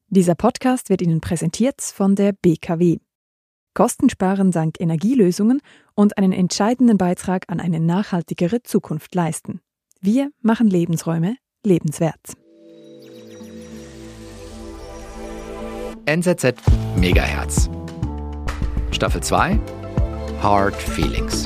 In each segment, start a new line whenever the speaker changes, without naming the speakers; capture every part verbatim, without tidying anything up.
Dieser Podcast wird Ihnen präsentiert von der B K W. Kosten sparen dank Energielösungen und einen entscheidenden Beitrag an eine nachhaltigere Zukunft leisten. Wir machen Lebensräume lebenswert.
N Z Z Megahertz. Staffel zwei Hard Feelings.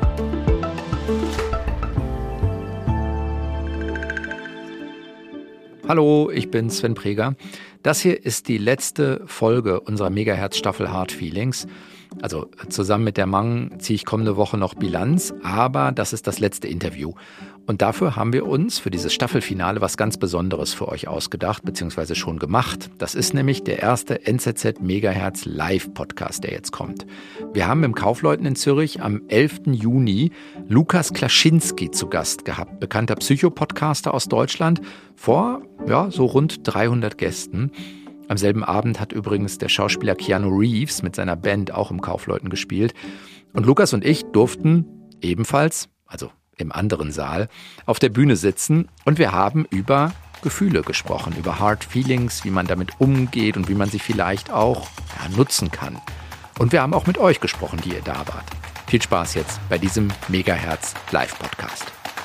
Hallo, ich bin Sven Preger. Das hier ist die letzte Folge unserer Megahertz-Staffel Hard Feelings. Also zusammen mit der Mang ziehe ich kommende Woche noch Bilanz, aber das ist das letzte Interview. Und dafür haben wir uns für dieses Staffelfinale was ganz Besonderes für euch ausgedacht, beziehungsweise schon gemacht. Das ist nämlich der erste N Z Z Megahertz Live-Podcast, der jetzt kommt. Wir haben im Kaufleuten in Zürich am elften Juni Lukas Klaschinski zu Gast gehabt, bekannter Psychopodcaster aus Deutschland, vor ja, so rund dreihundert Gästen. Am selben Abend hat übrigens der Schauspieler Keanu Reeves mit seiner Band auch im Kaufleuten gespielt. Und Lukas und ich durften ebenfalls, also im anderen Saal, auf der Bühne sitzen und wir haben über Gefühle gesprochen, über Hard Feelings, wie man damit umgeht und wie man sie vielleicht auch ja, nutzen kann. Und wir haben auch mit euch gesprochen, die ihr da wart. Viel Spaß jetzt bei diesem Megahertz Live-Podcast.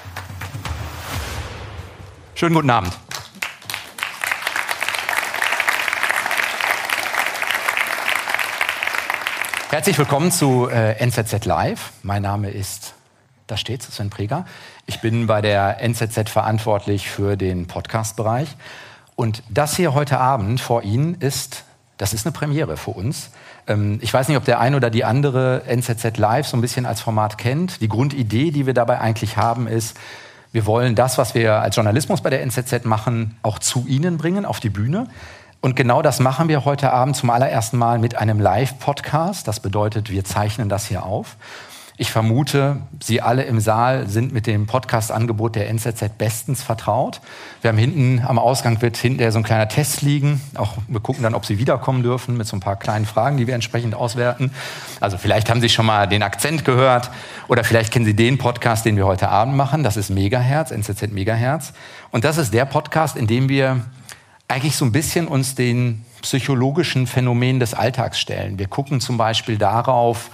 Schönen guten Abend. Herzlich willkommen zu äh, N Z Z Live. Mein Name ist, da steht's, Sven Preger. Ich bin bei der N Z Z verantwortlich für den Podcast-Bereich. Und das hier heute Abend vor Ihnen ist, das ist eine Premiere für uns. Ähm, ich weiß nicht, ob der ein oder die andere N Z Z Live so ein bisschen als Format kennt. Die Grundidee, die wir dabei eigentlich haben, ist, wir wollen das, was wir als Journalismus bei der N Z Z machen, auch zu Ihnen bringen, auf die Bühne. Und genau das machen wir heute Abend zum allerersten Mal mit einem Live-Podcast. Das bedeutet, wir zeichnen das hier auf. Ich vermute, Sie alle im Saal sind mit dem Podcast-Angebot der N Z Z bestens vertraut. Wir haben hinten, am Ausgang wird hinterher so ein kleiner Test liegen. Auch wir gucken dann, ob Sie wiederkommen dürfen mit so ein paar kleinen Fragen, die wir entsprechend auswerten. Also vielleicht haben Sie schon mal den Akzent gehört oder vielleicht kennen Sie den Podcast, den wir heute Abend machen. Das ist Megahertz, N Z Z Megahertz. Und das ist der Podcast, in dem wir eigentlich so ein bisschen uns den psychologischen Phänomenen des Alltags stellen. Wir gucken zum Beispiel darauf,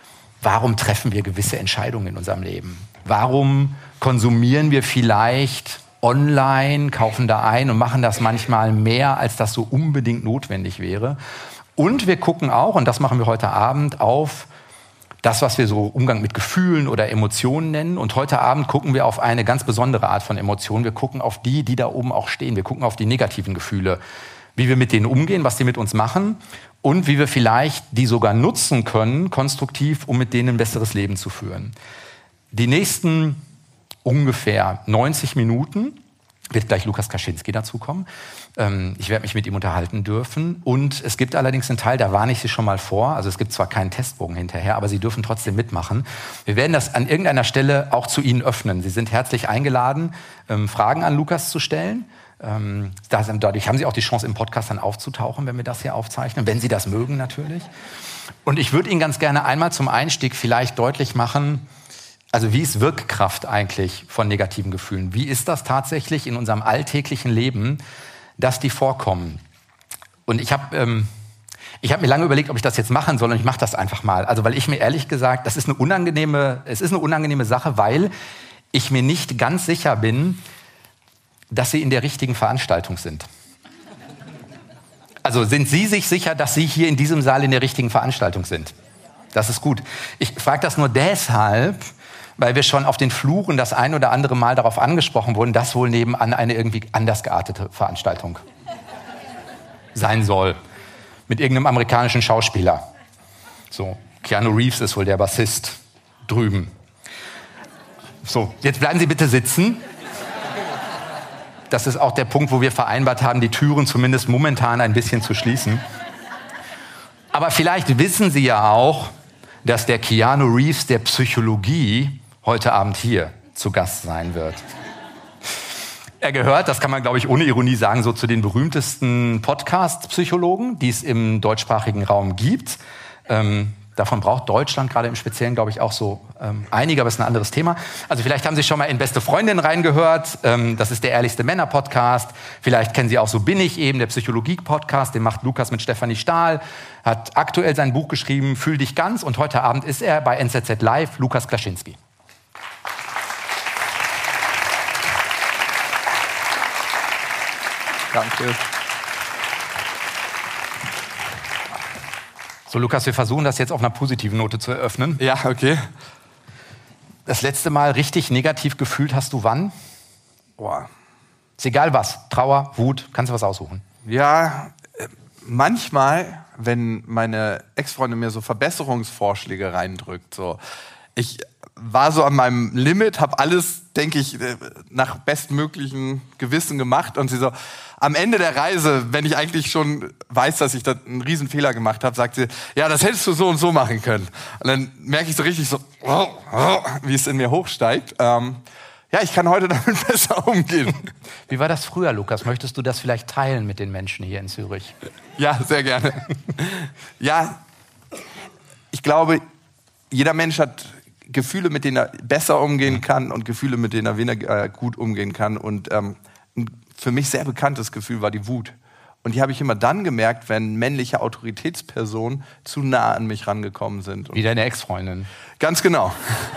warum treffen wir gewisse Entscheidungen in unserem Leben? Warum konsumieren wir vielleicht online, kaufen da ein und machen das manchmal mehr, als das so unbedingt notwendig wäre? Und wir gucken auch, und das machen wir heute Abend, auf das, was wir so Umgang mit Gefühlen oder Emotionen nennen. Und heute Abend gucken wir auf eine ganz besondere Art von Emotionen. Wir gucken auf die, die da oben auch stehen. Wir gucken auf die negativen Gefühle, wie wir mit denen umgehen, was die mit uns machen und wie wir vielleicht die sogar nutzen können, konstruktiv, um mit denen ein besseres Leben zu führen. Die nächsten ungefähr neunzig Minuten wird gleich Lukas Klaschinski dazukommen. Ähm, ich werde mich mit ihm unterhalten dürfen. Und es gibt allerdings einen Teil, da warne ich Sie schon mal vor. Also es gibt zwar keinen Testbogen hinterher, aber Sie dürfen trotzdem mitmachen. Wir werden das an irgendeiner Stelle auch zu Ihnen öffnen. Sie sind herzlich eingeladen, ähm, Fragen an Lukas zu stellen. Ähm, dadurch haben Sie auch die Chance, im Podcast dann aufzutauchen, wenn wir das hier aufzeichnen, wenn Sie das mögen natürlich. Und ich würde Ihnen ganz gerne einmal zum Einstieg vielleicht deutlich machen, also wie ist Wirkkraft eigentlich von negativen Gefühlen? Wie ist das tatsächlich in unserem alltäglichen Leben, dass die vorkommen? Und ich habe ähm, ich hab mir lange überlegt, ob ich das jetzt machen soll, und ich mache das einfach mal. Also weil ich mir ehrlich gesagt, das ist eine unangenehme, es ist eine unangenehme Sache, weil ich mir nicht ganz sicher bin, dass Sie in der richtigen Veranstaltung sind. Also sind Sie sich sicher, dass Sie hier in diesem Saal in der richtigen Veranstaltung sind? Das ist gut. Ich frage das nur deshalb, weil wir schon auf den Fluren das ein oder andere Mal darauf angesprochen wurden, dass wohl nebenan eine irgendwie anders geartete Veranstaltung sein soll. Mit irgendeinem amerikanischen Schauspieler. So, Keanu Reeves ist wohl der Bassist drüben. So, jetzt bleiben Sie bitte sitzen. Das ist auch der Punkt, wo wir vereinbart haben, die Türen zumindest momentan ein bisschen zu schließen. Aber vielleicht wissen Sie ja auch, dass der Keanu Reeves der Psychologie heute Abend hier zu Gast sein wird. Er gehört, das kann man, glaube ich, ohne Ironie sagen, so zu den berühmtesten Podcast-Psychologen, die es im deutschsprachigen Raum gibt. Ähm, Davon braucht Deutschland gerade im Speziellen, glaube ich, auch so ähm, einige, aber es ist ein anderes Thema. Also vielleicht haben Sie schon mal in Beste Freundin reingehört. Ähm, das ist der ehrlichste Männer-Podcast. Vielleicht kennen Sie auch So bin ich eben, der Psychologie-Podcast. Den macht Lukas mit Stefanie Stahl. Hat aktuell sein Buch geschrieben, Fühl dich ganz. Und heute Abend ist er bei N Z Z Live, Lukas Klaschinski.
Danke.
So, Lukas, wir versuchen das jetzt auf einer positiven Note zu eröffnen.
Ja, okay.
Das letzte Mal richtig negativ gefühlt hast du wann?
Boah.
Ist egal was. Trauer, Wut, kannst du was aussuchen?
Ja, äh, manchmal, wenn meine Ex-Freundin mir so Verbesserungsvorschläge reindrückt, so. Ich war so an meinem Limit, habe alles, denke ich, nach bestmöglichen Gewissen gemacht und sie so, am Ende der Reise, wenn ich eigentlich schon weiß, dass ich da einen riesen Fehler gemacht habe, sagt sie, ja, das hättest du so und so machen können. Und dann merke ich so richtig so, wie es in mir hochsteigt. Ähm, ja, ich kann heute damit besser umgehen.
Wie war das früher, Lukas? Möchtest du das vielleicht teilen mit den Menschen hier in Zürich?
Ja, sehr gerne. Ja, ich glaube, jeder Mensch hat Gefühle, mit denen er besser umgehen kann und Gefühle, mit denen er weniger gut umgehen kann. Und ähm, ein für mich sehr bekanntes Gefühl war die Wut. Und die habe ich immer dann gemerkt, wenn männliche Autoritätspersonen zu nah an mich rangekommen sind. Und
wie deine Ex-Freundin.
Ganz genau.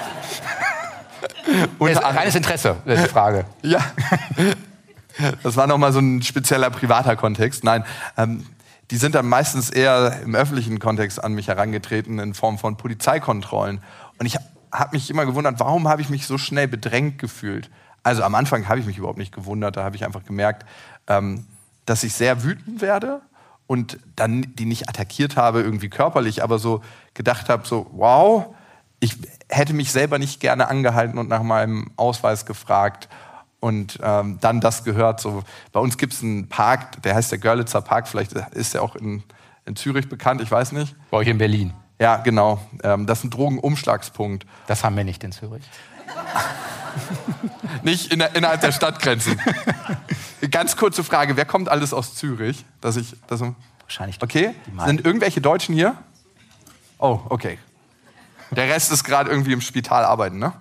Und es ist reines Interesse, die Frage.
Ja. Das war nochmal so ein spezieller privater Kontext. Nein, ähm, die sind dann meistens eher im öffentlichen Kontext an mich herangetreten in Form von Polizeikontrollen. Und ich habe mich immer gewundert, warum habe ich mich so schnell bedrängt gefühlt? Also am Anfang habe ich mich überhaupt nicht gewundert, da habe ich einfach gemerkt, ähm, dass ich sehr wütend werde und dann die nicht attackiert habe, irgendwie körperlich, aber so gedacht habe, so wow, ich hätte mich selber nicht gerne angehalten und nach meinem Ausweis gefragt und ähm, dann das gehört. So, bei uns gibt es einen Park, der heißt der Görlitzer Park, vielleicht ist der auch in, in Zürich bekannt, ich weiß nicht.
Bei euch in Berlin.
Ja, genau. Ähm, das ist ein Drogenumschlagspunkt.
Das haben wir nicht in Zürich.
Nicht in der, innerhalb der Stadtgrenzen. Ganz kurze Frage, wer kommt alles aus Zürich? Dass ich, dass,
Wahrscheinlich.
Okay, sind irgendwelche Deutschen hier? Oh, okay. Der Rest ist gerade irgendwie im Spital arbeiten, ne?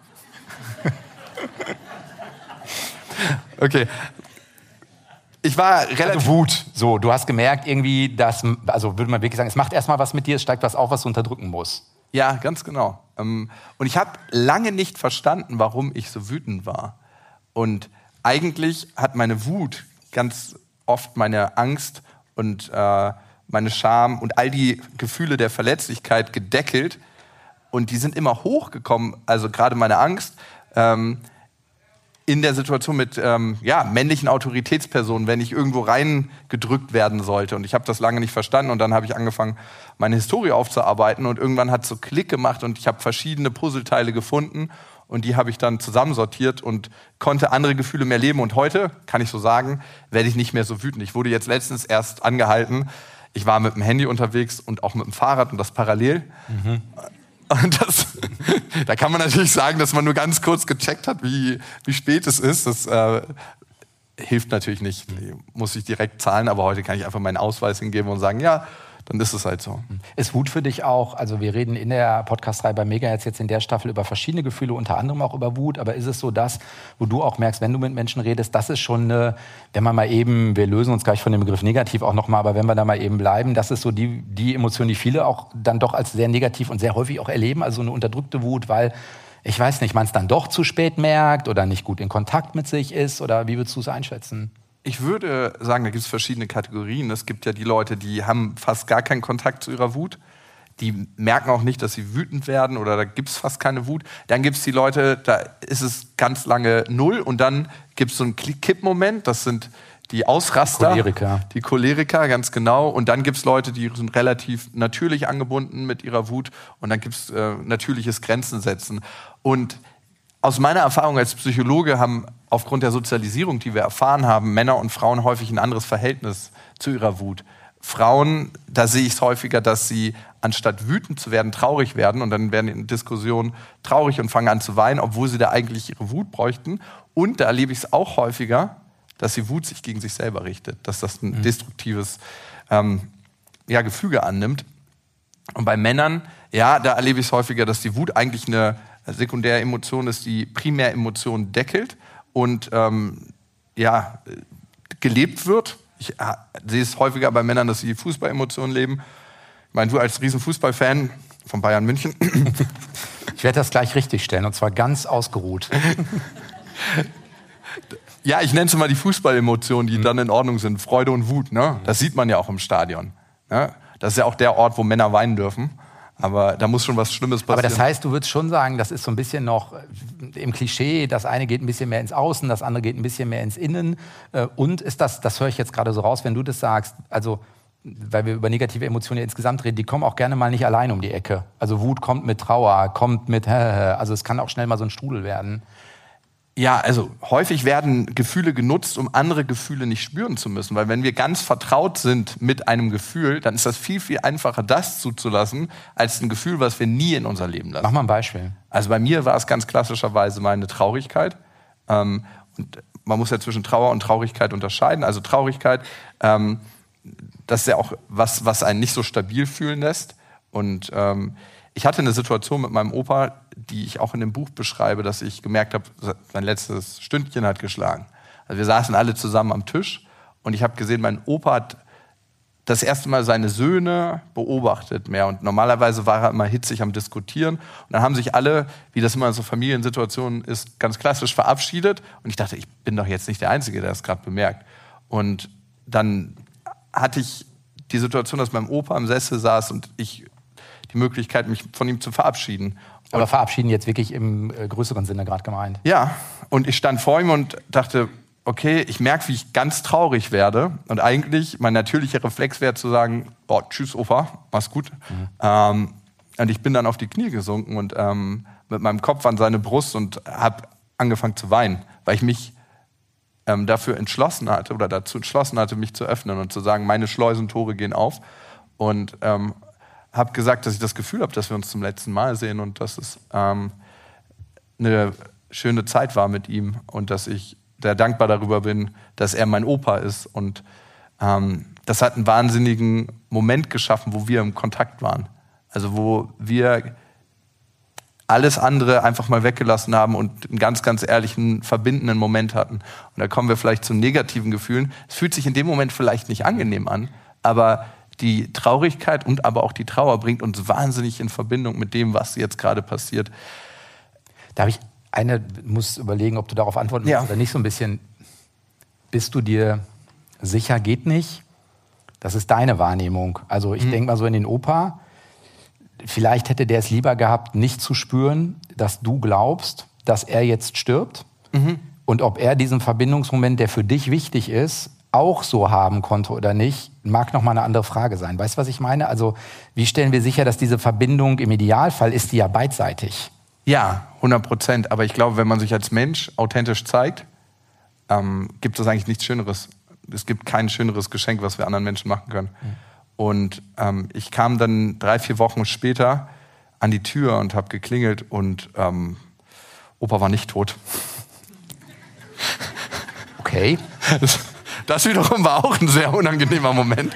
Okay. Ich war relativ...
Also Wut. So, du hast gemerkt irgendwie, dass, also würde man wirklich sagen, es macht erstmal was mit dir, es steigt was auf, was du unterdrücken musst.
Ja, ganz genau. Und ich habe lange nicht verstanden, warum ich so wütend war. Und eigentlich hat meine Wut ganz oft meine Angst und äh, meine Scham und all die Gefühle der Verletzlichkeit gedeckelt. Und die sind immer hochgekommen, also gerade meine Angst, ähm, in der Situation mit ähm, ja, männlichen Autoritätspersonen, wenn ich irgendwo reingedrückt werden sollte. Und ich habe das lange nicht verstanden. Und dann habe ich angefangen, meine Historie aufzuarbeiten. Und irgendwann hat es so Klick gemacht und ich habe verschiedene Puzzleteile gefunden. Und die habe ich dann zusammensortiert und konnte andere Gefühle mehr leben. Und heute, kann ich so sagen, werde ich nicht mehr so wütend. Ich wurde jetzt letztens erst angehalten. Ich war mit dem Handy unterwegs und auch mit dem Fahrrad und das parallel. Mhm. Und das, da kann man natürlich sagen, dass man nur ganz kurz gecheckt hat, wie, wie spät es ist. Das äh, hilft natürlich nicht. Muss ich direkt zahlen, aber heute kann ich einfach meinen Ausweis hingeben und sagen, ja, dann ist es halt so.
Ist Wut für dich auch, also wir reden in der Podcast-Reihe bei Megahertz jetzt in der Staffel über verschiedene Gefühle, unter anderem auch über Wut, aber ist es so das, wo du auch merkst, wenn du mit Menschen redest, das ist schon eine, wenn man mal eben, wir lösen uns gleich von dem Begriff negativ auch nochmal, aber wenn wir da mal eben bleiben, das ist so die, die Emotion, die viele auch dann doch als sehr negativ und sehr häufig auch erleben, also so eine unterdrückte Wut, weil, ich weiß nicht, man es dann doch zu spät merkt oder nicht gut in Kontakt mit sich ist, oder wie würdest du es einschätzen?
Ich würde sagen, da gibt es verschiedene Kategorien. Es gibt ja die Leute, die haben fast gar keinen Kontakt zu ihrer Wut. Die merken auch nicht, dass sie wütend werden oder da gibt es fast keine Wut. Dann gibt es die Leute, da ist es ganz lange null und dann gibt es so einen Kippmoment, das sind die Ausraster.
Choleriker.
Die Choleriker, ganz genau. Und dann gibt es Leute, die sind relativ natürlich angebunden mit ihrer Wut und dann gibt es äh, natürliches Grenzen setzen. Und aus meiner Erfahrung als Psychologe haben aufgrund der Sozialisierung, die wir erfahren haben, Männer und Frauen häufig ein anderes Verhältnis zu ihrer Wut. Frauen, da sehe ich es häufiger, dass sie anstatt wütend zu werden, traurig werden und dann werden in Diskussionen traurig und fangen an zu weinen, obwohl sie da eigentlich ihre Wut bräuchten. Und da erlebe ich es auch häufiger, dass die Wut sich gegen sich selber richtet, dass das ein destruktives ähm, ja, Gefüge annimmt. Und bei Männern, ja, da erlebe ich es häufiger, dass die Wut eigentlich eine sekundäre Emotion ist, die Primäremotionen deckelt und ähm, ja, gelebt wird. Ich äh, sehe es häufiger bei Männern, dass sie Fußballemotionen leben. Ich meine, du als riesen Fußballfan von Bayern München.
Ich werde das gleich richtig stellen, und zwar ganz ausgeruht.
Ja, ich nenne es immer die Fußballemotionen, die mhm. dann in Ordnung sind. Freude und Wut, ne? Das sieht man ja auch im Stadion. Ne? Das ist ja auch der Ort, wo Männer weinen dürfen. Aber da muss schon was Schlimmes passieren.
Aber das heißt, du würdest schon sagen, das ist so ein bisschen noch im Klischee, das eine geht ein bisschen mehr ins Außen, das andere geht ein bisschen mehr ins Innen. Und ist das, das höre ich jetzt gerade so raus, wenn du das sagst, also weil wir über negative Emotionen ja insgesamt reden, die kommen auch gerne mal nicht allein um die Ecke. Also Wut kommt mit Trauer, kommt mit, also es kann auch schnell mal so ein Strudel werden.
Ja, also häufig werden Gefühle genutzt, um andere Gefühle nicht spüren zu müssen. Weil wenn wir ganz vertraut sind mit einem Gefühl, dann ist das viel, viel einfacher, das zuzulassen, als ein Gefühl, was wir nie in unser Leben lassen.
Mach mal ein Beispiel.
Also bei mir war es ganz klassischerweise meine Traurigkeit. Ähm, und man muss ja zwischen Trauer und Traurigkeit unterscheiden. Also Traurigkeit, ähm, das ist ja auch was, was einen nicht so stabil fühlen lässt. Und ähm, ich hatte eine Situation mit meinem Opa, die ich auch in dem Buch beschreibe, dass ich gemerkt habe, sein letztes Stündchen hat geschlagen. Also wir saßen alle zusammen am Tisch und ich habe gesehen, mein Opa hat das erste Mal seine Söhne beobachtet mehr. Und normalerweise war er immer hitzig am Diskutieren. Und dann haben sich alle, wie das immer in so Familiensituationen ist, ganz klassisch verabschiedet. Und ich dachte, ich bin doch jetzt nicht der Einzige, der das gerade bemerkt. Und dann hatte ich die Situation, dass mein Opa im Sessel saß und ich die Möglichkeit, mich von ihm zu verabschieden.
Aber verabschieden jetzt wirklich im äh, größeren Sinne gerade gemeint?
Ja, und ich stand vor ihm und dachte, okay, ich merke, wie ich ganz traurig werde. Und eigentlich, mein natürlicher Reflex wäre zu sagen, oh, tschüss Opa, mach's gut. Mhm. Ähm, und ich bin dann auf die Knie gesunken und ähm, mit meinem Kopf an seine Brust und habe angefangen zu weinen, weil ich mich ähm, dafür entschlossen hatte oder dazu entschlossen hatte, mich zu öffnen und zu sagen, meine Schleusentore gehen auf. Und ähm, habe gesagt, dass ich das Gefühl habe, dass wir uns zum letzten Mal sehen und dass es ähm, eine schöne Zeit war mit ihm und dass ich sehr dankbar darüber bin, dass er mein Opa ist. Und ähm, das hat einen wahnsinnigen Moment geschaffen, wo wir im Kontakt waren. Also wo wir alles andere einfach mal weggelassen haben und einen ganz, ganz ehrlichen, verbindenden Moment hatten. Und da kommen wir vielleicht zu negativen Gefühlen. Es fühlt sich in dem Moment vielleicht nicht angenehm an, aber die Traurigkeit und aber auch die Trauer bringt uns wahnsinnig in Verbindung mit dem, was jetzt gerade passiert.
Da habe ich eine, muss überlegen, ob du darauf antworten
ja.
willst oder nicht, so ein bisschen. Bist du dir sicher, geht nicht? Das ist deine Wahrnehmung. Also ich mhm. denke mal so in den Opa, vielleicht hätte der es lieber gehabt, nicht zu spüren, dass du glaubst, dass er jetzt stirbt. Mhm. Und ob er diesen Verbindungsmoment, der für dich wichtig ist, auch so haben konnte oder nicht, mag noch mal eine andere Frage sein. Weißt du, was ich meine? Also wie stellen wir sicher, dass diese Verbindung im Idealfall ist die ja beidseitig?
Ja, hundert Prozent. Aber ich glaube, wenn man sich als Mensch authentisch zeigt, ähm, gibt es eigentlich nichts Schöneres. Es gibt kein schöneres Geschenk, was wir anderen Menschen machen können. Mhm. Und ähm, ich kam dann drei, vier Wochen später an die Tür und habe geklingelt und ähm, Opa war nicht tot.
Okay.
Das wiederum war auch ein sehr unangenehmer Moment.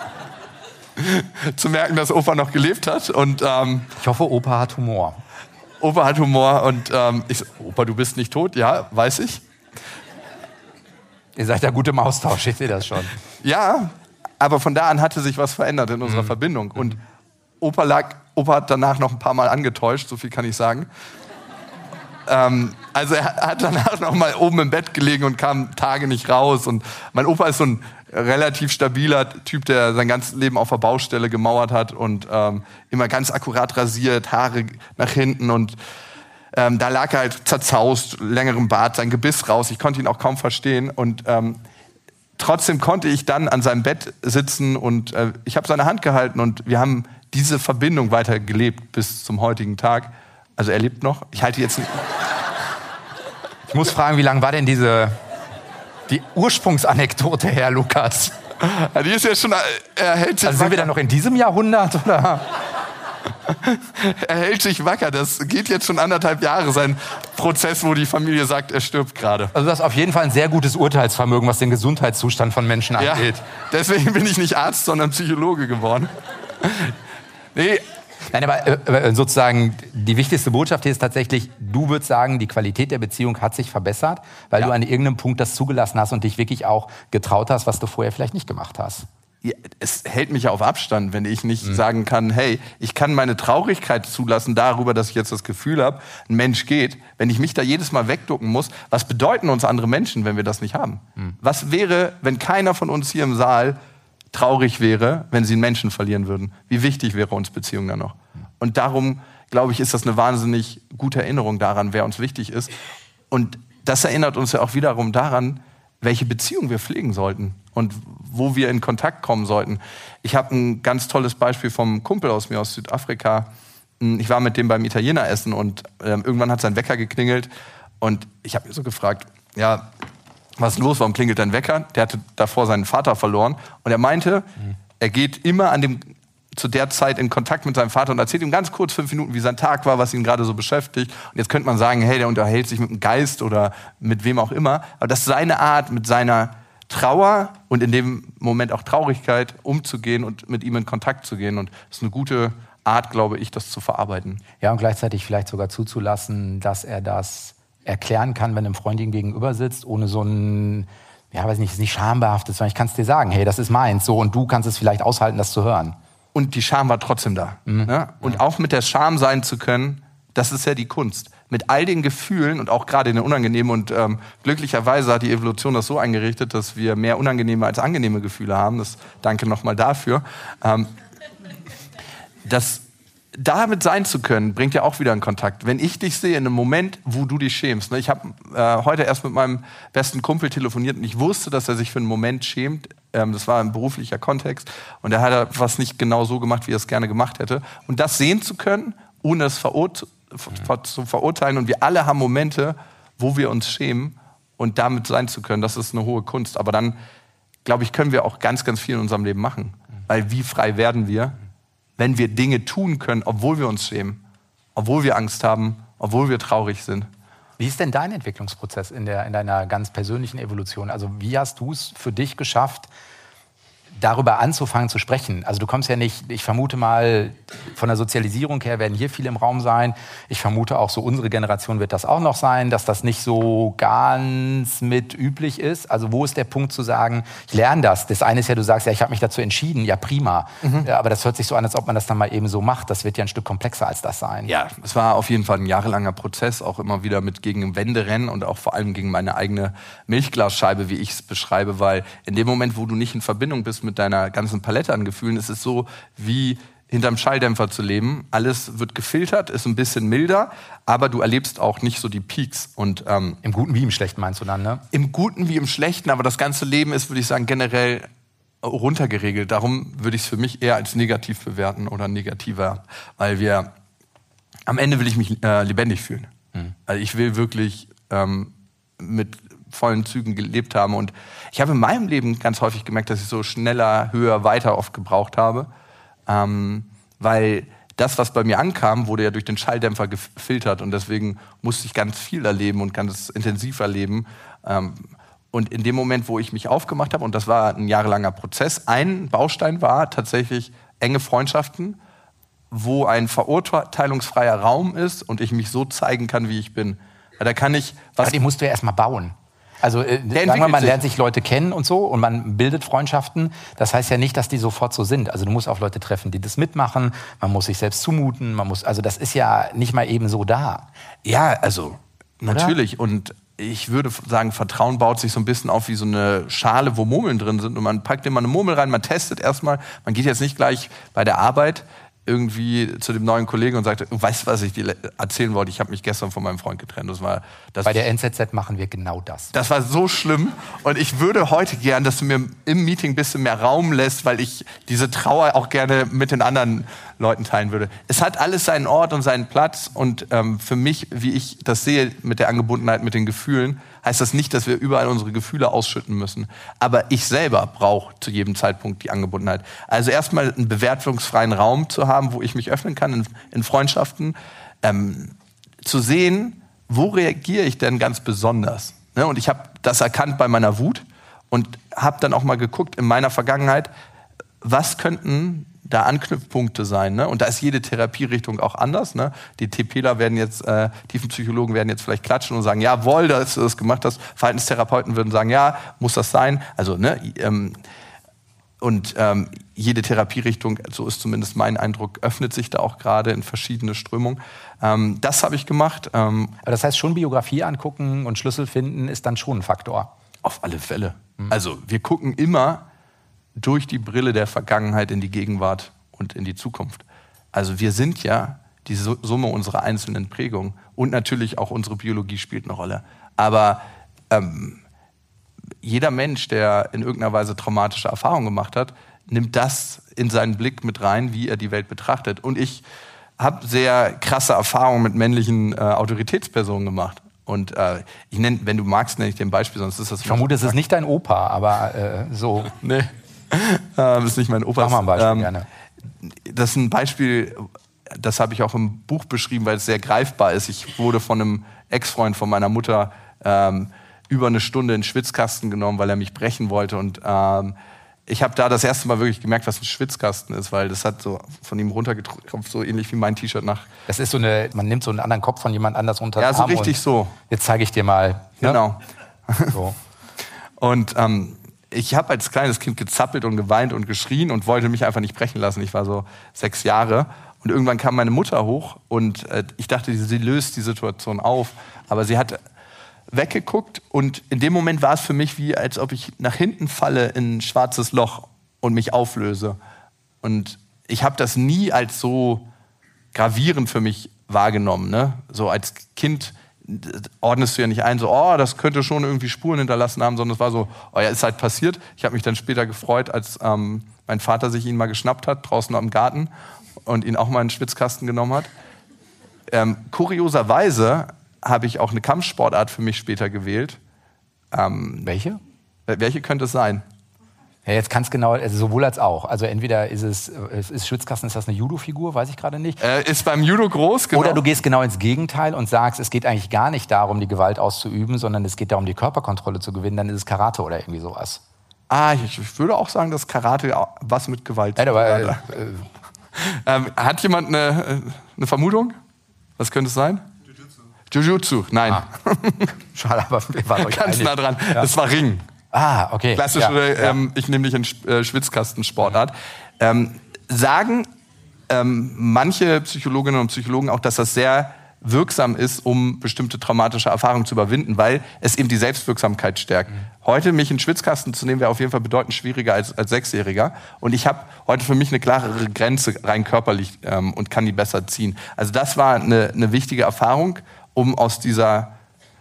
Zu merken, dass Opa noch gelebt hat. Und, ähm,
ich hoffe, Opa hat Humor.
Opa hat Humor und ähm, ich so, Opa, du bist nicht tot? Ja, weiß ich.
Ihr seid ja gut im Austausch, ich sehe das schon.
Ja, aber von da an hatte sich was verändert in unserer mhm. Verbindung. Und Opa, lag, Opa hat danach noch ein paar Mal angetäuscht, so viel kann ich sagen. Ähm, also er hat danach noch mal oben im Bett gelegen und kam Tage nicht raus. Und mein Opa ist so ein relativ stabiler Typ, der sein ganzes Leben auf der Baustelle gemauert hat und ähm, immer ganz akkurat rasiert, Haare nach hinten. Und ähm, da lag er halt zerzaust, längerem Bart, sein Gebiss raus. Ich konnte ihn auch kaum verstehen. Und ähm, trotzdem konnte ich dann an seinem Bett sitzen und äh, ich habe seine Hand gehalten und wir haben diese Verbindung weiter gelebt bis zum heutigen Tag. Also er lebt noch. Ich halte jetzt.
Ich muss fragen, wie lang war denn diese die Ursprungsanekdote her, Lukas?
Ja, die ist ja schon. Er hält sich
also sind wacker. Wir dann noch in diesem Jahrhundert oder?
Er hält sich wacker. Das geht jetzt schon anderthalb Jahre sein Prozess, wo die Familie sagt, er stirbt gerade.
Also das ist auf jeden Fall ein sehr gutes Urteilsvermögen, was den Gesundheitszustand von Menschen angeht.
Ja, deswegen bin ich nicht Arzt, sondern Psychologe geworden. Nee.
Nein, aber äh, sozusagen die wichtigste Botschaft hier ist tatsächlich, du würdest sagen, die Qualität der Beziehung hat sich verbessert, weil ja. du an irgendeinem Punkt das zugelassen hast und dich wirklich auch getraut hast, was du vorher vielleicht nicht gemacht hast.
Ja, es hält mich ja auf Abstand, wenn ich nicht mhm. sagen kann, hey, ich kann meine Traurigkeit zulassen darüber, dass ich jetzt das Gefühl habe, ein Mensch geht. Wenn ich mich da jedes Mal wegducken muss, was bedeuten uns andere Menschen, wenn wir das nicht haben? Mhm. Was wäre, wenn keiner von uns hier im Saal traurig wäre, wenn sie einen Menschen verlieren würden? Wie wichtig wäre uns Beziehung dann noch? Mhm. Und darum, glaube ich, ist das eine wahnsinnig gute Erinnerung daran, wer uns wichtig ist. Und das erinnert uns ja auch wiederum daran, welche Beziehung wir pflegen sollten und wo wir in Kontakt kommen sollten. Ich habe ein ganz tolles Beispiel vom Kumpel aus mir aus Südafrika. Ich war mit dem beim Italiener essen und äh, irgendwann hat sein Wecker geklingelt und ich habe mir so gefragt, ja, was ist los, warum klingelt dein Wecker? Der hatte davor seinen Vater verloren und er meinte, mhm. er geht immer an dem zu der Zeit in Kontakt mit seinem Vater und erzählt ihm ganz kurz fünf Minuten, wie sein Tag war, was ihn gerade so beschäftigt. Und jetzt könnte man sagen, hey, der unterhält sich mit einem Geist oder mit wem auch immer. Aber das ist seine Art, mit seiner Trauer und in dem Moment auch Traurigkeit umzugehen und mit ihm in Kontakt zu gehen. Und das ist eine gute Art, glaube ich, das zu verarbeiten.
Ja, und gleichzeitig vielleicht sogar zuzulassen, dass er das erklären kann, wenn einem Freund ihm gegenüber sitzt, ohne so ein, ja, weiß nicht, ist nicht schambehaftet, sondern ich kann es dir sagen, hey, das ist meins, so, und du kannst es vielleicht aushalten, das zu hören.
Und die Scham war trotzdem da. Mhm. Ne? Und ja. auch mit der Scham sein zu können, das ist ja die Kunst. Mit all den Gefühlen und auch gerade in den unangenehmen. Und ähm, glücklicherweise hat die Evolution das so eingerichtet, dass wir mehr unangenehme als angenehme Gefühle haben. Das, danke nochmal dafür. Ähm, das, damit sein zu können, bringt ja auch wieder einen Kontakt. Wenn ich dich sehe in einem Moment, wo du dich schämst. Ne? Ich habe äh, heute erst mit meinem besten Kumpel telefoniert und ich wusste, dass er sich für einen Moment schämt. Das war ein beruflicher Kontext und er hat was nicht genau so gemacht, wie er es gerne gemacht hätte. Und das sehen zu können, ohne es verurte- ver- zu verurteilen. Und wir alle haben Momente, wo wir uns schämen und damit sein zu können, das ist eine hohe Kunst. Aber dann, glaube ich, können wir auch ganz, ganz viel in unserem Leben machen. Weil wie frei werden wir, wenn wir Dinge tun können, obwohl wir uns schämen, obwohl wir Angst haben, obwohl wir traurig sind.
Wie ist denn dein Entwicklungsprozess in, der, in deiner ganz persönlichen Evolution? Also wie hast du es für dich geschafft, darüber anzufangen zu sprechen? Also du kommst ja nicht, ich vermute mal, von der Sozialisierung her werden hier viele im Raum sein. Ich vermute auch, so unsere Generation wird das auch noch sein, dass das nicht so ganz mit üblich ist. Also wo ist der Punkt zu sagen, ich lerne das? Das eine ist ja, du sagst ja, ich habe mich dazu entschieden, ja prima. Mhm. Ja, aber das hört sich so an, als ob man das dann mal eben so macht. Das wird ja ein Stück komplexer als das sein.
Ja, es war auf jeden Fall ein jahrelanger Prozess, auch immer wieder mit gegen Wände rennen und auch vor allem gegen meine eigene Milchglasscheibe, wie ich es beschreibe, weil in dem Moment, wo du nicht in Verbindung bist mit deiner ganzen Palette an Gefühlen, ist es so wie hinterm Schalldämpfer zu leben. Alles wird gefiltert, ist ein bisschen milder, aber du erlebst auch nicht so die Peaks. Und, ähm,
im Guten wie im Schlechten meinst du dann, ne?
Im Guten wie im Schlechten, aber das ganze Leben ist, würde ich sagen, generell runtergeregelt. Darum würde ich es für mich eher als negativ bewerten oder negativer, weil wir, am Ende will ich mich äh, lebendig fühlen. Mhm. Also ich will wirklich ähm, mit vollen Zügen gelebt haben. Und ich habe in meinem Leben ganz häufig gemerkt, dass ich so schneller, höher, weiter oft gebraucht habe. Ähm, weil das, was bei mir ankam, wurde ja durch den Schalldämpfer gefiltert. Und deswegen musste ich ganz viel erleben und ganz intensiv erleben. Ähm, und in dem Moment, wo ich mich aufgemacht habe, und das war ein jahrelanger Prozess, ein Baustein war tatsächlich enge Freundschaften, wo ein verurteilungsfreier Raum ist und ich mich so zeigen kann, wie ich bin. Weil da kann ich was.
Aber die musst du ja erstmal bauen. Also äh, sagen wir, man lernt sich Leute kennen und so und man bildet Freundschaften. Das heißt ja nicht, dass die sofort so sind. Also du musst auch Leute treffen, die das mitmachen. Man muss sich selbst zumuten. Man muss, also das ist ja nicht mal eben so da.
Ja, also natürlich. Oder? Und ich würde sagen, Vertrauen baut sich so ein bisschen auf wie so eine Schale, wo Murmeln drin sind. Und man packt immer eine Murmel rein, man testet erstmal. Man geht jetzt nicht gleich bei der Arbeit irgendwie zu dem neuen Kollegen und sagte, weißt du, was ich dir erzählen wollte? Ich habe mich gestern von meinem Freund getrennt. Das war, das
Bei der N Z Z machen wir genau das.
Das war so schlimm. Und ich würde heute gern, dass du mir im Meeting ein bisschen mehr Raum lässt, weil ich diese Trauer auch gerne mit den anderen Leuten teilen würde. Es hat alles seinen Ort und seinen Platz. Und ähm, für mich, wie ich das sehe mit der Angebundenheit, mit den Gefühlen, heißt das nicht, dass wir überall unsere Gefühle ausschütten müssen. Aber ich selber brauche zu jedem Zeitpunkt die Angebundenheit. Also erstmal einen bewertungsfreien Raum zu haben, wo ich mich öffnen kann in, in Freundschaften. Ähm, zu sehen, wo reagiere ich denn ganz besonders? Ne? Und ich habe das erkannt bei meiner Wut und habe dann auch mal geguckt in meiner Vergangenheit, was könnten da Anknüpfpunkte sein. Ne? Und da ist jede Therapierichtung auch anders. Ne? Die TPler werden jetzt, äh, Tiefenpsychologen werden jetzt vielleicht klatschen und sagen, jawohl, dass du das gemacht hast. Verhaltenstherapeuten würden sagen, ja, muss das sein. Also, ne, ähm, und ähm, jede Therapierichtung, so ist zumindest mein Eindruck, öffnet sich da auch gerade in verschiedene Strömungen. Ähm, das habe ich gemacht. Ähm,
Aber das heißt, schon Biografie angucken und Schlüssel finden ist dann schon ein Faktor.
Auf alle Fälle. Mhm. Also wir gucken immer durch die Brille der Vergangenheit in die Gegenwart und in die Zukunft. Also wir sind ja die Summe unserer einzelnen Prägungen und natürlich auch unsere Biologie spielt eine Rolle. Aber ähm, jeder Mensch, der in irgendeiner Weise traumatische Erfahrungen gemacht hat, nimmt das in seinen Blick mit rein, wie er die Welt betrachtet. Und ich habe sehr krasse Erfahrungen mit männlichen äh, Autoritätspersonen gemacht. Und äh, ich nenne, wenn du magst, nenne ich dir ein Beispiel, sonst ist das...
Ich vermute, es ist nicht dein Opa, aber äh, so...
Nee, das ist nicht mein Opa.
Mach mal ein Beispiel,
ähm,
gerne.
Das ist ein Beispiel, das habe ich auch im Buch beschrieben, weil es sehr greifbar ist. Ich wurde von einem Ex-Freund von meiner Mutter ähm, über eine Stunde in den Schwitzkasten genommen, weil er mich brechen wollte. Und ähm, ich habe da das erste Mal wirklich gemerkt, was ein Schwitzkasten ist, weil das hat so von ihm runtergetropft, so ähnlich wie mein T-Shirt nach.
Das ist so eine, man nimmt so einen anderen Kopf von jemand anders unter den
Ja, so
Arm
richtig
und
so.
Jetzt zeige ich dir mal. Ne?
Genau.
So.
Und ähm, ich habe als kleines Kind gezappelt und geweint und geschrien und wollte mich einfach nicht brechen lassen. Ich war so sechs Jahre und irgendwann kam meine Mutter hoch und äh, ich dachte, sie löst die Situation auf. Aber sie hat weggeguckt und in dem Moment war es für mich wie, als ob ich nach hinten falle in ein schwarzes Loch und mich auflöse. Und ich habe das nie als so gravierend für mich wahrgenommen. Ne? So als Kind ordnest du ja nicht ein, so, oh, das könnte schon irgendwie Spuren hinterlassen haben, sondern es war so, oh ja, ist halt passiert. Ich habe mich dann später gefreut, als ähm, mein Vater sich ihn mal geschnappt hat, draußen am Garten und ihn auch mal in den Schwitzkasten genommen hat. Ähm, kurioserweise habe ich auch eine Kampfsportart für mich später gewählt. Ähm,
welche?
Welche könnte es sein?
Ja, jetzt kann es genau, also sowohl als auch. Also entweder ist es, ist Schwitzkasten, ist das eine Judo-Figur, weiß ich gerade nicht.
Äh, ist beim Judo groß, genau.
Oder du gehst genau ins Gegenteil und sagst, es geht eigentlich gar nicht darum, die Gewalt auszuüben, sondern es geht darum, die Körperkontrolle zu gewinnen, dann ist es Karate oder irgendwie sowas.
Ah, ich, ich würde auch sagen, dass Karate was mit Gewalt
zu tun hat. Äh,
äh, ähm, hat jemand eine, eine Vermutung? Was könnte es sein? Jujutsu, nein. Ah.
Schade, aber wir waren euch
ganz
einig.
nah dran. Ja. Das war Ring.
Ah, okay.
Klassische, ja, ja. Ähm, ich nehme dich in äh, Schwitzkastensportart. Ähm, sagen ähm, manche Psychologinnen und Psychologen auch, dass das sehr wirksam ist, um bestimmte traumatische Erfahrungen zu überwinden, weil es eben die Selbstwirksamkeit stärkt. Mhm. Heute mich in den Schwitzkasten zu nehmen, wäre auf jeden Fall bedeutend schwieriger als als Sechsjähriger. Und ich habe heute für mich eine klarere Grenze rein körperlich ähm, und kann die besser ziehen. Also das war eine, eine wichtige Erfahrung, um aus dieser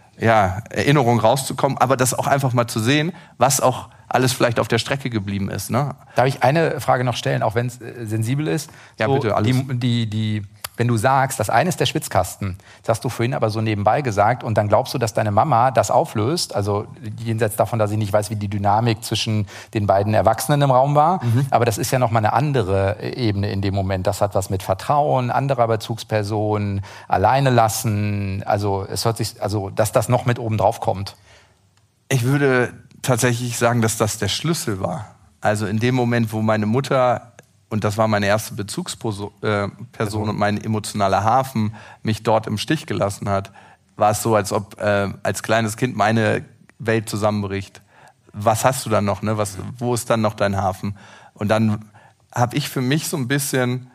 ja, Erinnerung rauszukommen, aber das auch einfach mal zu sehen, was auch alles vielleicht auf der Strecke geblieben ist. Ne?
Darf ich eine Frage noch stellen, auch wenn es äh, sensibel ist?
Ja,
so,
bitte, alles.
Die, die, die, wenn du sagst, das eine ist der Schwitzkasten, das hast du vorhin aber so nebenbei gesagt, und dann glaubst du, dass deine Mama das auflöst, also jenseits davon, dass ich nicht weiß, wie die Dynamik zwischen den beiden Erwachsenen im Raum war, mhm. aber das ist ja noch mal eine andere Ebene in dem Moment. Das hat was mit Vertrauen, anderer Bezugspersonen, alleine lassen, also es hört sich, also dass das noch mit oben drauf kommt.
Ich würde tatsächlich sagen, dass das der Schlüssel war. Also in dem Moment, wo meine Mutter, und das war meine erste Bezugsperson äh, also. und mein emotionaler Hafen, mich dort im Stich gelassen hat, war es so, als ob äh, als kleines Kind meine Welt zusammenbricht. Was hast du dann noch? Ne? Was, wo ist dann noch dein Hafen? Und dann habe ich für mich so ein bisschen,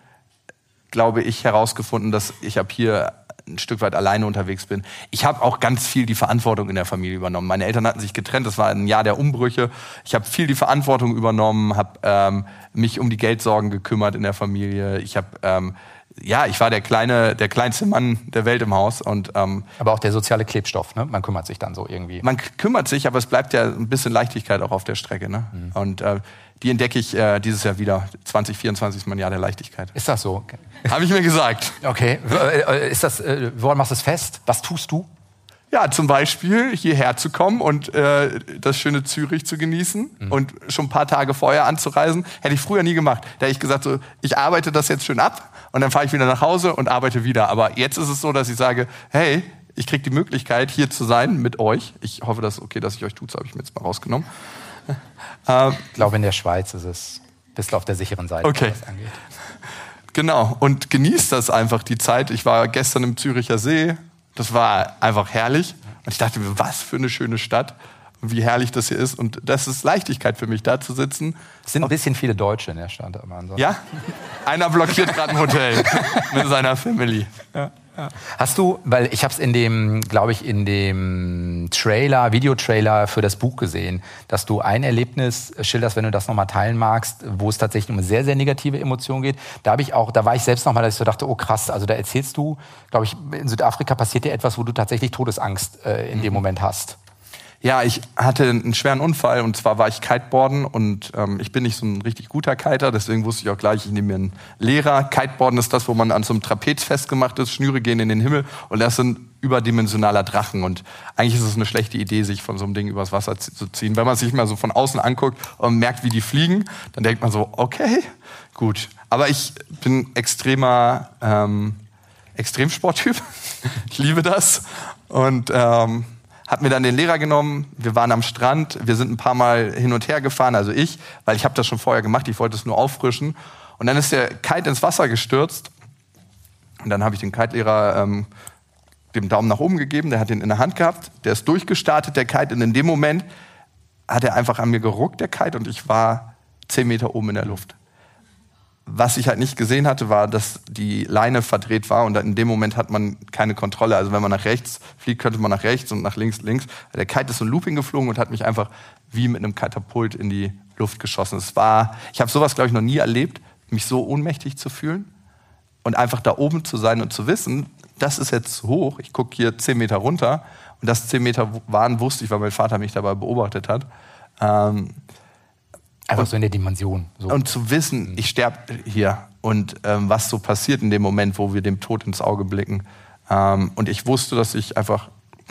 glaube ich, herausgefunden, dass ich ab hier ein Stück weit alleine unterwegs bin. Ich habe auch ganz viel die Verantwortung in der Familie übernommen. Meine Eltern hatten sich getrennt, das war ein Jahr der Umbrüche. Ich habe viel die Verantwortung übernommen, habe ähm, mich um die Geldsorgen gekümmert in der Familie. Ich habe ähm, ja, ich war der kleine, der kleinste Mann der Welt im Haus und ähm,
aber auch der soziale Klebstoff, ne? Man kümmert sich dann so irgendwie.
Man kümmert sich, aber es bleibt ja ein bisschen Leichtigkeit auch auf der Strecke, ne? Mhm. Und äh, die entdecke ich äh, dieses Jahr wieder. zwanzig vierundzwanzig ist mein Jahr der Leichtigkeit.
Ist das so? Okay.
Habe ich mir gesagt.
Okay. Ist das, äh, woran machst du es fest? Was tust du?
Ja, zum Beispiel hierher zu kommen und äh, das schöne Zürich zu genießen mhm. und schon ein paar Tage vorher anzureisen. Hätte ich früher nie gemacht. Da hätte ich gesagt, so, ich arbeite das jetzt schön ab und dann fahre ich wieder nach Hause und arbeite wieder. Aber jetzt ist es so, dass ich sage, hey, ich kriege die Möglichkeit, hier zu sein mit euch. Ich hoffe, das ist okay, dass ich euch tue. Das habe ich mir jetzt mal rausgenommen.
Ich glaube, in der Schweiz ist es bist du auf der sicheren Seite,
okay.
was das angeht.
Genau, und genießt das einfach, die Zeit. Ich war gestern im Züricher See, das war einfach herrlich. Und ich dachte mir, was für eine schöne Stadt. Wie herrlich das hier ist. Und das ist Leichtigkeit für mich, da zu sitzen.
Es sind ein bisschen viele Deutsche in der Stadt. Aber ansonsten.
Ja? Einer blockiert gerade ein Hotel mit seiner Family. Ja, ja.
Hast du, weil ich habe es in dem, glaube ich, in dem Trailer, Videotrailer für das Buch gesehen, dass du ein Erlebnis schilderst, wenn du das nochmal teilen magst, wo es tatsächlich um eine sehr, sehr negative Emotion geht. Da habe ich auch, da war ich selbst nochmal, dass ich so dachte, oh krass, also da erzählst du, glaube ich, in Südafrika passiert dir etwas, wo du tatsächlich Todesangst äh, in mhm. dem Moment hast.
Ja, ich hatte einen schweren Unfall und zwar war ich Kiteboarden und ähm, ich bin nicht so ein richtig guter Kiter, deswegen wusste ich auch gleich, ich nehme mir einen Lehrer. Kiteboarden ist das, wo man an so einem Trapez festgemacht ist, Schnüre gehen in den Himmel und das sind überdimensionaler Drachen und eigentlich ist es eine schlechte Idee, sich von so einem Ding übers Wasser zu ziehen. Wenn man sich mal so von außen anguckt und merkt, wie die fliegen, dann denkt man so, okay, gut. Aber ich bin extremer ähm, Extremsporttyp, ich liebe das und ähm, hat mir dann den Lehrer genommen, wir waren am Strand, wir sind ein paar Mal hin und her gefahren, also ich, weil ich habe das schon vorher gemacht, ich wollte es nur auffrischen. Und dann ist der Kite ins Wasser gestürzt und dann habe ich den Kite-Lehrer ähm, dem Daumen nach oben gegeben, der hat den in der Hand gehabt, der ist durchgestartet, der Kite, und in dem Moment hat er einfach an mir geruckt, der Kite, und ich war zehn Meter oben in der Luft. Was ich halt nicht gesehen hatte, war, dass die Leine verdreht war und in dem Moment hat man keine Kontrolle. Also wenn man nach rechts fliegt, könnte man nach rechts und nach links links. Der Kite ist so ein Looping geflogen und hat mich einfach wie mit einem Katapult in die Luft geschossen. Es war, ich habe sowas, glaube ich, noch nie erlebt, mich so ohnmächtig zu fühlen und einfach da oben zu sein und zu wissen, das ist jetzt hoch, ich gucke hier zehn Meter runter und das zehn Meter waren, wusste ich, weil mein Vater mich dabei beobachtet hat. Ähm,
Einfach so in der Dimension. So.
Und zu wissen, ich sterbe hier und ähm, was so passiert in dem Moment, wo wir dem Tod ins Auge blicken. Ähm, und ich wusste, dass ich einfach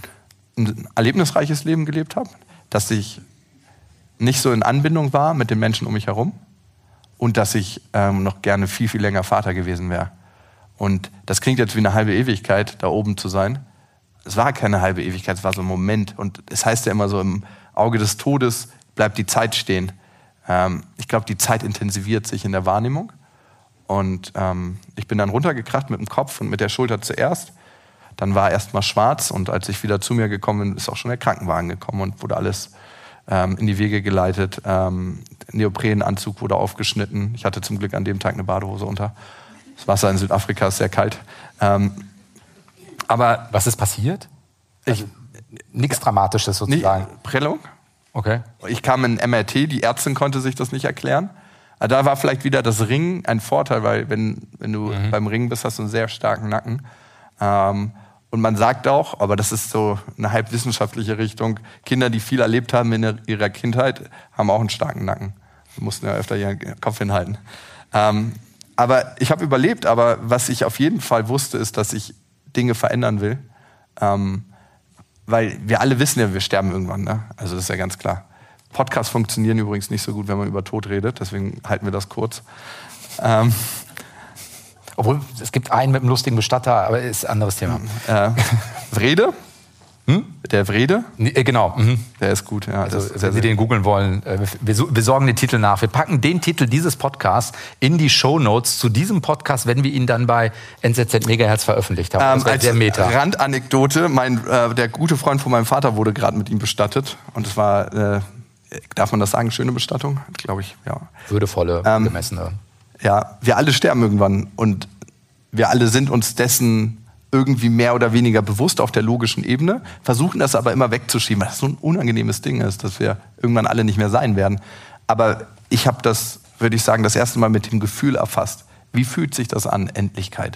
ein erlebnisreiches Leben gelebt habe, dass ich nicht so in Anbindung war mit den Menschen um mich herum und dass ich ähm, noch gerne viel, viel länger Vater gewesen wäre. Und das klingt jetzt wie eine halbe Ewigkeit, da oben zu sein. Es war keine halbe Ewigkeit, es war so ein Moment. Und es heißt ja immer so, im Auge des Todes bleibt die Zeit stehen. Ich glaube, die Zeit intensiviert sich in der Wahrnehmung. Und ähm, ich bin dann runtergekracht mit dem Kopf und mit der Schulter zuerst. Dann war erst mal schwarz und als ich wieder zu mir gekommen bin, ist auch schon der Krankenwagen gekommen und wurde alles ähm, in die Wege geleitet. Ähm, Neoprenanzug wurde aufgeschnitten. Ich hatte zum Glück an dem Tag eine Badehose unter. Das Wasser in Südafrika ist sehr kalt. Ähm, aber
was ist passiert? Also, nichts Dramatisches sozusagen.
Nee, Prellung.
Okay.
Ich kam in M R T, die Ärztin konnte sich das nicht erklären. Aber da war vielleicht wieder das Ringen ein Vorteil, weil wenn, wenn du mhm. beim Ringen bist, hast du einen sehr starken Nacken. Ähm, und man sagt auch, aber das ist so eine halbwissenschaftliche Richtung, Kinder, die viel erlebt haben in ihrer Kindheit, haben auch einen starken Nacken. Die mussten ja öfter ihren Kopf hinhalten. Ähm, aber ich habe überlebt, aber was ich auf jeden Fall wusste, ist, dass ich Dinge verändern will. Ähm, Weil wir alle wissen ja, wir sterben irgendwann. Ne? Also das ist ja ganz klar. Podcasts funktionieren übrigens nicht so gut, wenn man über Tod redet. Deswegen halten wir das kurz. Ähm,
Obwohl, es gibt einen mit einem lustigen Bestatter, aber ist ein anderes Thema.
Äh, Wrede? Hm? Der Wrede?
Nee, äh, genau. Mhm.
Der ist gut. Ja,
also,
ist
wenn
sehr,
Sie den googeln wollen, äh, wir, wir sorgen den Titel nach. Wir packen den Titel dieses Podcasts in die Shownotes zu diesem Podcast, wenn wir ihn dann bei N Z Z Megahertz veröffentlicht haben.
Ähm, als Meta. Randanekdote, mein, äh, der gute Freund von meinem Vater wurde gerade mit ihm bestattet. Und es war, äh, darf man das sagen, schöne Bestattung? Glaube ich, ja.
Würdevolle, ähm, gemessene.
Ja, wir alle sterben irgendwann. Und wir alle sind uns dessen irgendwie mehr oder weniger bewusst auf der logischen Ebene, versuchen das aber immer wegzuschieben, weil das so ein unangenehmes Ding ist, dass wir irgendwann alle nicht mehr sein werden. Aber ich habe das, würde ich sagen, das erste Mal mit dem Gefühl erfasst. Wie fühlt sich das an, Endlichkeit?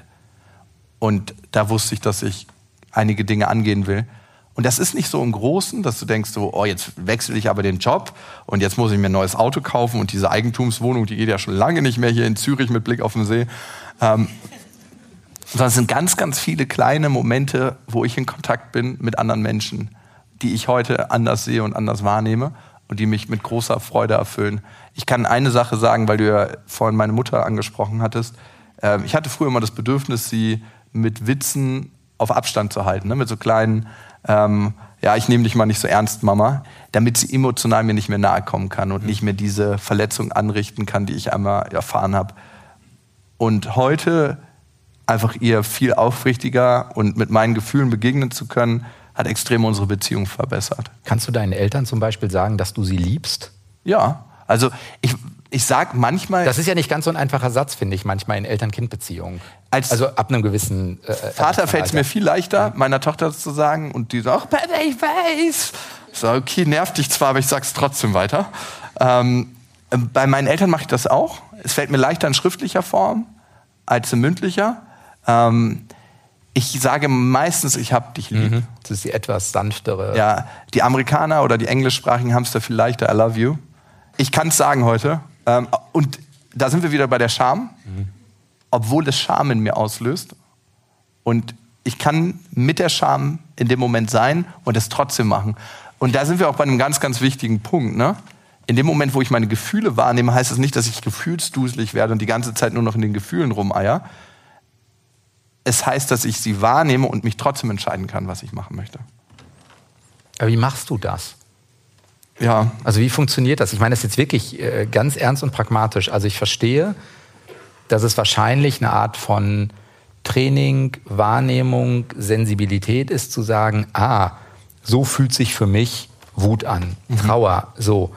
Und da wusste ich, dass ich einige Dinge angehen will. Und das ist nicht so im Großen, dass du denkst, so, oh, jetzt wechsle ich aber den Job und jetzt muss ich mir ein neues Auto kaufen und diese Eigentumswohnung, die geht ja schon lange nicht mehr hier in Zürich mit Blick auf den See. Ähm, Sondern es sind ganz, ganz viele kleine Momente, wo ich in Kontakt bin mit anderen Menschen, die ich heute anders sehe und anders wahrnehme und die mich mit großer Freude erfüllen. Ich kann eine Sache sagen, weil du ja vorhin meine Mutter angesprochen hattest. Ich hatte früher immer das Bedürfnis, sie mit Witzen auf Abstand zu halten, ne? Mit so kleinen, ähm, ja, ich nehme dich mal nicht so ernst, Mama, damit sie emotional mir nicht mehr nahe kommen kann und mhm. nicht mehr diese Verletzung anrichten kann, die ich einmal erfahren habe. Und heute einfach ihr viel aufrichtiger und mit meinen Gefühlen begegnen zu können, hat extrem unsere Beziehung verbessert.
Kannst du deinen Eltern zum Beispiel sagen, dass du sie liebst?
Ja, also ich, ich sag manchmal...
Das ist ja nicht ganz so ein einfacher Satz, finde ich, manchmal in Eltern-Kind-Beziehungen.
Als
also ab einem gewissen... Äh,
Vater fällt es mir viel leichter, meiner Tochter das zu sagen und die sagt, Papa, ich weiß. So, okay, nervt dich zwar, aber ich sag's trotzdem weiter. Ähm, bei meinen Eltern mache ich das auch. Es fällt mir leichter in schriftlicher Form als in mündlicher. Ähm, ich sage meistens, ich hab dich lieb.
Mhm. Das ist die etwas sanftere...
Ja, die Amerikaner oder die englischsprachigen haben es da viel leichter, I love you. Ich kann es sagen heute. Ähm, und da sind wir wieder bei der Scham. Mhm. Obwohl es Scham in mir auslöst. Und ich kann mit der Scham in dem Moment sein und es trotzdem machen. Und da sind wir auch bei einem ganz, ganz wichtigen Punkt. Ne? In dem Moment, wo ich meine Gefühle wahrnehme, heißt es nicht, dass ich gefühlsduselig werde und die ganze Zeit nur noch in den Gefühlen rumeier. Es heißt, dass ich sie wahrnehme und mich trotzdem entscheiden kann, was ich machen möchte.
Aber wie machst du das?
Ja.
Also wie funktioniert das? Ich meine das jetzt wirklich äh, ganz ernst und pragmatisch. Also ich verstehe, dass es wahrscheinlich eine Art von Training, Wahrnehmung, Sensibilität ist, zu sagen, ah, so fühlt sich für mich Wut an, mhm. Trauer, so.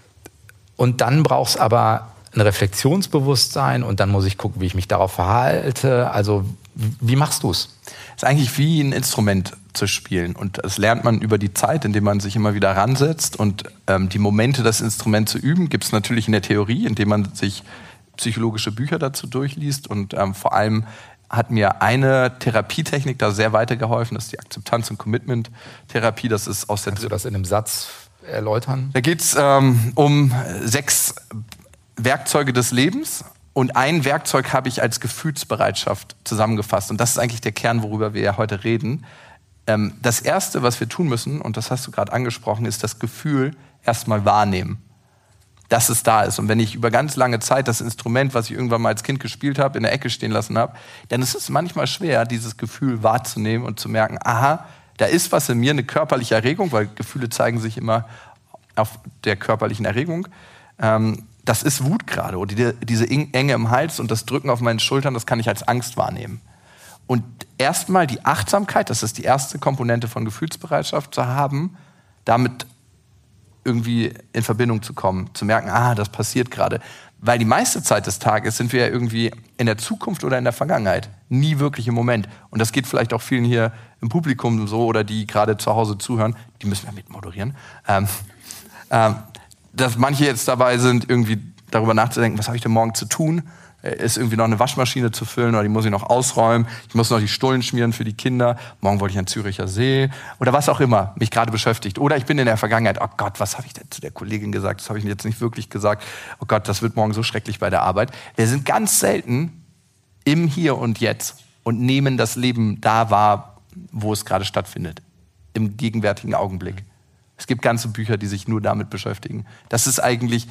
Und dann braucht es aber ein Reflexionsbewusstsein und dann muss ich gucken, wie ich mich darauf verhalte. Also wie machst du es?
Es ist eigentlich wie ein Instrument zu spielen und das lernt man über die Zeit, indem man sich immer wieder ransetzt und ähm, die Momente, das Instrument zu üben, gibt es natürlich in der Theorie, indem man sich psychologische Bücher dazu durchliest und ähm, vor allem hat mir eine Therapietechnik da sehr weitergeholfen, das ist die Akzeptanz- und Commitment-Therapie. Das ist aus der
Kannst du das in einem Satz erläutern?
Da geht es ähm, um sechs Werkzeuge des Lebens und ein Werkzeug habe ich als Gefühlsbereitschaft zusammengefasst und das ist eigentlich der Kern, worüber wir ja heute reden. Ähm, das Erste, was wir tun müssen, und das hast du gerade angesprochen, ist das Gefühl erstmal wahrnehmen, dass es da ist. Und wenn ich über ganz lange Zeit das Instrument, was ich irgendwann mal als Kind gespielt habe, in der Ecke stehen lassen habe, dann ist es manchmal schwer, dieses Gefühl wahrzunehmen und zu merken, aha, da ist was in mir, eine körperliche Erregung, weil Gefühle zeigen sich immer auf der körperlichen Erregung. Ähm, das ist Wut gerade oder die, diese Enge im Hals und das Drücken auf meinen Schultern, das kann ich als Angst wahrnehmen. Und erstmal die Achtsamkeit, das ist die erste Komponente von Gefühlsbereitschaft zu haben, damit irgendwie in Verbindung zu kommen, zu merken, ah, das passiert gerade. Weil die meiste Zeit des Tages sind wir ja irgendwie in der Zukunft oder in der Vergangenheit. Nie wirklich im Moment. Und das geht vielleicht auch vielen hier im Publikum so oder die gerade zu Hause zuhören. Die müssen wir mitmoderieren. Ähm, ähm, dass manche jetzt dabei sind, irgendwie darüber nachzudenken, was habe ich denn morgen zu tun? Ist irgendwie noch eine Waschmaschine zu füllen oder die muss ich noch ausräumen. Ich muss noch die Stullen schmieren für die Kinder. Morgen wollte ich an Züricher See oder was auch immer mich gerade beschäftigt. Oder ich bin in der Vergangenheit, oh Gott, was habe ich denn zu der Kollegin gesagt? Das habe ich jetzt nicht wirklich gesagt. Oh Gott, das wird morgen so schrecklich bei der Arbeit. Wir sind ganz selten im Hier und Jetzt und nehmen das Leben da wahr, wo es gerade stattfindet. Im gegenwärtigen Augenblick. Es gibt ganze Bücher, die sich nur damit beschäftigen. Das ist eigentlich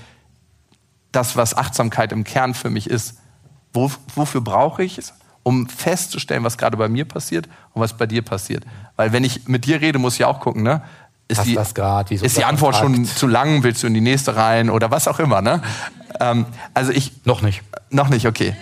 das, was Achtsamkeit im Kern für mich ist. Wo, wofür brauche ich es? Um festzustellen, was gerade bei mir passiert und was bei dir passiert. Weil wenn ich mit dir rede, muss ich auch gucken, ne? Ist
Passt
die,
das grad, wie so
ist die Antwort schon zu lang? Willst du in die nächste rein? Oder was auch immer, ne? Ähm, also ich...
Noch nicht.
Noch nicht, okay.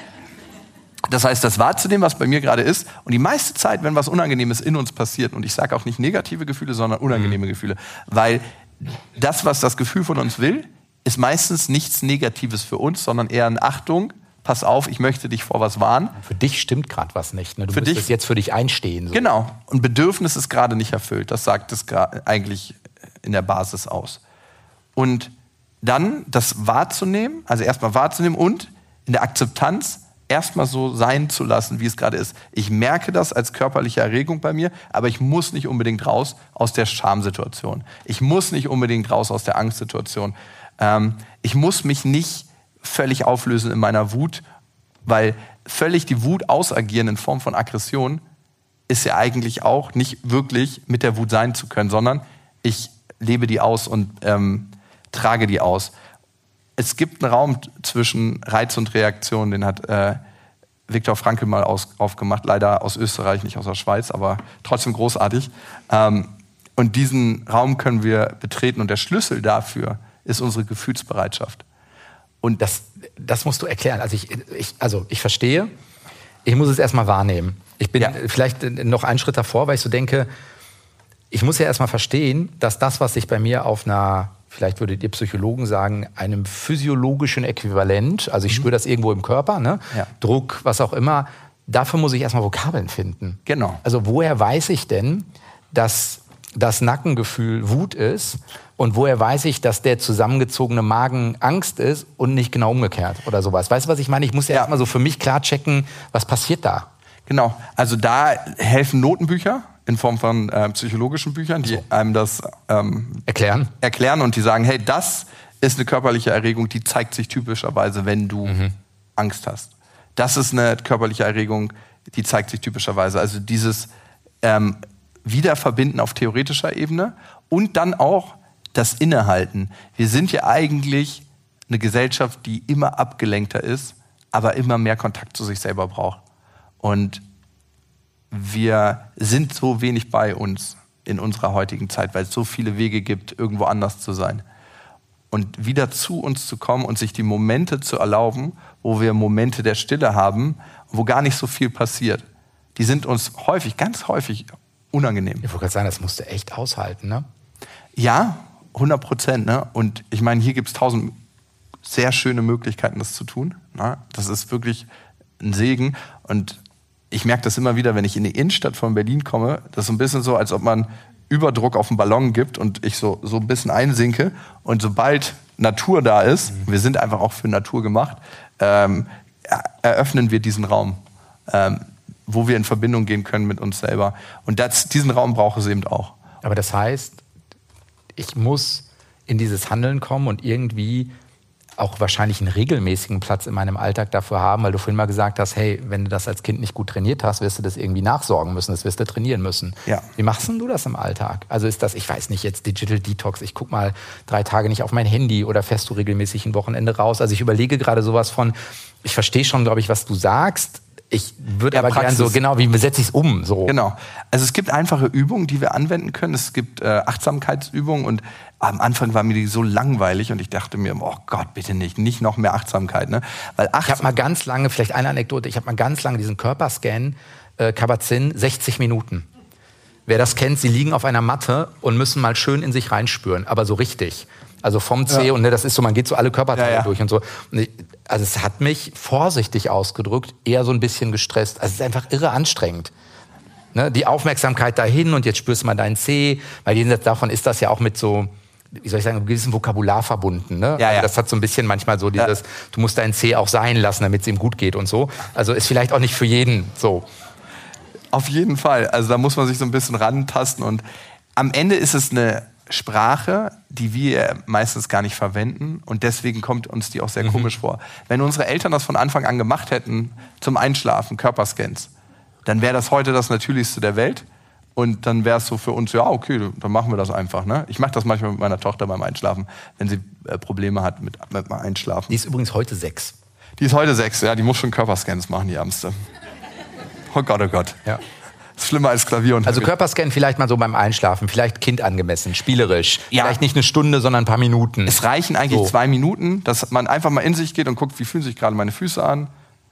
Das heißt, das wahrzunehmen, was bei mir gerade ist. Und die meiste Zeit, wenn was Unangenehmes in uns passiert, und ich sage auch nicht negative Gefühle, sondern unangenehme mhm. Gefühle, weil das, was das Gefühl von uns will, ist meistens nichts Negatives für uns, sondern eher eine Achtung, pass auf, ich möchte dich vor was warnen.
Für dich stimmt gerade was nicht. Ne? Du
für
musst
dich,
das jetzt für dich einstehen. So.
Genau. Und Bedürfnis ist gerade nicht erfüllt. Das sagt es eigentlich in der Basis aus. Und dann das wahrzunehmen, also erstmal wahrzunehmen und in der Akzeptanz erstmal so sein zu lassen, wie es gerade ist. Ich merke das als körperliche Erregung bei mir, aber ich muss nicht unbedingt raus aus der Schamsituation. Ich muss nicht unbedingt raus aus der Angstsituation. Ähm, ich muss mich nicht völlig auflösen in meiner Wut, weil völlig die Wut ausagieren in Form von Aggression ist ja eigentlich auch nicht wirklich mit der Wut sein zu können, sondern ich lebe die aus und ähm, trage die aus. Es gibt einen Raum zwischen Reiz und Reaktion, den hat äh, Viktor Frankl mal aus, aufgemacht, leider aus Österreich, nicht aus der Schweiz, aber trotzdem großartig. Ähm, Und diesen Raum können wir betreten. Und der Schlüssel dafür ist unsere Gefühlsbereitschaft.
Und das, das musst du erklären. Also ich, ich, also ich verstehe, ich muss es erstmal wahrnehmen. Ich bin ja. vielleicht noch einen Schritt davor, weil ich so denke, ich muss ja erstmal verstehen, dass das, was sich bei mir auf einer, vielleicht würdet ihr Psychologen sagen, einem physiologischen Äquivalent, also ich mhm. spüre das irgendwo im Körper, ne? Ja. Druck, was auch immer, dafür muss ich erstmal Vokabeln finden.
Genau.
Also woher weiß ich denn, dass das Nackengefühl Wut ist und woher weiß ich, dass der zusammengezogene Magen Angst ist und nicht genau umgekehrt oder sowas. Weißt du, was ich meine? Ich muss ja, ja. erstmal so für mich klar checken, was passiert da.
Genau, also da helfen Notenbücher in Form von äh, psychologischen Büchern, die so. einem das ähm,
erklären.
erklären und die sagen, hey, das ist eine körperliche Erregung, die zeigt sich typischerweise, wenn du mhm. Angst hast. Das ist eine körperliche Erregung, die zeigt sich typischerweise. Also dieses ähm, Wiederverbinden auf theoretischer Ebene und dann auch das Innehalten. Wir sind ja eigentlich eine Gesellschaft, die immer abgelenkter ist, aber immer mehr Kontakt zu sich selber braucht. Und wir sind so wenig bei uns in unserer heutigen Zeit, weil es so viele Wege gibt, irgendwo anders zu sein. Und wieder zu uns zu kommen und sich die Momente zu erlauben, wo wir Momente der Stille haben, wo gar nicht so viel passiert. Die sind uns häufig, ganz häufig unangenehm.
Ich wollte gerade sagen, das musst du echt aushalten, ne?
Ja, hundert Prozent. Ne? Und ich meine, hier gibt es tausend sehr schöne Möglichkeiten, das zu tun. Ne? Das ist wirklich ein Segen. Und ich merke das immer wieder, wenn ich in die Innenstadt von Berlin komme. Das ist so ein bisschen so, als ob man Überdruck auf einen Ballon gibt und ich so, so ein bisschen einsinke. Und sobald Natur da ist, mhm. wir sind einfach auch für Natur gemacht, ähm, eröffnen wir diesen Raum, ähm, wo wir in Verbindung gehen können mit uns selber. Und das, diesen Raum braucht es eben auch.
Aber das heißt, ich muss in dieses Handeln kommen und irgendwie auch wahrscheinlich einen regelmäßigen Platz in meinem Alltag dafür haben, weil du vorhin mal gesagt hast, hey, wenn du das als Kind nicht gut trainiert hast, wirst du das irgendwie nachsorgen müssen, das wirst du trainieren müssen.
Ja.
Wie machst denn du das im Alltag? Also ist das, ich weiß nicht, jetzt Digital Detox, ich guck mal drei Tage nicht auf mein Handy oder fährst du regelmäßig ein Wochenende raus? Also ich überlege gerade sowas von, ich verstehe schon, glaube ich, was du sagst. Ich würde aber gerne so, genau, wie setze ich es um? So.
Genau. Also es gibt einfache Übungen, die wir anwenden können. Es gibt äh, Achtsamkeitsübungen und am Anfang war mir die so langweilig und ich dachte mir, oh Gott, bitte nicht, nicht noch mehr Achtsamkeit. Ne? Weil Achtsam-
ich habe mal ganz lange, vielleicht eine Anekdote, ich habe mal ganz lange diesen Körperscan, äh, Kabat-Zinn, sechzig Minuten. Wer das kennt, sie liegen auf einer Matte und müssen mal schön in sich reinspüren, aber so richtig. Also vom Zeh ja. und ne, das ist so, man geht so alle Körperteile ja, ja. durch und so. Und ich, also es hat mich vorsichtig ausgedrückt, eher so ein bisschen gestresst. Also es ist einfach irre anstrengend. Ne, die Aufmerksamkeit dahin und jetzt spürst du mal deinen Zeh, weil jenseits davon ist das ja auch mit so, wie soll ich sagen, einem gewissen Vokabular verbunden. Ne?
Ja, ja.
Das hat so ein bisschen manchmal so dieses, ja. du musst deinen Zeh auch sein lassen, damit es ihm gut geht und so. Also ist vielleicht auch nicht für jeden so.
Auf jeden Fall. Also da muss man sich so ein bisschen rantasten und am Ende ist es eine Sprache, die wir meistens gar nicht verwenden und deswegen kommt uns die auch sehr mhm. komisch vor. Wenn unsere Eltern das von Anfang an gemacht hätten, zum Einschlafen, Körperscans, dann wäre das heute das Natürlichste der Welt und dann wäre es so für uns, ja okay, dann machen wir das einfach. Ne? Ich mache das manchmal mit meiner Tochter beim Einschlafen, wenn sie äh, Probleme hat mit, mit dem Einschlafen.
Die ist übrigens heute sechs.
Die ist heute sechs, ja, die muss schon Körperscans machen, die Ärmste. Oh Gott, oh Gott.
Ja.
Das ist schlimmer als Klavier.
Also Körperscan vielleicht mal so beim Einschlafen, vielleicht kindangemessen, spielerisch.
Ja.
Vielleicht nicht eine Stunde, sondern ein paar Minuten.
Es reichen eigentlich
so.
zwei Minuten, dass man einfach mal in sich geht und guckt, wie fühlen sich gerade meine Füße an.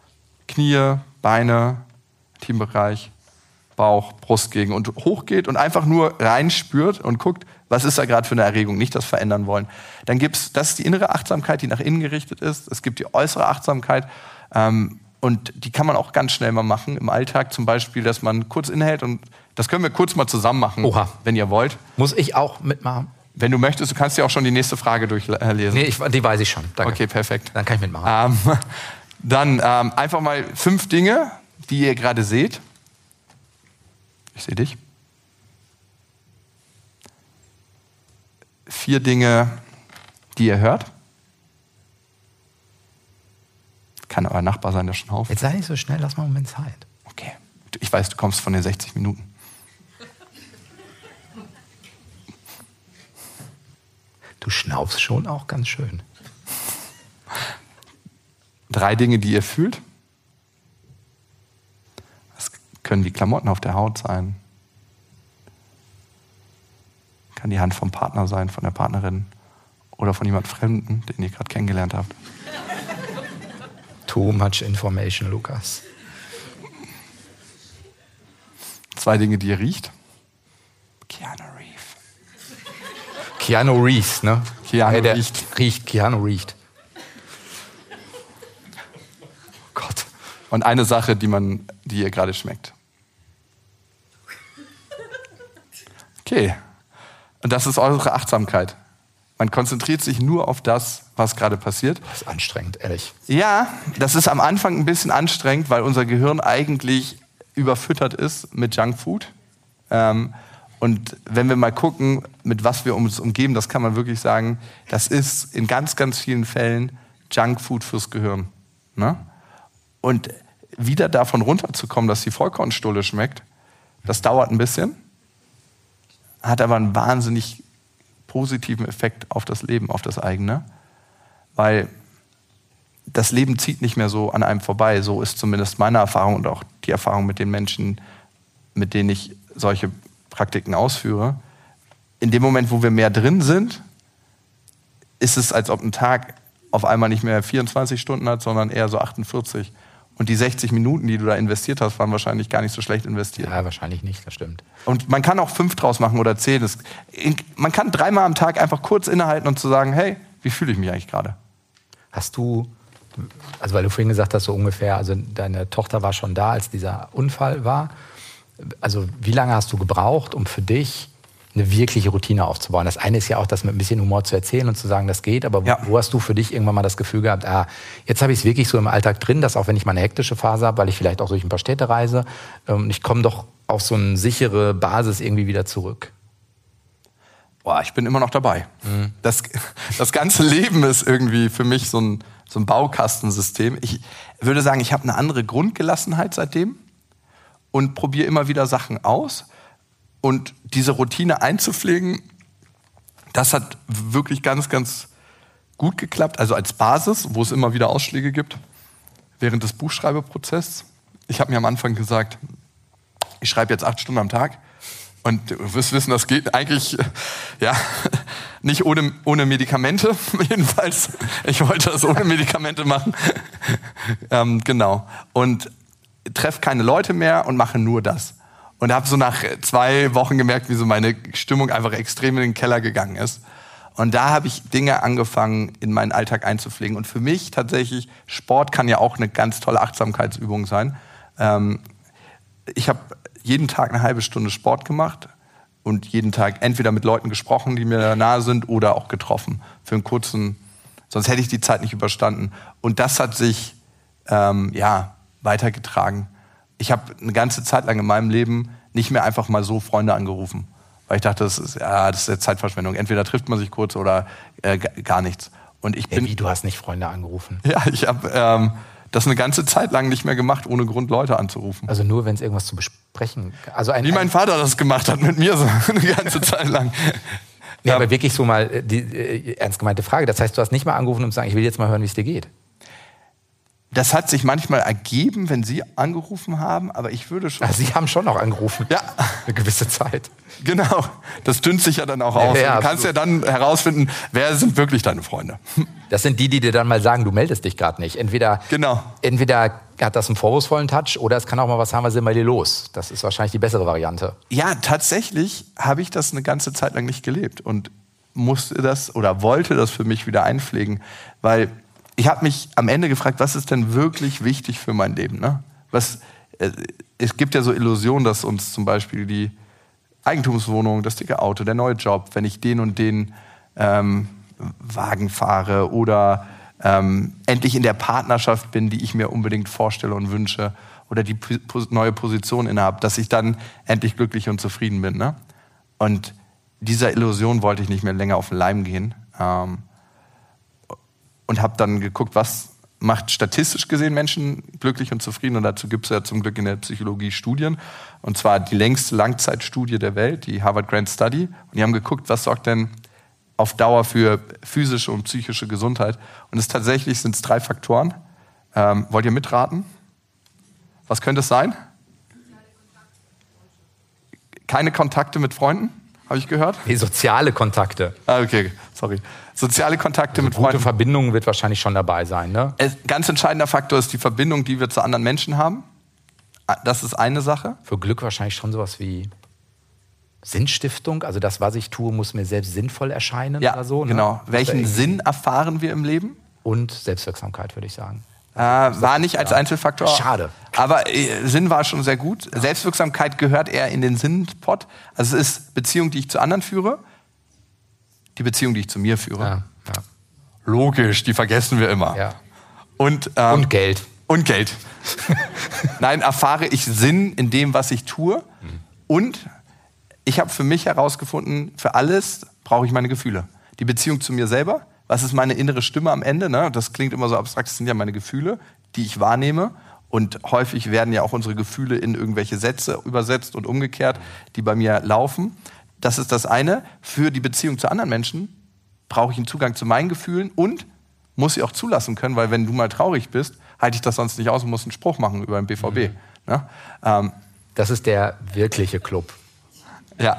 Knie, Beine, Intimbereich, Bauch, Brustgegend und hochgeht und einfach nur reinspürt und guckt, was ist da gerade für eine Erregung, nicht das verändern wollen. Dann gibt's, das ist die innere Achtsamkeit, die nach innen gerichtet ist. Es gibt die äußere Achtsamkeit, ähm, und die kann man auch ganz schnell mal machen im Alltag. Zum Beispiel, dass man kurz innehält und das können wir kurz mal zusammen machen,
Oha.
wenn ihr wollt.
Muss ich auch mitmachen?
Wenn du möchtest, du kannst dir auch schon die nächste Frage durchlesen.
Nee, ich, die weiß ich schon. Danke.
Okay, perfekt.
Dann kann ich mitmachen.
Ähm, dann ähm, einfach mal fünf Dinge, die ihr gerade seht. Ich sehe dich. Vier Dinge, die ihr hört. Kann euer Nachbar sein, der schon auf.
Jetzt sei nicht so schnell, lass mal einen Moment Zeit.
Okay. Ich weiß, du kommst von den sechzig Minuten.
Du schnaufst schon auch ganz schön.
Drei Dinge, die ihr fühlt. Das können die Klamotten auf der Haut sein. Kann die Hand vom Partner sein, von der Partnerin oder von jemand Fremden, den ihr gerade kennengelernt habt.
Too much information, Lukas.
Zwei Dinge, die ihr riecht. Keanu Reeves.
Keanu Reeves, ne?
Keanu
hey, der
riecht.
riecht. Keanu riecht. Oh Gott.
Und eine Sache, die man, die ihr gerade schmeckt. Okay. Und das ist eure Achtsamkeit. Man konzentriert sich nur auf das, was gerade passiert.
Das ist anstrengend, ehrlich.
Ja, das ist am Anfang ein bisschen anstrengend, weil unser Gehirn eigentlich überfüttert ist mit Junkfood. Ähm, und wenn wir mal gucken, mit was wir uns umgeben, das kann man wirklich sagen, das ist in ganz, ganz vielen Fällen Junkfood fürs Gehirn. Ne? Und wieder davon runterzukommen, dass die Vollkornstulle schmeckt, das dauert ein bisschen, hat aber einen wahnsinnig positiven Effekt auf das Leben, auf das eigene, weil das Leben zieht nicht mehr so an einem vorbei. So ist zumindest meine Erfahrung und auch die Erfahrung mit den Menschen, mit denen ich solche Praktiken ausführe. In dem Moment, wo wir mehr drin sind, ist es, als ob ein Tag auf einmal nicht mehr vierundzwanzig Stunden hat, sondern eher so achtundvierzig. Und die sechzig Minuten, die du da investiert hast, waren wahrscheinlich gar nicht so schlecht investiert.
Ja, wahrscheinlich nicht, das stimmt.
Und man kann auch fünf draus machen oder zehn. Das, man kann dreimal am Tag einfach kurz innehalten und zu sagen, hey, wie fühle ich mich eigentlich gerade?
Hast du, also weil du vorhin gesagt hast, so ungefähr, also deine Tochter war schon da, als dieser Unfall war. Also wie lange hast du gebraucht, um für dich eine wirkliche Routine aufzubauen? Das eine ist ja auch, das mit ein bisschen Humor zu erzählen und zu sagen, das geht. Aber
ja.
wo hast du für dich irgendwann mal das Gefühl gehabt, ah, jetzt habe ich es wirklich so im Alltag drin, dass auch wenn ich mal eine hektische Phase habe, weil ich vielleicht auch durch ein paar Städte reise, ähm, ich komme doch auf so eine sichere Basis irgendwie wieder zurück?
Boah, ich bin immer noch dabei. Mhm. Das, das ganze Leben ist irgendwie für mich so ein, so ein Baukastensystem. Ich würde sagen, ich habe eine andere Grundgelassenheit seitdem und probiere immer wieder Sachen aus. Und diese Routine einzupflegen, das hat wirklich ganz, ganz gut geklappt. Also als Basis, wo es immer wieder Ausschläge gibt, während des Buchschreibeprozesses. Ich habe mir am Anfang gesagt, ich schreibe jetzt acht Stunden am Tag. Und du wirst wissen, das geht eigentlich ja, nicht ohne, ohne Medikamente. Jedenfalls, ich wollte das ohne Medikamente machen. ähm, genau. Und treffe keine Leute mehr und mache nur das. Und habe so nach zwei Wochen gemerkt, wie so meine Stimmung einfach extrem in den Keller gegangen ist. Und da habe ich Dinge angefangen, in meinen Alltag einzupflegen. Und für mich tatsächlich, Sport kann ja auch eine ganz tolle Achtsamkeitsübung sein. Ähm, ich habe jeden Tag eine halbe Stunde Sport gemacht und jeden Tag entweder mit Leuten gesprochen, die mir nahe sind, oder auch getroffen. Für einen kurzen, sonst hätte ich die Zeit nicht überstanden. Und das hat sich ähm, ja, weitergetragen. Ich habe eine ganze Zeit lang in meinem Leben nicht mehr einfach mal so Freunde angerufen, weil ich dachte, das ist, ja, das ist ja Zeitverschwendung. Entweder trifft man sich kurz oder äh, gar nichts. Und ich bin,
ja, wie, du hast nicht Freunde angerufen?
Ja, ich habe ähm, das eine ganze Zeit lang nicht mehr gemacht, ohne Grund Leute anzurufen.
Also nur, wenn es irgendwas zu besprechen gibt. Also ein,
wie mein Vater das gemacht hat mit mir so eine ganze Zeit lang.
Ja, aber wirklich so mal die äh, ernst gemeinte Frage. Das heißt, du hast nicht mal angerufen, um zu sagen, ich will jetzt mal hören, wie es dir geht.
Das hat sich manchmal ergeben, wenn Sie angerufen haben, aber ich würde schon...
Also Sie haben schon noch angerufen.
Ja.
Eine gewisse Zeit.
Genau. Das dünnt sich ja dann auch aus.
Ja, ja,
du kannst ja dann herausfinden, wer sind wirklich deine Freunde.
Das sind die, die dir dann mal sagen, du meldest dich gerade nicht. Entweder,
genau.
entweder hat das einen vorwurfsvollen Touch oder es kann auch mal was haben, was ist bei dir los. Das ist wahrscheinlich die bessere Variante.
Ja, tatsächlich habe ich das eine ganze Zeit lang nicht gelebt und musste das oder wollte das für mich wieder einpflegen, weil ich habe mich am Ende gefragt, was ist denn wirklich wichtig für mein Leben? Ne? Was, äh, es gibt ja so Illusionen, dass uns zum Beispiel die Eigentumswohnung, das dicke Auto, der neue Job, wenn ich den und den ähm, Wagen fahre oder ähm, endlich in der Partnerschaft bin, die ich mir unbedingt vorstelle und wünsche, oder die po- neue Position innehabe, dass ich dann endlich glücklich und zufrieden bin. Ne? Und dieser Illusion wollte ich nicht mehr länger auf den Leim gehen. Ähm, Und habe dann geguckt, was macht statistisch gesehen Menschen glücklich und zufrieden. Und dazu gibt es ja zum Glück in der Psychologie Studien. Und zwar die längste Langzeitstudie der Welt, die Harvard Grant Study. Und die haben geguckt, was sorgt denn auf Dauer für physische und psychische Gesundheit. Und es tatsächlich sind es drei Faktoren. Ähm, wollt ihr mitraten? Was könnte es sein? Keine Kontakte mit Freunden? habe ich gehört.
Nee, soziale Kontakte.
Ah, okay, sorry. Soziale Kontakte
Also
mit
gute
Freunden.
Verbindungen wird wahrscheinlich schon dabei sein, ne?
Ein ganz entscheidender Faktor ist die Verbindung, die wir zu anderen Menschen haben. Das ist eine Sache.
Für Glück wahrscheinlich schon sowas wie Sinnstiftung. Also das, was ich tue, muss mir selbst sinnvoll erscheinen
Ja,
oder so. Ne?
genau. Welchen Sinn erfahren wir im Leben?
Und Selbstwirksamkeit, würde ich sagen.
Äh, war nicht als Einzelfaktor.
Schade.
Aber äh, Sinn war schon sehr gut. Ja. Selbstwirksamkeit gehört eher in den Sinnpot. Also es ist Beziehung, die ich zu anderen führe, die Beziehung, die ich zu mir führe.
Ja, ja.
Logisch, die vergessen wir immer.
Ja.
Und, ähm,
Und Geld.
Und Geld. Nein, erfahre ich Sinn in dem, was ich tue. Mhm. Und ich habe für mich herausgefunden, für alles brauche ich meine Gefühle. Die Beziehung zu mir selber. Was ist meine innere Stimme am Ende? Ne? Das klingt immer so abstrakt, das sind ja meine Gefühle, die ich wahrnehme. Und häufig werden ja auch unsere Gefühle in irgendwelche Sätze übersetzt und umgekehrt, die bei mir laufen. Das ist das eine. Für die Beziehung zu anderen Menschen brauche ich einen Zugang zu meinen Gefühlen und muss sie auch zulassen können, weil wenn du mal traurig bist, halte ich das sonst nicht aus und muss einen Spruch machen über den B V B. Mhm. Ne? Ähm,
das ist der wirkliche Club.
Ja.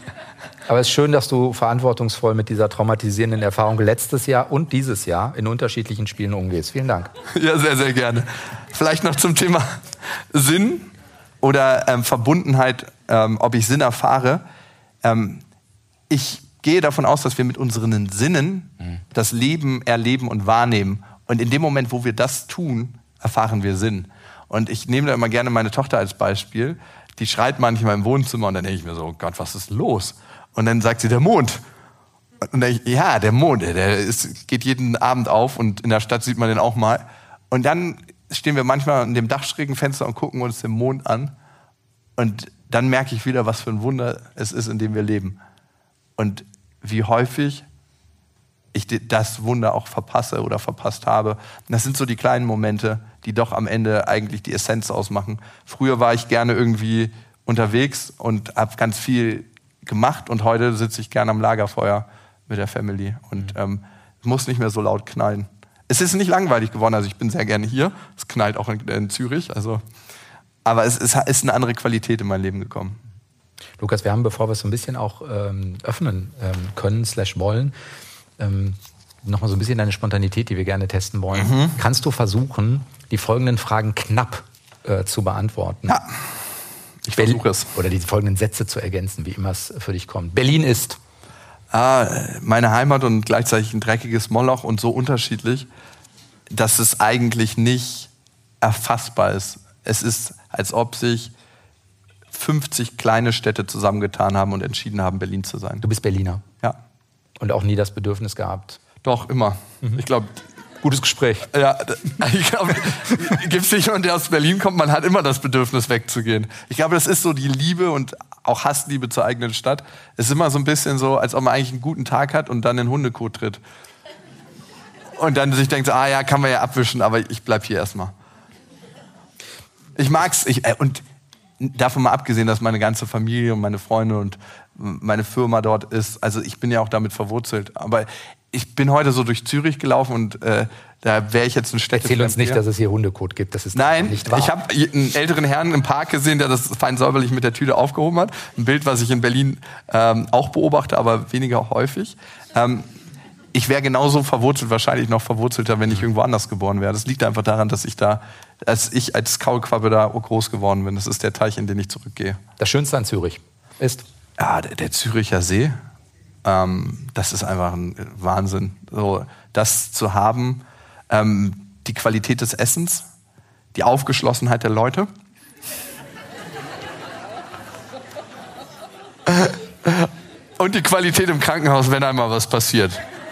Aber es ist schön, dass du verantwortungsvoll mit dieser traumatisierenden Erfahrung letztes Jahr und dieses Jahr in unterschiedlichen Spielen umgehst. Vielen Dank.
Ja, sehr, sehr gerne. Vielleicht noch zum Thema Sinn oder ähm, Verbundenheit, ähm, ob ich Sinn erfahre. Ähm, ich gehe davon aus, dass wir mit unseren Sinnen mhm. das Leben erleben und wahrnehmen. Und in dem Moment, wo wir das tun, erfahren wir Sinn. Und ich nehme da immer gerne meine Tochter als Beispiel. Die schreit manchmal im Wohnzimmer und dann denke ich mir so, oh Gott, was ist los? Und dann sagt sie, der Mond. Und dann denke ich, ja, der Mond, der ist, geht jeden Abend auf und in der Stadt sieht man den auch mal. Und dann stehen wir manchmal an dem Dachschrägenfenster und gucken uns den Mond an. Und dann merke ich wieder, was für ein Wunder es ist, in dem wir leben. Und wie häufig ich das Wunder auch verpasse oder verpasst habe. Und das sind so die kleinen Momente, die doch am Ende eigentlich die Essenz ausmachen. Früher war ich gerne irgendwie unterwegs und habe ganz viel gemacht und heute sitze ich gerne am Lagerfeuer mit der Family und ähm, muss nicht mehr so laut knallen. Es ist nicht langweilig geworden, also ich bin sehr gerne hier. Es knallt auch in, in Zürich, also, aber es ist, ist eine andere Qualität in mein Leben gekommen.
Lukas, wir haben, bevor wir es so ein bisschen auch ähm, öffnen ähm, können, slash wollen, ähm, nochmal so ein bisschen deine Spontanität, die wir gerne testen wollen. Mhm. Kannst du versuchen, die folgenden Fragen knapp äh, zu beantworten?
Ja. Ich versuche es.
Oder die folgenden Sätze zu ergänzen, wie immer es für dich kommt. Berlin ist?
Ah, meine Heimat und gleichzeitig ein dreckiges Moloch und so unterschiedlich, dass es eigentlich nicht erfassbar ist. Es ist, als ob sich fünfzig kleine Städte zusammengetan haben und entschieden haben, Berlin zu sein.
Du bist Berliner?
Ja.
Und auch nie das Bedürfnis gehabt?
Doch, immer. Mhm. Ich glaube...
Gutes Gespräch.
Ja, ich glaube, gibt es nicht jemanden, der aus Berlin kommt, man hat immer das Bedürfnis wegzugehen. Ich glaube, das ist so die Liebe und auch Hassliebe zur eigenen Stadt. Es ist immer so ein bisschen so, als ob man eigentlich einen guten Tag hat und dann in Hundekot tritt. Und dann sich denkt, ah ja, kann man ja abwischen, aber ich bleib hier erstmal. Ich mag's, ich, äh, und davon mal abgesehen, dass meine ganze Familie und meine Freunde und meine Firma dort ist, also ich bin ja auch damit verwurzelt, aber ich bin heute so durch Zürich gelaufen und äh, da wäre ich jetzt ein Städte.
Erzähl uns nicht, hier. dass es hier Hundekot gibt. Das ist
Nein,
nicht wahr.
Ich habe einen älteren Herrn im Park gesehen, der das fein säuberlich mit der Tüte aufgehoben hat. Ein Bild, was ich in Berlin ähm, auch beobachte, aber weniger häufig. Ähm, ich wäre genauso verwurzelt, wahrscheinlich noch verwurzelter, wenn ich irgendwo anders geboren wäre. Das liegt einfach daran, dass ich da, als ich als Kaulquappe da groß geworden bin. Das ist der Teich, in den ich zurückgehe.
Das Schönste an Zürich ist?
Ja, der, der Züricher See. Ähm, das ist einfach ein Wahnsinn, so das zu haben. Ähm, die Qualität des Essens, die Aufgeschlossenheit der Leute. Und die Qualität im Krankenhaus, wenn einmal was passiert.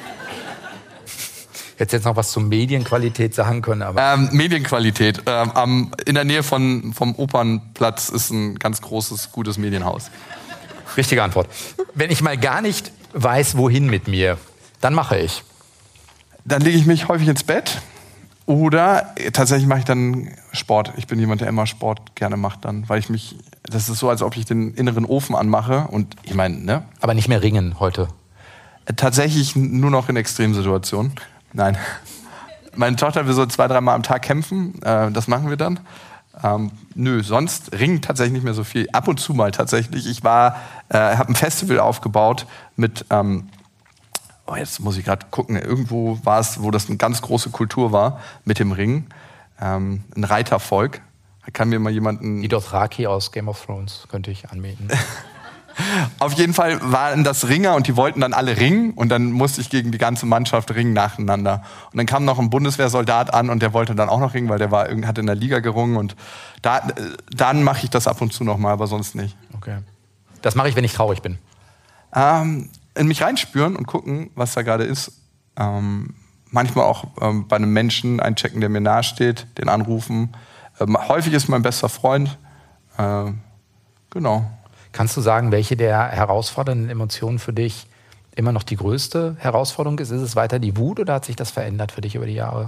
Hättest jetzt noch was zur Medienqualität sagen können, aber...
Ähm, Medienqualität. Ähm, am, in der Nähe von, vom Opernplatz ist ein ganz großes, gutes Medienhaus.
Richtige Antwort. Wenn ich mal gar nicht weiß, wohin mit mir, dann mache ich.
Dann lege ich mich häufig ins Bett oder tatsächlich mache ich dann Sport. Ich bin jemand, der immer Sport gerne macht dann, weil ich mich, das ist so, als ob ich den inneren Ofen anmache und ich meine, ne?
Aber nicht mehr ringen heute?
Tatsächlich nur noch in Extremsituationen. Nein. Meine Tochter will so zwei, dreimal am Tag kämpfen, das machen wir dann. Ähm, nö, sonst Ring tatsächlich nicht mehr so viel. Ab und zu mal tatsächlich. Ich war, äh, habe ein Festival aufgebaut mit, ähm, oh, jetzt muss ich gerade gucken, irgendwo war es, wo das eine ganz große Kultur war mit dem Ring. Ähm, ein Reitervolk. Da kann mir mal jemanden...
Die Dothraki aus Game of Thrones könnte ich anmieten.
Auf jeden Fall waren das Ringer und die wollten dann alle ringen und dann musste ich gegen die ganze Mannschaft ringen nacheinander. Und dann kam noch ein Bundeswehrsoldat an und der wollte dann auch noch ringen, weil der war, hat in der Liga gerungen und da, dann mache ich das ab und zu noch mal, aber sonst nicht.
Okay. Das mache ich, wenn ich traurig bin.
Ähm, in mich reinspüren und gucken, was da gerade ist. Ähm, manchmal auch ähm, bei einem Menschen einchecken, der mir nahesteht, den anrufen. Ähm, häufig ist mein bester Freund. Äh, genau.
Kannst du sagen, welche der herausfordernden Emotionen für dich immer noch die größte Herausforderung ist? Ist es weiter die Wut oder hat sich das verändert für dich über die Jahre?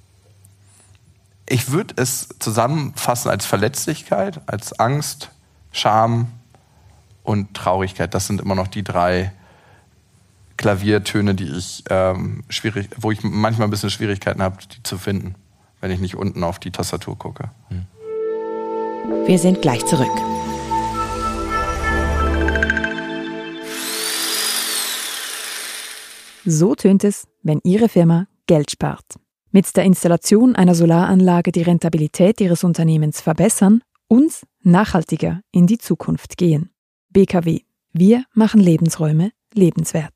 Ich würde es zusammenfassen als Verletzlichkeit, als Angst, Scham und Traurigkeit. Das sind immer noch die drei Klaviertöne, die ich ähm, schwierig, wo ich manchmal ein bisschen Schwierigkeiten habe, die zu finden, wenn ich nicht unten auf die Tastatur gucke.
Hm. Wir sind gleich zurück.
So tönt es, wenn Ihre Firma Geld spart. Mit der Installation einer Solaranlage die Rentabilität Ihres Unternehmens verbessern und nachhaltiger in die Zukunft gehen. B K W. Wir machen Lebensräume lebenswert.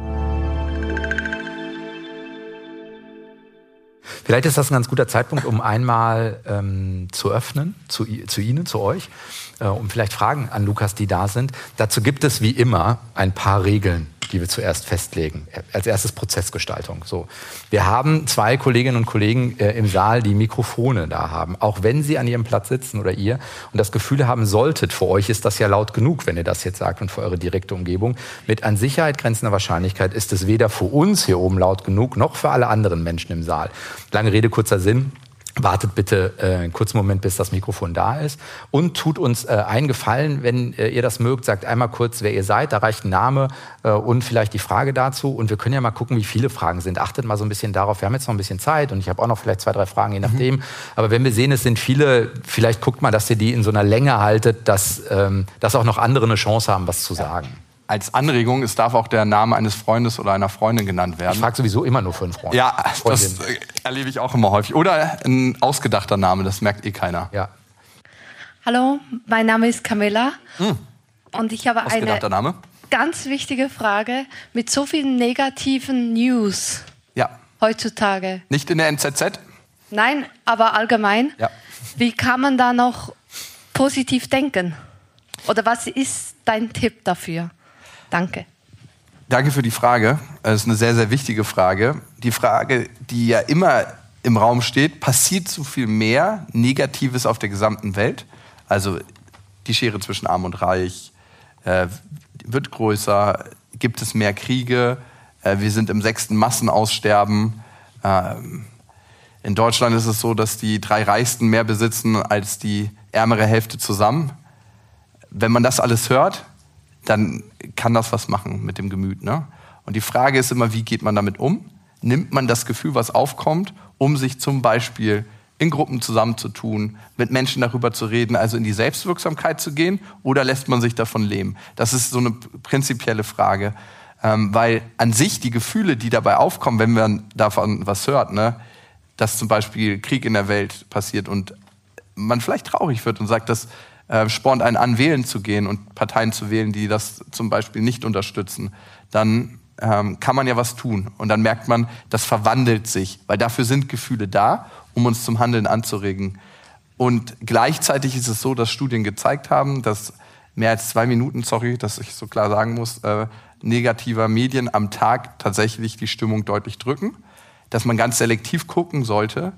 Vielleicht ist das ein ganz guter Zeitpunkt, um einmal ähm, zu öffnen, zu, zu Ihnen, zu euch, äh, um vielleicht Fragen an Lukas, die da sind. Dazu gibt es wie immer ein paar Regeln, die wir zuerst festlegen. Als erstes Prozessgestaltung. So. Wir haben zwei Kolleginnen und Kollegen äh, im Saal, die Mikrofone da haben. Auch wenn sie an ihrem Platz sitzen oder ihr und das Gefühl haben solltet, für euch ist das ja laut genug, wenn ihr das jetzt sagt und für eure direkte Umgebung. Mit an Sicherheit grenzender Wahrscheinlichkeit ist es weder für uns hier oben laut genug, noch für alle anderen Menschen im Saal. Lange Rede, kurzer Sinn. Wartet bitte äh, einen kurzen Moment, bis das Mikrofon da ist. Und tut uns äh, einen Gefallen, wenn äh, ihr das mögt, sagt einmal kurz, wer ihr seid. Da reicht ein Name äh, und vielleicht die Frage dazu. Und wir können ja mal gucken, wie viele Fragen sind. Achtet mal so ein bisschen darauf. Wir haben jetzt noch ein bisschen Zeit und ich habe auch noch vielleicht zwei, drei Fragen, je nachdem. Mhm. Aber wenn wir sehen, es sind viele, vielleicht guckt mal, dass ihr die in so einer Länge haltet, dass, ähm, dass auch noch andere eine Chance haben, was zu sagen.
Als Anregung, es darf auch der Name eines Freundes oder einer Freundin genannt werden.
Ich frage sowieso immer nur für einen Freund.
Ja, Freundin. Das erlebe ich auch immer häufig. Oder ein ausgedachter Name, das merkt eh keiner.
Ja.
Hallo, mein Name ist Camilla.
Hm.
Und ich habe eine
Name?
ganz wichtige Frage. Mit so vielen negativen News
ja.
heutzutage.
Nicht in der N Z Z?
Nein, aber allgemein.
Ja.
Wie kann man da noch positiv denken? Oder was ist dein Tipp dafür? Danke.
Danke für die Frage. Das ist eine sehr, sehr wichtige Frage. Die Frage, die ja immer im Raum steht, passiert so viel mehr Negatives auf der gesamten Welt? Also die Schere zwischen Arm und Reich äh, wird größer, gibt es mehr Kriege, äh, wir sind im sechsten Massenaussterben. Äh, in Deutschland ist es so, dass die drei Reichsten mehr besitzen als die ärmere Hälfte zusammen. Wenn man das alles hört, dann kann das was machen mit dem Gemüt. Ne? Und die Frage ist immer, wie geht man damit um? Nimmt man das Gefühl, was aufkommt, um sich zum Beispiel in Gruppen zusammenzutun, mit Menschen darüber zu reden, also in die Selbstwirksamkeit zu gehen, oder lässt man sich davon lähmen? Das ist so eine prinzipielle Frage, ähm, weil an sich die Gefühle, die dabei aufkommen, wenn man davon was hört, ne, dass zum Beispiel Krieg in der Welt passiert und man vielleicht traurig wird und sagt, das Äh, spornt einen an, wählen zu gehen und Parteien zu wählen, die das zum Beispiel nicht unterstützen, dann ähm, kann man ja was tun. Und dann merkt man, das verwandelt sich, weil dafür sind Gefühle da, um uns zum Handeln anzuregen. Und gleichzeitig ist es so, dass Studien gezeigt haben, dass mehr als zwei Minuten, sorry, dass ich so klar sagen muss, äh, negativer Medien am Tag tatsächlich die Stimmung deutlich drücken, dass man ganz selektiv gucken sollte,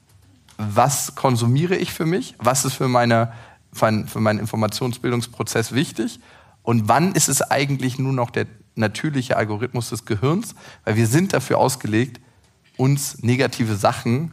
was konsumiere ich für mich, was ist für meine für meinen Informationsbildungsprozess wichtig und wann ist es eigentlich nur noch der natürliche Algorithmus des Gehirns, weil wir sind dafür ausgelegt, uns negative Sachen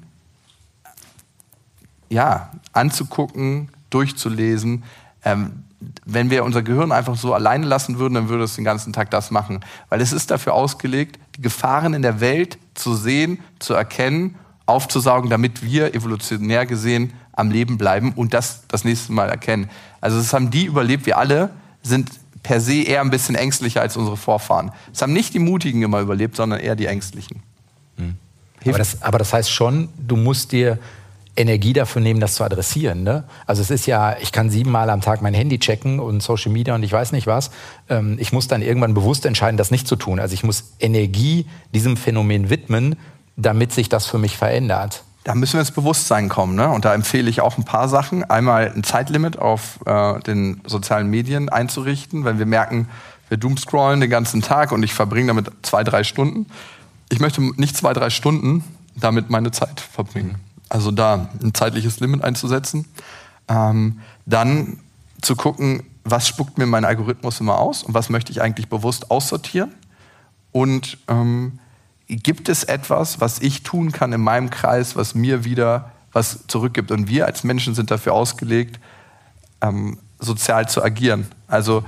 ja, anzugucken, durchzulesen. Ähm, wenn wir unser Gehirn einfach so alleine lassen würden, dann würde es den ganzen Tag das machen, weil es ist dafür ausgelegt, die Gefahren in der Welt zu sehen, zu erkennen, aufzusaugen, damit wir evolutionär gesehen am Leben bleiben und das das nächste Mal erkennen. Also das haben die überlebt, wir alle sind per se eher ein bisschen ängstlicher als unsere Vorfahren. Es haben nicht die Mutigen immer überlebt, sondern eher die Ängstlichen.
Hm. Aber, das, aber das heißt schon, du musst dir Energie dafür nehmen, das zu adressieren. Ne? Also es ist ja, ich kann siebenmal am Tag mein Handy checken und Social Media und ich weiß nicht was. Ähm, ich muss dann irgendwann bewusst entscheiden, das nicht zu tun. Also ich muss Energie diesem Phänomen widmen, damit sich das für mich verändert.
Da müssen wir ins Bewusstsein kommen. Ne? Und da empfehle ich auch ein paar Sachen. Einmal ein Zeitlimit auf äh, den sozialen Medien einzurichten. Wenn wir merken, wir doomscrollen den ganzen Tag und ich verbringe damit zwei, drei Stunden. Ich möchte nicht zwei, drei Stunden damit meine Zeit verbringen. Also da ein zeitliches Limit einzusetzen. Ähm, dann zu gucken, was spuckt mir mein Algorithmus immer aus und was möchte ich eigentlich bewusst aussortieren. Und ähm, gibt es etwas, was ich tun kann in meinem Kreis, was mir wieder was zurückgibt? Und wir als Menschen sind dafür ausgelegt, ähm, sozial zu agieren. Also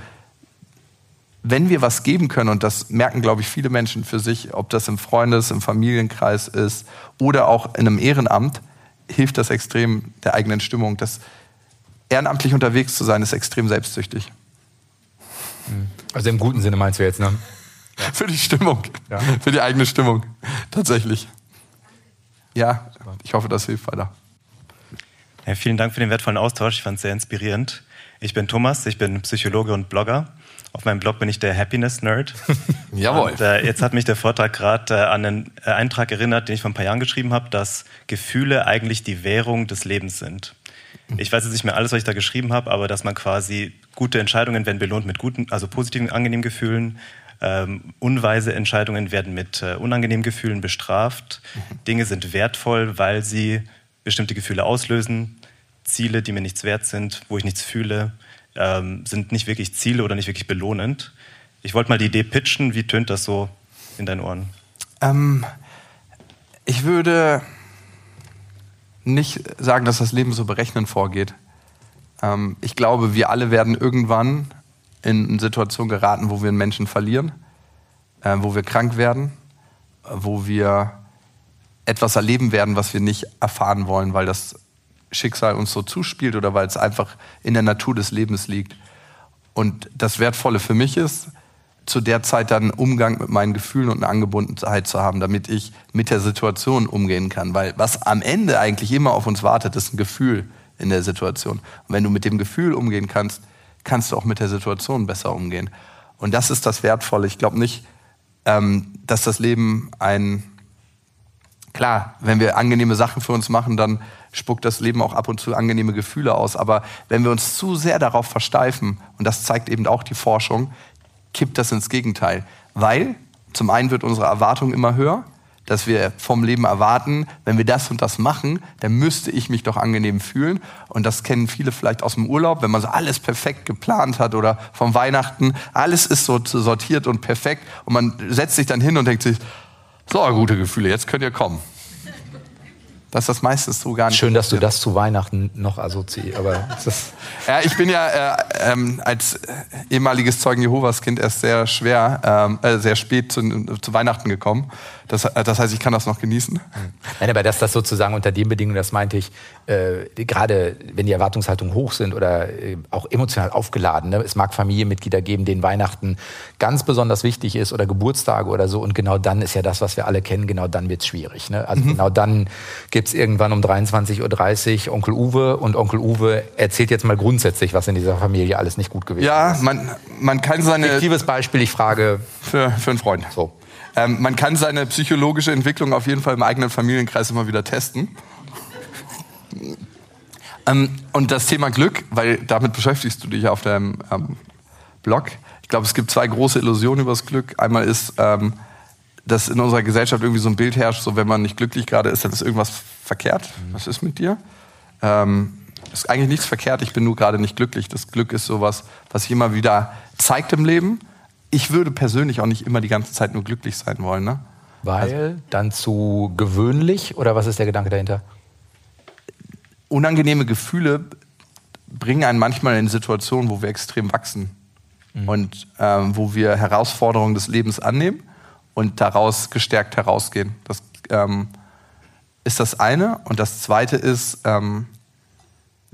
wenn wir was geben können, und das merken, glaube ich, viele Menschen für sich, ob das im Freundes-, im Familienkreis ist oder auch in einem Ehrenamt, hilft das extrem der eigenen Stimmung. Das ehrenamtlich unterwegs zu sein, ist extrem selbstsüchtig.
Also im guten Sinne meinst du jetzt, ne?
Ja. Für die Stimmung, ja. Für die eigene Stimmung, tatsächlich. Ja, ich hoffe, das hilft weiter.
Ja, vielen Dank für den wertvollen Austausch, ich fand es sehr inspirierend. Ich bin Thomas, ich bin Psychologe und Blogger. Auf meinem Blog bin ich der Happiness-Nerd.
Jawohl.
Und, äh, jetzt hat mich der Vortrag gerade äh, an einen äh, Eintrag erinnert, den ich vor ein paar Jahren geschrieben habe, dass Gefühle eigentlich die Währung des Lebens sind. Ich weiß jetzt nicht mehr alles, was ich da geschrieben habe, aber dass man quasi gute Entscheidungen werden belohnt mit guten, also positiven, angenehmen Gefühlen. Ähm, unweise Entscheidungen werden mit äh, unangenehmen Gefühlen bestraft. Mhm. Dinge sind wertvoll, weil sie bestimmte Gefühle auslösen. Ziele, die mir nichts wert sind, wo ich nichts fühle, ähm, sind nicht wirklich Ziele oder nicht wirklich belohnend. Ich wollte mal die Idee pitchen. Wie tönt das so in deinen Ohren?
Ähm, ich würde nicht sagen, dass das Leben so berechnend vorgeht. Ähm, ich glaube, wir alle werden irgendwann in eine Situation geraten, wo wir einen Menschen verlieren, äh, wo wir krank werden, äh, wo wir etwas erleben werden, was wir nicht erfahren wollen, weil das Schicksal uns so zuspielt oder weil es einfach in der Natur des Lebens liegt. Und das Wertvolle für mich ist, zu der Zeit dann einen Umgang mit meinen Gefühlen und eine Angebundenheit zu haben, damit ich mit der Situation umgehen kann. Weil was am Ende eigentlich immer auf uns wartet, ist ein Gefühl in der Situation. Und wenn du mit dem Gefühl umgehen kannst, kannst du auch mit der Situation besser umgehen. Und das ist das Wertvolle. Ich glaube nicht, ähm, dass das Leben ein... Klar, wenn wir angenehme Sachen für uns machen, dann spuckt das Leben auch ab und zu angenehme Gefühle aus. Aber wenn wir uns zu sehr darauf versteifen, und das zeigt eben auch die Forschung, kippt das ins Gegenteil. Weil zum einen wird unsere Erwartung immer höher, dass wir vom Leben erwarten, wenn wir das und das machen, dann müsste ich mich doch angenehm fühlen. Und das kennen viele vielleicht aus dem Urlaub, wenn man so alles perfekt geplant hat oder vom Weihnachten. Alles ist so sortiert und perfekt. Und man setzt sich dann hin und denkt sich, so, gute Gefühle, jetzt könnt ihr kommen. Das ist das meistens so gar nicht.
Schön, dass du das zu Weihnachten noch assoziierst. Aber das
ja, ich bin ja äh, ähm, als ehemaliges Zeugen Jehovas Kind erst sehr schwer, ähm, äh, sehr spät zu, zu Weihnachten gekommen. Das, das heißt, ich kann das noch genießen.
Nein, aber dass das sozusagen unter den Bedingungen, das meinte ich, äh, gerade wenn die Erwartungshaltungen hoch sind oder äh, auch emotional aufgeladen. Ne? Es mag Familienmitglieder geben, denen Weihnachten ganz besonders wichtig ist oder Geburtstage oder so. Und genau dann ist ja das, was wir alle kennen, genau dann wird's schwierig. Ne? Also mhm. genau dann gibt's irgendwann um dreiundzwanzig Uhr dreißig Onkel Uwe und Onkel Uwe erzählt jetzt mal grundsätzlich, was in dieser Familie alles nicht gut gewesen
ja,
ist.
Ja, man, man kann seine...
Fiktives Beispiel, ich frage...
Für, für einen Freund.
So.
Ähm, man kann seine psychologische Entwicklung auf jeden Fall im eigenen Familienkreis immer wieder testen. ähm, und das Thema Glück, weil damit beschäftigst du dich auf deinem ähm, Blog. Ich glaube, es gibt zwei große Illusionen über das Glück. Einmal ist, ähm, dass in unserer Gesellschaft irgendwie so ein Bild herrscht, so wenn man nicht glücklich gerade ist, dann ist irgendwas verkehrt. Was ist mit dir? Ähm, ist eigentlich nichts verkehrt, ich bin nur gerade nicht glücklich. Das Glück ist sowas, was sich immer wieder zeigt im Leben. Ich würde persönlich auch nicht immer die ganze Zeit nur glücklich sein wollen. Ne?
Weil
also,
dann zu gewöhnlich oder was ist der Gedanke dahinter?
Unangenehme Gefühle bringen einen manchmal in Situationen, wo wir extrem wachsen mhm. und ähm, wo wir Herausforderungen des Lebens annehmen und daraus gestärkt herausgehen. Das ähm, ist das eine. Und das zweite ist, ähm,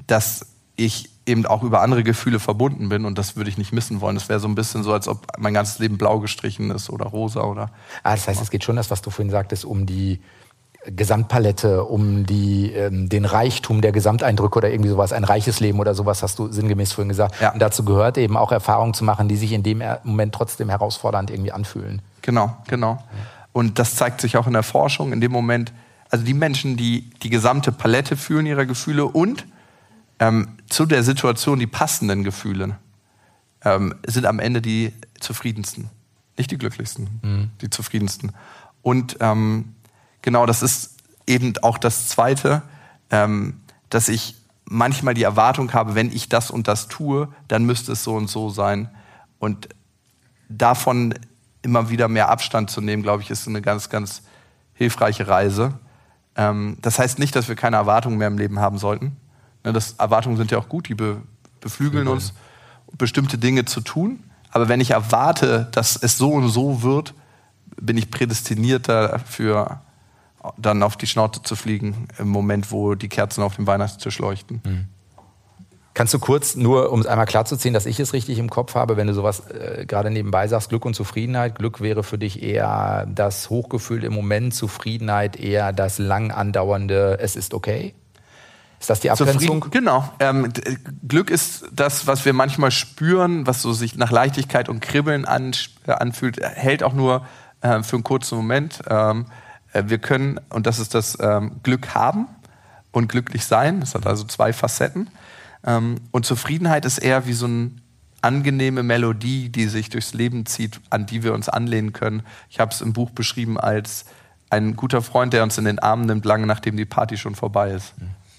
dass ich eben auch über andere Gefühle verbunden bin und das würde ich nicht missen wollen. Das wäre so ein bisschen so, als ob mein ganzes Leben blau gestrichen ist oder rosa oder...
Ah, das heißt, es geht schon, das, was du vorhin sagtest, um die Gesamtpalette, um die, ähm, den Reichtum der Gesamteindrücke oder irgendwie sowas, ein reiches Leben oder sowas, hast du sinngemäß vorhin gesagt.
Ja.
Und dazu gehört eben auch Erfahrungen zu machen, die sich in dem Moment trotzdem herausfordernd irgendwie anfühlen.
Genau, genau. Und das zeigt sich auch in der Forschung. In dem Moment, also die Menschen, die die gesamte Palette fühlen ihrer Gefühle und ähm, zu der Situation die passenden Gefühle, ähm, sind am Ende die zufriedensten. Nicht die glücklichsten, mhm. die zufriedensten. Und ähm, genau, das ist eben auch das Zweite, ähm, dass ich manchmal die Erwartung habe, wenn ich das und das tue, dann müsste es so und so sein. Und davon immer wieder mehr Abstand zu nehmen, glaube ich, ist eine ganz, ganz hilfreiche Reise. Ähm, das heißt nicht, dass wir keine Erwartungen mehr im Leben haben sollten. Ne, das, Erwartungen sind ja auch gut, die be, beflügeln mhm. uns, bestimmte Dinge zu tun. Aber wenn ich erwarte, dass es so und so wird, bin ich prädestiniert dafür, dann auf die Schnauze zu fliegen im Moment, wo die Kerzen auf dem Weihnachtstisch leuchten.
Mhm. Kannst du kurz, nur um es einmal klarzuziehen, dass ich es richtig im Kopf habe, wenn du sowas äh, gerade nebenbei sagst, Glück und Zufriedenheit. Glück wäre für dich eher das Hochgefühl im Moment, Zufriedenheit eher das lang andauernde, es ist okay? Ist das die Abgrenzung?
Zufrieden, genau. Ähm, Glück ist das, was wir manchmal spüren, was so sich nach Leichtigkeit und Kribbeln an, äh, anfühlt, hält auch nur äh, für einen kurzen Moment. Ähm, äh, wir können, und das ist das ähm, Glück haben und glücklich sein. Das hat also zwei Facetten. Ähm, und Zufriedenheit ist eher wie so eine angenehme Melodie, die sich durchs Leben zieht, an die wir uns anlehnen können. Ich habe es im Buch beschrieben als ein guter Freund, der uns in den Arm nimmt, lange nachdem die Party schon vorbei ist.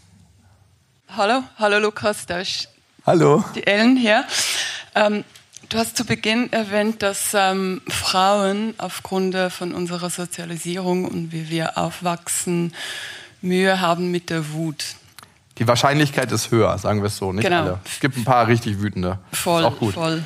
Hallo, hallo Lukas, da ist
Hallo.
die Ellen hier. Ähm, du hast zu Beginn erwähnt, dass ähm, Frauen aufgrund von unserer Sozialisierung und wie wir aufwachsen, Mühe haben mit der Wut.
Die Wahrscheinlichkeit ist höher, sagen wir es so, nicht
genau.
alle. Es gibt ein paar richtig wütende.
Voll,
ist auch gut.
voll.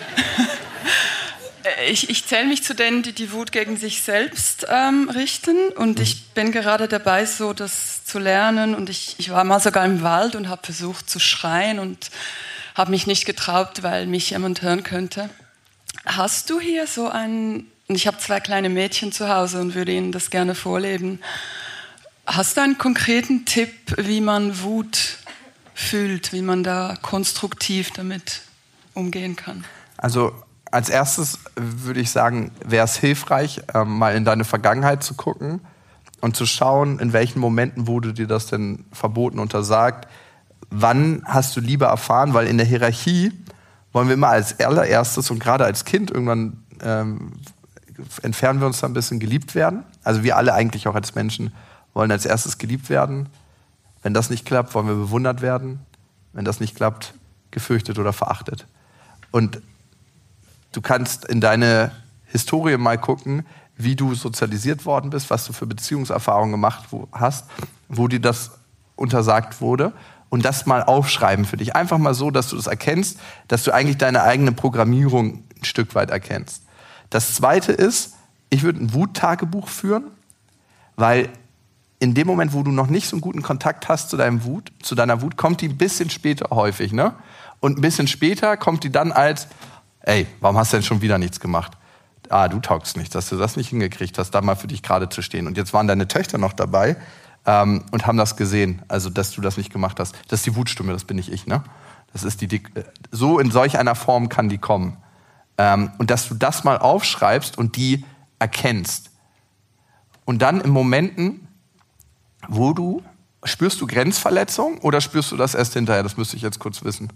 Ich, ich zähle mich zu denen, die die Wut gegen sich selbst ähm, richten und mhm. ich bin gerade dabei, so das zu lernen und ich, ich war mal sogar im Wald und habe versucht zu schreien und habe mich nicht getraut, weil mich jemand hören könnte. Hast du hier so einen, und ich habe zwei kleine Mädchen zu Hause und würde ihnen das gerne vorleben, hast du einen konkreten Tipp, wie man Wut fühlt, wie man da konstruktiv damit umgehen kann?
Also als erstes würde ich sagen, wäre es hilfreich, ähm, mal in deine Vergangenheit zu gucken und zu schauen, in welchen Momenten wurde dir das denn verboten, untersagt. Wann hast du Liebe erfahren? Weil in der Hierarchie wollen wir immer als allererstes und gerade als Kind irgendwann ähm, entfernen wir uns da ein bisschen geliebt werden. Also wir alle eigentlich auch als Menschen wollen als erstes geliebt werden. Wenn das nicht klappt, wollen wir bewundert werden. Wenn das nicht klappt, gefürchtet oder verachtet. Und du kannst in deine Historie mal gucken, wie du sozialisiert worden bist, was du für Beziehungserfahrungen gemacht hast, wo dir das untersagt wurde und das mal aufschreiben für dich. Einfach mal so, dass du das erkennst, dass du eigentlich deine eigene Programmierung ein Stück weit erkennst. Das Zweite ist, ich würde ein Wuttagebuch führen, weil in dem Moment, wo du noch nicht so einen guten Kontakt hast zu deinem Wut, zu deiner Wut, kommt die ein bisschen später häufig, ne? Und ein bisschen später kommt die dann als ey, warum hast du denn schon wieder nichts gemacht? Ah, du taugst nicht, dass du das nicht hingekriegt hast, da mal für dich gerade zu stehen. Und jetzt waren deine Töchter noch dabei ähm, und haben das gesehen, also dass du das nicht gemacht hast. Das ist die Wutstimme, das bin nicht ich, ne? Das ist die, die so in solch einer Form kann die kommen. Ähm, und dass du das mal aufschreibst und die erkennst. Und dann in Momenten, wo du, spürst du Grenzverletzung oder spürst du das erst hinterher? Das müsste ich jetzt kurz wissen.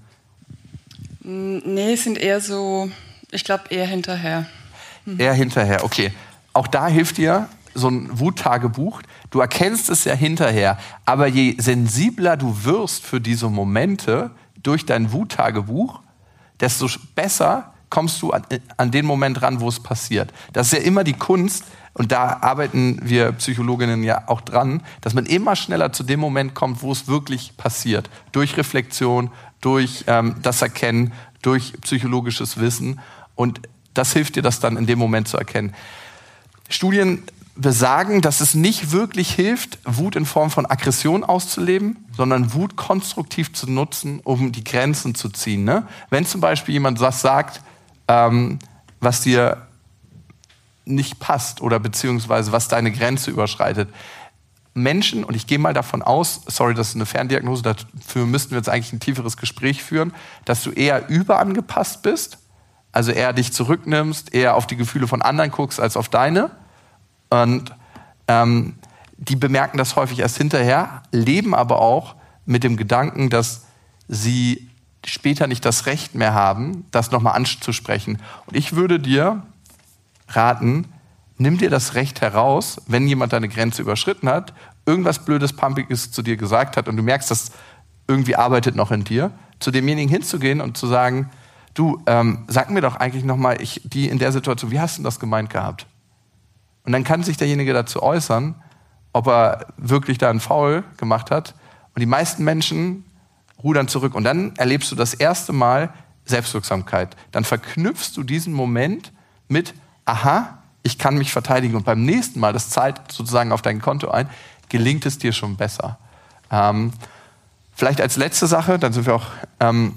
Nee, es sind eher so, ich glaube eher hinterher.
Mhm. Eher hinterher, okay. Auch da hilft dir so ein Wuttagebuch. Du erkennst es ja hinterher, aber je sensibler du wirst für diese Momente durch dein Wuttagebuch, desto besser kommst du an, an den Moment ran, wo es passiert. Das ist ja immer die Kunst, und da arbeiten wir Psychologinnen ja auch dran, dass man immer schneller zu dem Moment kommt, wo es wirklich passiert. Durch Reflexion, durch ähm, das Erkennen, durch psychologisches Wissen. Und das hilft dir, das dann in dem Moment zu erkennen. Studien besagen, dass es nicht wirklich hilft, Wut in Form von Aggression auszuleben, sondern Wut konstruktiv zu nutzen, um die Grenzen zu ziehen. Ne? Wenn zum Beispiel jemand was sagt, ähm, was dir nicht passt oder beziehungsweise was deine Grenze überschreitet. Menschen, und ich gehe mal davon aus, sorry, das ist eine Ferndiagnose, dafür müssten wir jetzt eigentlich ein tieferes Gespräch führen, dass du eher überangepasst bist, also eher dich zurücknimmst, eher auf die Gefühle von anderen guckst als auf deine. Und ähm, die bemerken das häufig erst hinterher, leben aber auch mit dem Gedanken, dass sie später nicht das Recht mehr haben, das nochmal anzusprechen. Und ich würde dir raten, nimm dir das Recht heraus, wenn jemand deine Grenze überschritten hat, irgendwas Blödes, Pumpiges zu dir gesagt hat und du merkst, das irgendwie arbeitet noch in dir, zu demjenigen hinzugehen und zu sagen, du, ähm, sag mir doch eigentlich nochmal, ich, die in der Situation, wie hast du das gemeint gehabt? Und dann kann sich derjenige dazu äußern, ob er wirklich da einen Foul gemacht hat. Und die meisten Menschen rudern zurück. Und dann erlebst du das erste Mal Selbstwirksamkeit. Dann verknüpfst du diesen Moment mit, aha, ich kann mich verteidigen. Und beim nächsten Mal, das zahlt sozusagen auf dein Konto ein, gelingt es dir schon besser. Ähm, vielleicht als letzte Sache, dann sind wir auch ähm,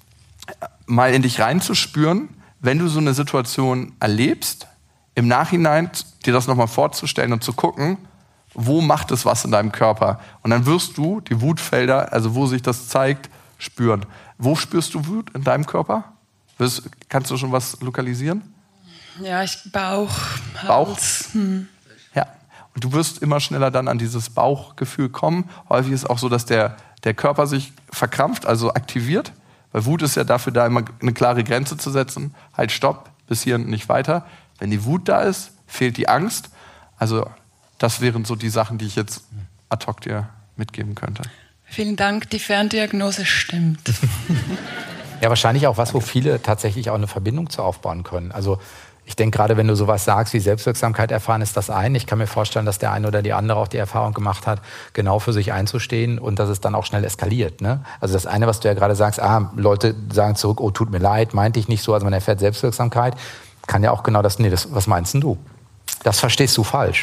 mal in dich reinzuspüren, wenn du so eine Situation erlebst, im Nachhinein dir das nochmal vorzustellen und zu gucken, wo macht es was in deinem Körper? Und dann wirst du die Wutfelder, also wo sich das zeigt, spüren. Wo spürst du Wut in deinem Körper? Kannst du schon was lokalisieren?
Ja, ich Bauch,
Bauch?
Hals. Hm.
Ja. Und du wirst immer schneller dann an dieses Bauchgefühl kommen. Häufig ist es auch so, dass der, der Körper sich verkrampft, also aktiviert. Weil Wut ist ja dafür da, immer eine klare Grenze zu setzen. Halt, stopp, bis hier und nicht weiter. Wenn die Wut da ist, fehlt die Angst. Also das wären so die Sachen, die ich jetzt ad hoc dir mitgeben könnte.
Vielen Dank, die Ferndiagnose stimmt.
Ja, wahrscheinlich auch was, wo viele tatsächlich auch eine Verbindung zu aufbauen können. Also ich denke, gerade wenn du sowas sagst wie Selbstwirksamkeit erfahren, ist das ein. Ich kann mir vorstellen, dass der eine oder die andere auch die Erfahrung gemacht hat, genau für sich einzustehen und dass es dann auch schnell eskaliert. Ne? Also das eine, was du ja gerade sagst, ah, Leute sagen zurück, oh, tut mir leid, meinte ich nicht so. Also man erfährt Selbstwirksamkeit. Kann ja auch genau das, nee, das, was meinst denn du? Das verstehst du falsch.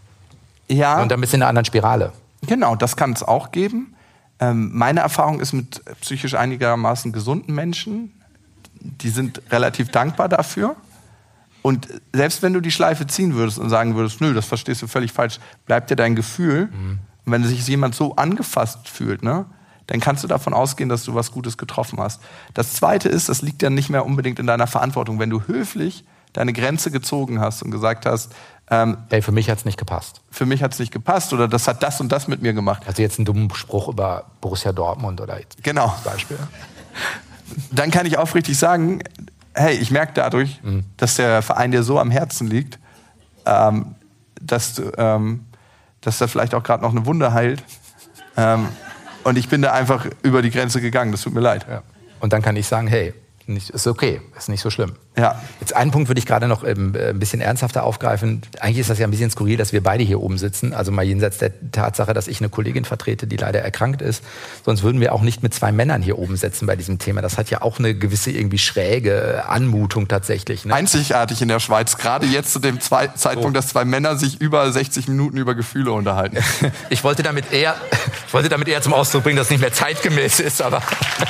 Ja.
Und dann bist du in einer anderen Spirale.
Genau, das kann es auch geben. Ähm, meine Erfahrung ist mit psychisch einigermaßen gesunden Menschen, die sind relativ dankbar dafür. Und selbst wenn du die Schleife ziehen würdest und sagen würdest, nö, das verstehst du völlig falsch, bleibt dir dein Gefühl. Mhm. Und wenn sich jemand so angefasst fühlt, ne, dann kannst du davon ausgehen, dass du was Gutes getroffen hast. Das Zweite ist, das liegt ja nicht mehr unbedingt in deiner Verantwortung, wenn du höflich deine Grenze gezogen hast und gesagt hast, ähm,
hey, für mich hat's nicht gepasst.
Für mich hat's nicht gepasst oder das hat das und das mit mir gemacht.
Also jetzt einen dummen Spruch über Borussia Dortmund oder jetzt
genau.
Als Beispiel.
Dann kann ich aufrichtig sagen, hey, ich merke dadurch, mhm. dass der Verein dir so am Herzen liegt, ähm, dass, du, ähm, dass da vielleicht auch gerade noch eine Wunde heilt. Ähm, und ich bin da einfach über die Grenze gegangen, das tut mir leid.
Ja. Und dann kann ich sagen, hey, nicht, ist okay, ist nicht so schlimm.
Ja.
Jetzt einen Punkt würde ich gerade noch ähm, ein bisschen ernsthafter aufgreifen. Eigentlich ist das ja ein bisschen skurril, dass wir beide hier oben sitzen. Also mal jenseits der Tatsache, dass ich eine Kollegin vertrete, die leider erkrankt ist. Sonst würden wir auch nicht mit zwei Männern hier oben sitzen bei diesem Thema. Das hat ja auch eine gewisse irgendwie schräge Anmutung tatsächlich. Ne?
Einzigartig in der Schweiz, gerade jetzt zu dem zwei Zeitpunkt, oh. dass zwei Männer sich über sechzig Minuten über Gefühle unterhalten.
Ich wollte damit eher, ich wollte damit eher zum Ausdruck bringen, dass es nicht mehr zeitgemäß ist, aber...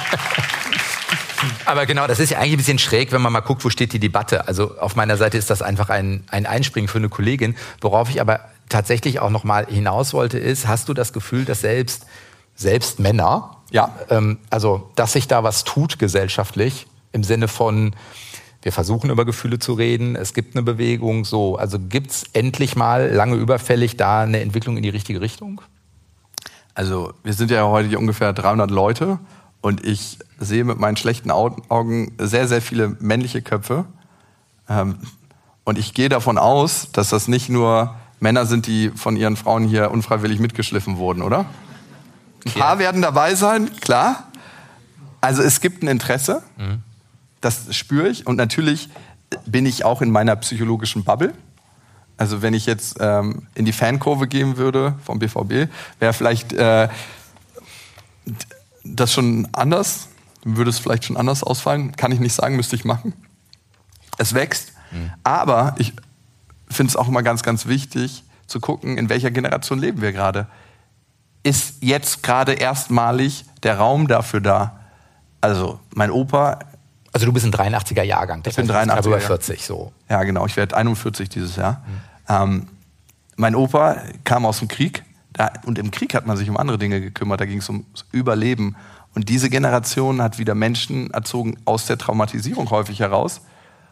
Aber genau, das ist ja eigentlich ein bisschen schräg, wenn man mal guckt, wo steht die Debatte. Also auf meiner Seite ist das einfach ein, ein Einspringen für eine Kollegin. Worauf ich aber tatsächlich auch noch mal hinaus wollte, ist, hast du das Gefühl, dass selbst, selbst Männer,
ja.
ähm, also dass sich da was tut gesellschaftlich, im Sinne von, wir versuchen über Gefühle zu reden, es gibt eine Bewegung, so. Also gibt's endlich mal, lange überfällig, da eine Entwicklung in die richtige Richtung?
Also wir sind ja heute ungefähr dreihundert Leute. Und ich sehe mit meinen schlechten Augen sehr, sehr viele männliche Köpfe. Und ich gehe davon aus, dass das nicht nur Männer sind, die von ihren Frauen hier unfreiwillig mitgeschliffen wurden, oder? Ein paar ja. werden dabei sein, klar. Also es gibt ein Interesse, mhm. das spüre ich. Und natürlich bin ich auch in meiner psychologischen Bubble. Also wenn ich jetzt ähm, in die Fankurve gehen würde vom B V B, wäre vielleicht... Äh, das schon anders, würde es vielleicht schon anders ausfallen, kann ich nicht sagen, müsste ich machen. Es wächst, mhm. aber ich finde es auch immer ganz, ganz wichtig, zu gucken, in welcher Generation leben wir gerade. Ist jetzt gerade erstmalig der Raum dafür da? Also mein Opa...
Also du bist ein dreiundachtziger Jahrgang. Das
ich bin
heißt,
dreiundachtziger.
Über vierzig so.
Ja, genau. Ich werde einundvierzig dieses Jahr. Mhm. Ähm, mein Opa kam aus dem Krieg. Da, und im Krieg hat man sich um andere Dinge gekümmert. Da ging es ums Überleben. Und diese Generation hat wieder Menschen erzogen aus der Traumatisierung häufig heraus.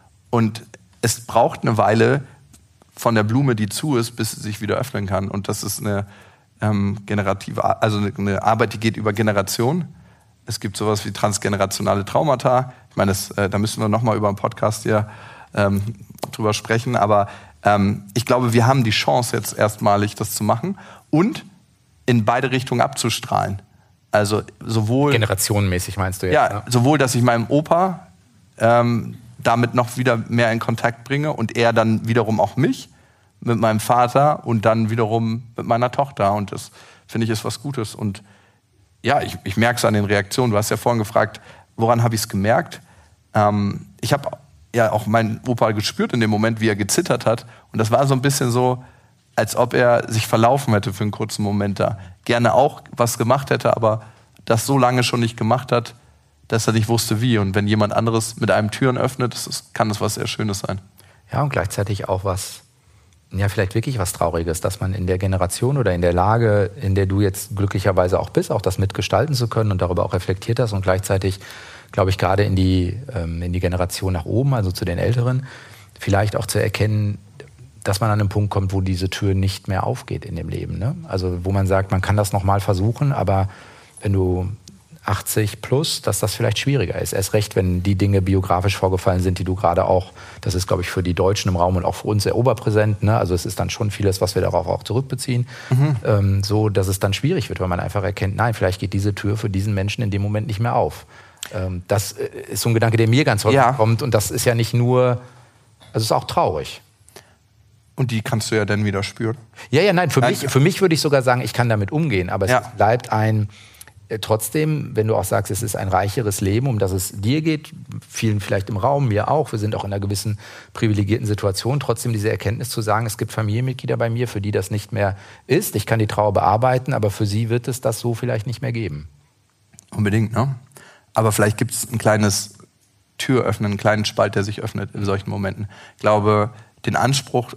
Und es braucht eine Weile von der Blume, die zu ist, bis sie sich wieder öffnen kann. Und das ist eine ähm, generative, also eine Arbeit, die geht über Generationen. Es gibt sowas wie transgenerationale Traumata. Ich meine, das, äh, da müssen wir nochmal über einen Podcast hier ähm, drüber sprechen. Aber ähm, ich glaube, wir haben die Chance, jetzt erstmalig das zu machen und in beide Richtungen abzustrahlen. Also sowohl...
Generationenmäßig meinst du jetzt?
Ja, ja. Sowohl, dass ich meinem Opa ähm, damit noch wieder mehr in Kontakt bringe und er dann wiederum auch mich mit meinem Vater und dann wiederum mit meiner Tochter. Und das, finde ich, ist was Gutes. Und ja, ich, ich merke es an den Reaktionen. Du hast ja vorhin gefragt, woran habe ich es gemerkt? Ähm, ich habe ja auch meinen Opa gespürt in dem Moment, wie er gezittert hat. Und das war so ein bisschen so, als ob er sich verlaufen hätte für einen kurzen Moment da. Gerne auch was gemacht hätte, aber das so lange schon nicht gemacht hat, dass er nicht wusste wie. Und wenn jemand anderes mit einem Türen öffnet, das ist, kann das was sehr Schönes sein.
Ja, und gleichzeitig auch was, ja, vielleicht wirklich was Trauriges, dass man in der Generation oder in der Lage, in der du jetzt glücklicherweise auch bist, auch das mitgestalten zu können und darüber auch reflektiert hast und gleichzeitig, glaube ich, gerade in die, ähm, in die Generation nach oben, also zu den Älteren, vielleicht auch zu erkennen, dass man an einen Punkt kommt, wo diese Tür nicht mehr aufgeht in dem Leben. Ne? Also wo man sagt, man kann das nochmal versuchen, aber wenn du achtzig plus, dass das vielleicht schwieriger ist. Erst recht, wenn die Dinge biografisch vorgefallen sind, die du gerade auch, das ist, glaube ich, für die Deutschen im Raum und auch für uns sehr oberpräsent. Ne? Also es ist dann schon vieles, was wir darauf auch zurückbeziehen. Mhm. Ähm, so, dass es dann schwierig wird, weil man einfach erkennt, nein, vielleicht geht diese Tür für diesen Menschen in dem Moment nicht mehr auf. Ähm, das ist so ein Gedanke, der mir ganz häufig ja. kommt. Und das ist ja nicht nur, also es ist auch traurig.
Und die kannst du ja dann wieder spüren.
Ja, ja, nein, für, nein. Mich, für mich würde ich sogar sagen, ich kann damit umgehen. Aber es ja. bleibt ein... Trotzdem, wenn du auch sagst, es ist ein reicheres Leben, um das es dir geht, vielen vielleicht im Raum, mir auch, wir sind auch in einer gewissen privilegierten Situation, trotzdem diese Erkenntnis zu sagen, es gibt Familienmitglieder bei mir, für die das nicht mehr ist. Ich kann die Trauer bearbeiten, aber für sie wird es das so vielleicht nicht mehr geben.
Unbedingt, ne? Aber vielleicht gibt es ein kleines Türöffnen, einen kleinen Spalt, der sich öffnet in solchen Momenten. Ich glaube, den Anspruch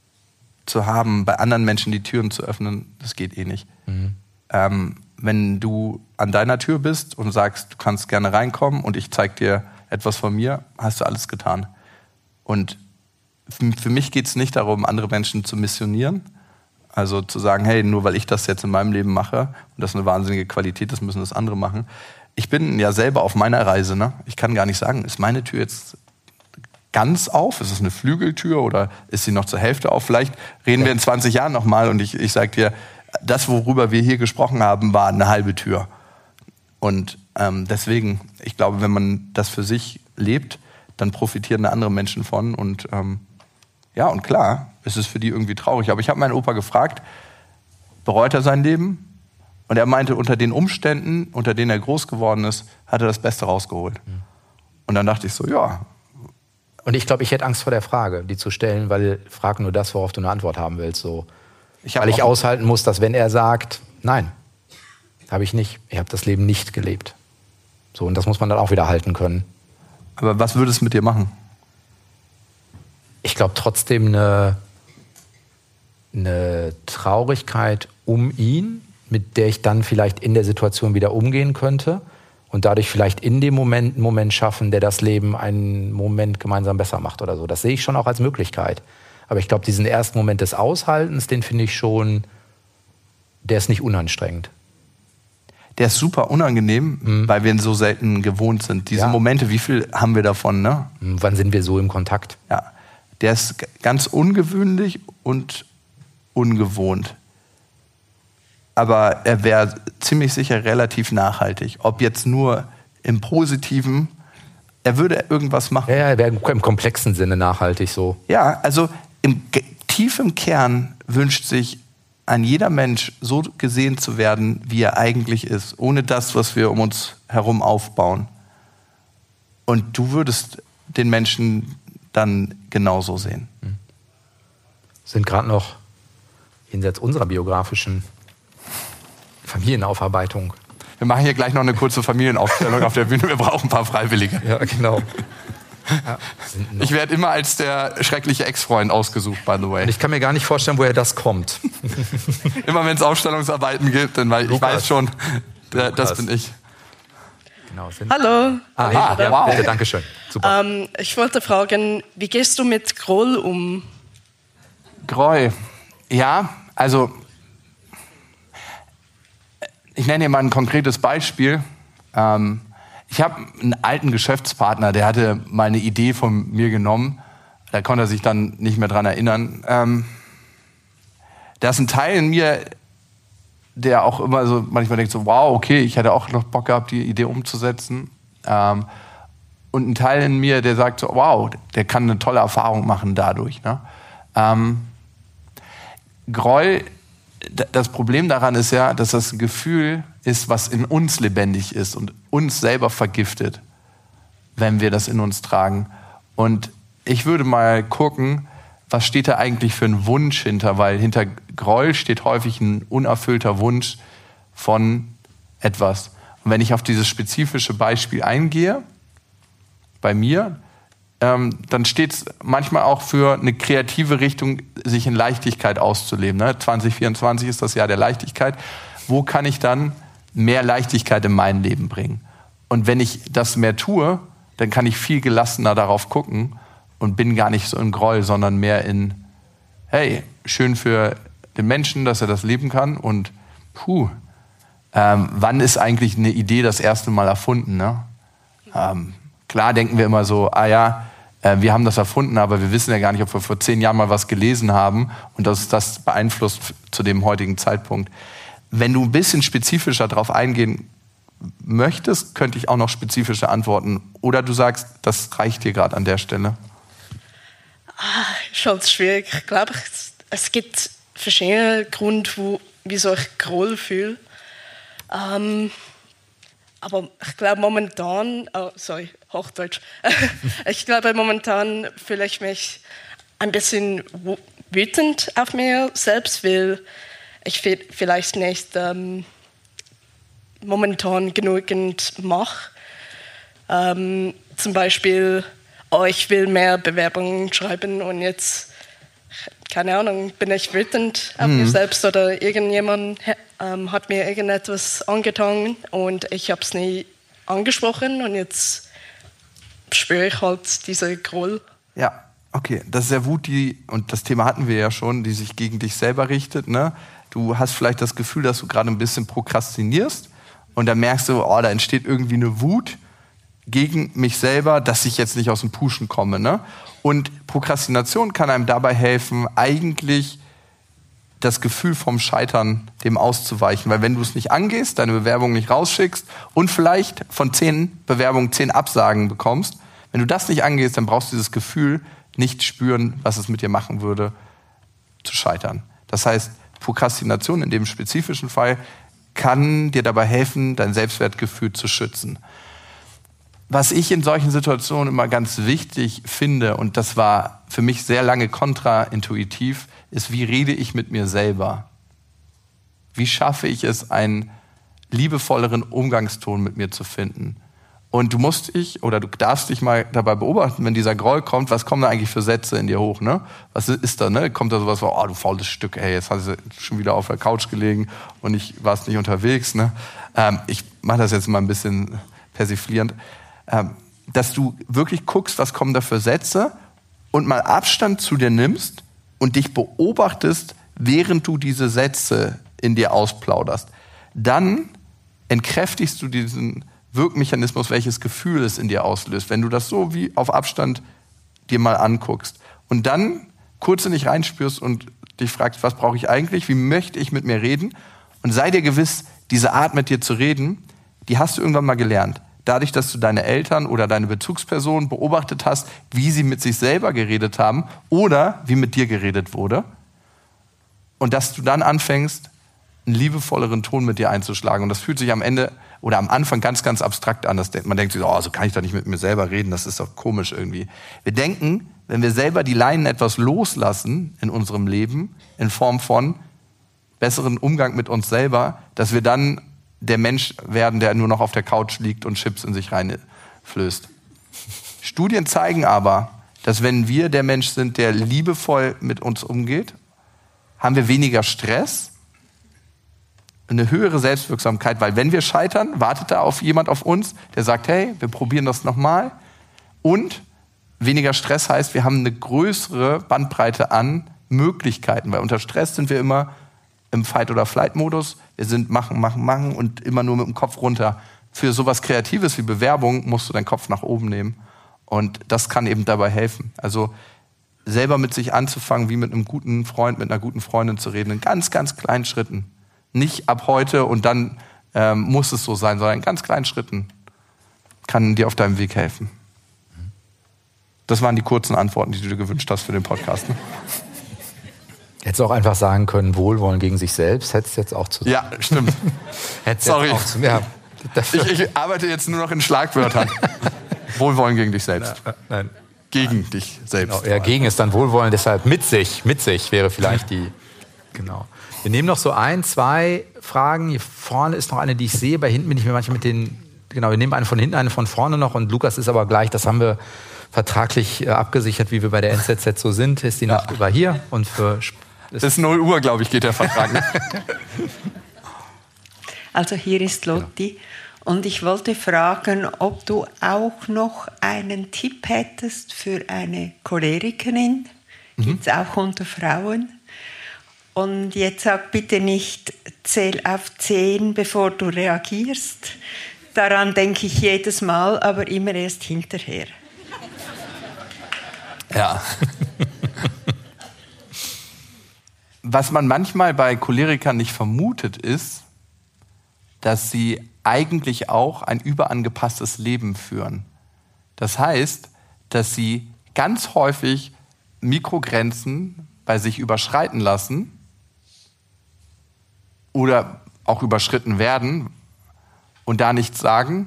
zu haben, bei anderen Menschen die Türen zu öffnen, das geht eh nicht. Mhm. Ähm, wenn du an deiner Tür bist und sagst, du kannst gerne reinkommen und ich zeig dir etwas von mir, hast du alles getan. Und für mich geht es nicht darum, andere Menschen zu missionieren, also zu sagen, hey, nur weil ich das jetzt in meinem Leben mache und das ist eine wahnsinnige Qualität, das müssen das andere machen. Ich bin ja selber auf meiner Reise, ne? Ich kann gar nicht sagen, ist meine Tür jetzt ganz auf? Ist es eine Flügeltür oder ist sie noch zur Hälfte auf? Vielleicht reden ja. wir in zwanzig Jahren nochmal und ich, ich sag dir, das, worüber wir hier gesprochen haben, war eine halbe Tür. Und ähm, deswegen, ich glaube, wenn man das für sich lebt, dann profitieren da andere Menschen von. Und ähm, ja, und klar, es ist für die irgendwie traurig. Aber ich habe meinen Opa gefragt, bereut er sein Leben? Und er meinte, unter den Umständen, unter denen er groß geworden ist, hat er das Beste rausgeholt. Mhm. Und dann dachte ich so, ja.
Und ich glaube, ich hätte Angst vor der Frage, die zu stellen, weil frag nur das, worauf du eine Antwort haben willst. So. Ich Weil ich aushalten muss, dass wenn er sagt, nein, habe ich nicht, ich habe das Leben nicht gelebt. So, und das muss man dann auch wieder halten können.
Aber was würde es mit dir machen?
Ich glaube trotzdem eine, eine Traurigkeit um ihn, mit der ich dann vielleicht in der Situation wieder umgehen könnte und dadurch vielleicht in dem Moment einen Moment schaffen, der das Leben einen Moment gemeinsam besser macht oder so. Das sehe ich schon auch als Möglichkeit. Aber ich glaube, diesen ersten Moment des Aushaltens, den finde ich schon, der ist nicht unanstrengend.
Der ist super unangenehm, mhm. weil wir ihn so selten gewohnt sind. Diese ja. Momente, wie viel haben wir davon, ne?
Wann sind wir so im Kontakt?
Ja, der ist ganz ungewöhnlich und ungewohnt. Aber er wäre ziemlich sicher relativ nachhaltig. Ob jetzt nur im Positiven, er würde irgendwas machen.
Ja, ja, er wäre im komplexen Sinne nachhaltig so.
Ja, also im, tief im Kern wünscht sich ein jeder Mensch, so gesehen zu werden, wie er eigentlich ist, ohne das, was wir um uns herum aufbauen. Und du würdest den Menschen dann genauso sehen.
Sind gerade noch jenseits unserer biografischen Familienaufarbeitung.
Wir machen hier gleich noch eine kurze Familienaufstellung auf der Bühne. Wir brauchen ein paar Freiwillige.
Ja, genau. Ja,
ich werde immer als der schreckliche Ex-Freund ausgesucht, by the way.
Und ich kann mir gar nicht vorstellen, woher das kommt.
Immer wenn es Aufstellungsarbeiten gibt, dann weil ich weiß schon, der, das bin ich.
Genau,
Hallo.
Ah, ja, ja, wow. Bitte, danke schön. Super.
Ähm, ich wollte fragen, wie gehst du mit Groll um?
Groll. Ja, also ich nenne dir mal ein konkretes Beispiel. Ähm, ich habe einen alten Geschäftspartner, der hatte mal eine Idee von mir genommen. Da konnte er sich dann nicht mehr dran erinnern. Ähm, da ist ein Teil in mir, der auch immer so manchmal denkt so, wow, okay, ich hätte auch noch Bock gehabt, die Idee umzusetzen. Ähm, und ein Teil in mir, der sagt so, wow, der kann eine tolle Erfahrung machen dadurch. Ne? Ähm, Groll, das Problem daran ist ja, dass das ein Gefühl ist, was in uns lebendig ist und uns selber vergiftet, wenn wir das in uns tragen. Und ich würde mal gucken, was steht da eigentlich für ein Wunsch hinter, weil hinter Groll steht häufig ein unerfüllter Wunsch von etwas. Und wenn ich auf dieses spezifische Beispiel eingehe, bei mir, ähm, dann steht es manchmal auch für eine kreative Richtung, sich in Leichtigkeit auszuleben. Ne? zwanzig vierundzwanzig ist das Jahr der Leichtigkeit. Wo kann ich dann mehr Leichtigkeit in mein Leben bringen? Und wenn ich das mehr tue, dann kann ich viel gelassener darauf gucken und bin gar nicht so in Groll, sondern mehr in, hey, schön für den Menschen, dass er das leben kann und puh, ähm, wann ist eigentlich eine Idee das erste Mal erfunden? Ne? Ähm, klar denken wir immer so, ah ja, äh, wir haben das erfunden, aber wir wissen ja gar nicht, ob wir vor zehn Jahren mal was gelesen haben und das das beeinflusst zu dem heutigen Zeitpunkt. Wenn du ein bisschen spezifischer darauf eingehen möchtest, könnte ich auch noch spezifische antworten. Oder du sagst, das reicht dir gerade an der Stelle.
Ah, schon schwierig. Ich glaube, es gibt verschiedene Gründe, wo, wieso ich Groll fühle. Ähm, aber ich glaube momentan, oh, sorry, Hochdeutsch. Ich glaube momentan fühle ich mich ein bisschen wütend auf mir selbst, weil ich vielleicht nicht ähm, momentan genügend mache. Ähm, zum Beispiel, oh, ich will mehr Bewerbungen schreiben und jetzt, keine Ahnung, bin ich wütend auf mhm. mir selbst oder irgendjemand ähm, hat mir irgendetwas angetan und ich habe es nie angesprochen und jetzt spüre ich halt diese Groll.
Ja, okay. Das ist ja Wut, die, und das Thema hatten wir ja schon, die sich gegen dich selber richtet. Ne? Du hast vielleicht das Gefühl, dass du gerade ein bisschen prokrastinierst und dann merkst du, oh, da entsteht irgendwie eine Wut gegen mich selber, dass ich jetzt nicht aus dem Pushen komme. Ne? Und Prokrastination kann einem dabei helfen, eigentlich das Gefühl vom Scheitern dem auszuweichen. Weil wenn du es nicht angehst, deine Bewerbung nicht rausschickst und vielleicht von zehn Bewerbungen zehn Absagen bekommst, wenn du das nicht angehst, dann brauchst du dieses Gefühl nicht spüren, was es mit dir machen würde, zu scheitern. Das heißt, Prokrastination in dem spezifischen Fall kann dir dabei helfen, dein Selbstwertgefühl zu schützen. Was ich in solchen Situationen immer ganz wichtig finde, und das war für mich sehr lange kontraintuitiv, ist, wie rede ich mit mir selber? Wie schaffe ich es, einen liebevolleren Umgangston mit mir zu finden? Und du musst dich, oder du darfst dich mal dabei beobachten, wenn dieser Groll kommt, was kommen da eigentlich für Sätze in dir hoch? Ne? Was ist da? Ne? Kommt da sowas wie, oh, du faules Stück, ey, jetzt hast du schon wieder auf der Couch gelegen und ich warst nicht unterwegs. Ne? Ähm, ich mache das jetzt mal ein bisschen persiflierend. Ähm, dass du wirklich guckst, was kommen da für Sätze und mal Abstand zu dir nimmst und dich beobachtest, während du diese Sätze in dir ausplauderst. Dann entkräftigst du diesen Wirkmechanismus, welches Gefühl es in dir auslöst, wenn du das so wie auf Abstand dir mal anguckst. Und dann kurz in dich reinspürst und dich fragst, was brauche ich eigentlich, wie möchte ich mit mir reden? Und sei dir gewiss, diese Art mit dir zu reden, die hast du irgendwann mal gelernt. Dadurch, dass du deine Eltern oder deine Bezugsperson beobachtet hast, wie sie mit sich selber geredet haben oder wie mit dir geredet wurde. Und dass du dann anfängst, einen liebevolleren Ton mit dir einzuschlagen. Und das fühlt sich am Ende oder am Anfang ganz, ganz abstrakt an. Das, man denkt sich, oh, so kann ich doch nicht mit mir selber reden, das ist doch komisch irgendwie. Wir denken, wenn wir selber die Leinen etwas loslassen in unserem Leben, in Form von, besseren Umgang mit uns selber, dass wir dann der Mensch werden, der nur noch auf der Couch liegt und Chips in sich reinflößt. Studien zeigen aber, dass wenn wir der Mensch sind, der liebevoll mit uns umgeht, haben wir weniger Stress, eine höhere Selbstwirksamkeit, weil wenn wir scheitern, wartet da auf jemand auf uns, der sagt, hey, wir probieren das nochmal. Und weniger Stress heißt, wir haben eine größere Bandbreite an Möglichkeiten, weil unter Stress sind wir immer im Fight- oder Flight-Modus. Wir sind machen, machen, machen und immer nur mit dem Kopf runter. Für sowas Kreatives wie Bewerbung musst du deinen Kopf nach oben nehmen. Und das kann eben dabei helfen. Also selber mit sich anzufangen, wie mit einem guten Freund, mit einer guten Freundin zu reden, in ganz, ganz kleinen Schritten. Nicht ab heute und dann ähm, muss es so sein, sondern in ganz kleinen Schritten kann dir auf deinem Weg helfen. Das waren die kurzen Antworten, die du dir gewünscht hast für den Podcast. Ne?
Hättest du auch einfach sagen können, Wohlwollen gegen sich selbst, hättest du jetzt auch zu.
Ja, stimmt.
Sorry. Jetzt auch zu, ja,
ich, ich arbeite jetzt nur noch in Schlagwörtern. Wohlwollen gegen dich selbst.
Ja, nein.
Gegen nein. dich selbst.
Genau, ja, gegen ist dann Wohlwollen, deshalb mit sich, mit sich wäre vielleicht die, genau. Wir nehmen noch so ein, zwei Fragen. Hier vorne ist noch eine, die ich sehe. Bei hinten bin ich mir manchmal mit den, genau, wir nehmen eine von hinten, eine von vorne noch. Und Lukas ist aber gleich, das haben wir vertraglich äh, abgesichert, wie wir bei der N Z Z so sind. Ist die noch ja. über hier und für...
Das ist null Uhr, glaube ich, geht der Vertrag. Ne?
Also hier ist Lotti. Und ich wollte fragen, ob du auch noch einen Tipp hättest für eine Cholerikerin. Mhm. Gibt es auch unter Frauen. Und jetzt sag bitte nicht, zähl auf zehn, bevor du reagierst. Daran denke ich jedes Mal, aber immer erst hinterher.
Ja. Was man manchmal bei Cholerikern nicht vermutet, ist, dass sie eigentlich auch ein überangepasstes Leben führen. Das heißt, dass sie ganz häufig Mikrogrenzen bei sich überschreiten lassen oder auch überschritten werden und da nichts sagen.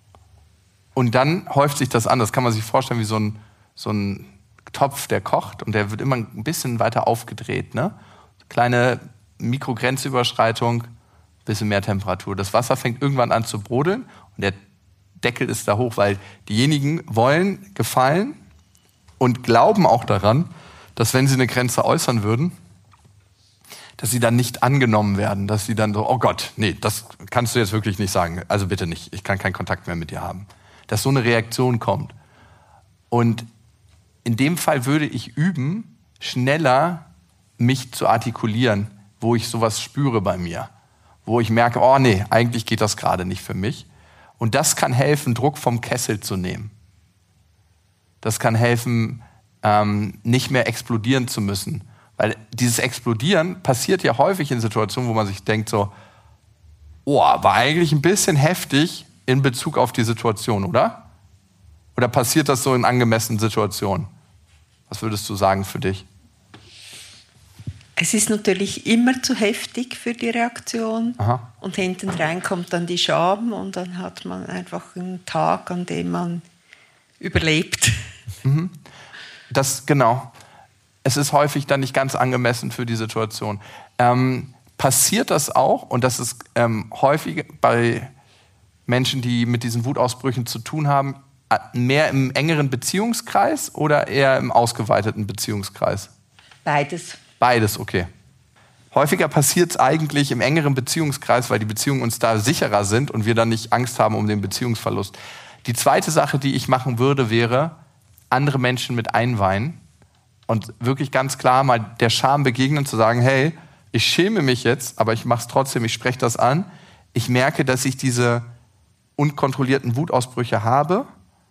Und dann häuft sich das an. Das kann man sich vorstellen wie so ein, so ein Topf, der kocht und der wird immer ein bisschen weiter aufgedreht. Ne? Kleine Mikrogrenzüberschreitung, bisschen mehr Temperatur. Das Wasser fängt irgendwann an zu brodeln und der Deckel ist da hoch, weil diejenigen wollen gefallen und glauben auch daran, dass wenn sie eine Grenze äußern würden, dass sie dann nicht angenommen werden, dass sie dann so, oh Gott, nee, das kannst du jetzt wirklich nicht sagen, also bitte nicht, ich kann keinen Kontakt mehr mit dir haben. Dass so eine Reaktion kommt. Und in dem Fall würde ich üben, schneller mich zu artikulieren, wo ich sowas spüre bei mir. Wo ich merke, oh nee, eigentlich geht das gerade nicht für mich. Und das kann helfen, Druck vom Kessel zu nehmen. Das kann helfen, ähm, nicht mehr explodieren zu müssen. Weil dieses Explodieren passiert ja häufig in Situationen, wo man sich denkt so, oh, war eigentlich ein bisschen heftig in Bezug auf die Situation, oder? Oder passiert das so in angemessenen Situationen? Was würdest du sagen für dich?
Es ist natürlich immer zu heftig für die Reaktion. Aha. Und hinten rein kommt dann die Scham und dann hat man einfach einen Tag, an dem man überlebt.
Mhm. Das, genau. Es ist häufig dann nicht ganz angemessen für die Situation. Ähm, passiert das auch, und das ist ähm, häufig bei Menschen, die mit diesen Wutausbrüchen zu tun haben, mehr im engeren Beziehungskreis oder eher im ausgeweiteten Beziehungskreis?
Beides.
Beides, okay. Häufiger passiert es eigentlich im engeren Beziehungskreis, weil die Beziehungen uns da sicherer sind und wir dann nicht Angst haben um den Beziehungsverlust. Die zweite Sache, die ich machen würde, wäre, andere Menschen mit einweihen und wirklich ganz klar mal der Scham begegnen, zu sagen, hey, ich schäme mich jetzt, aber ich mache es trotzdem, ich spreche das an. Ich merke, dass ich diese unkontrollierten Wutausbrüche habe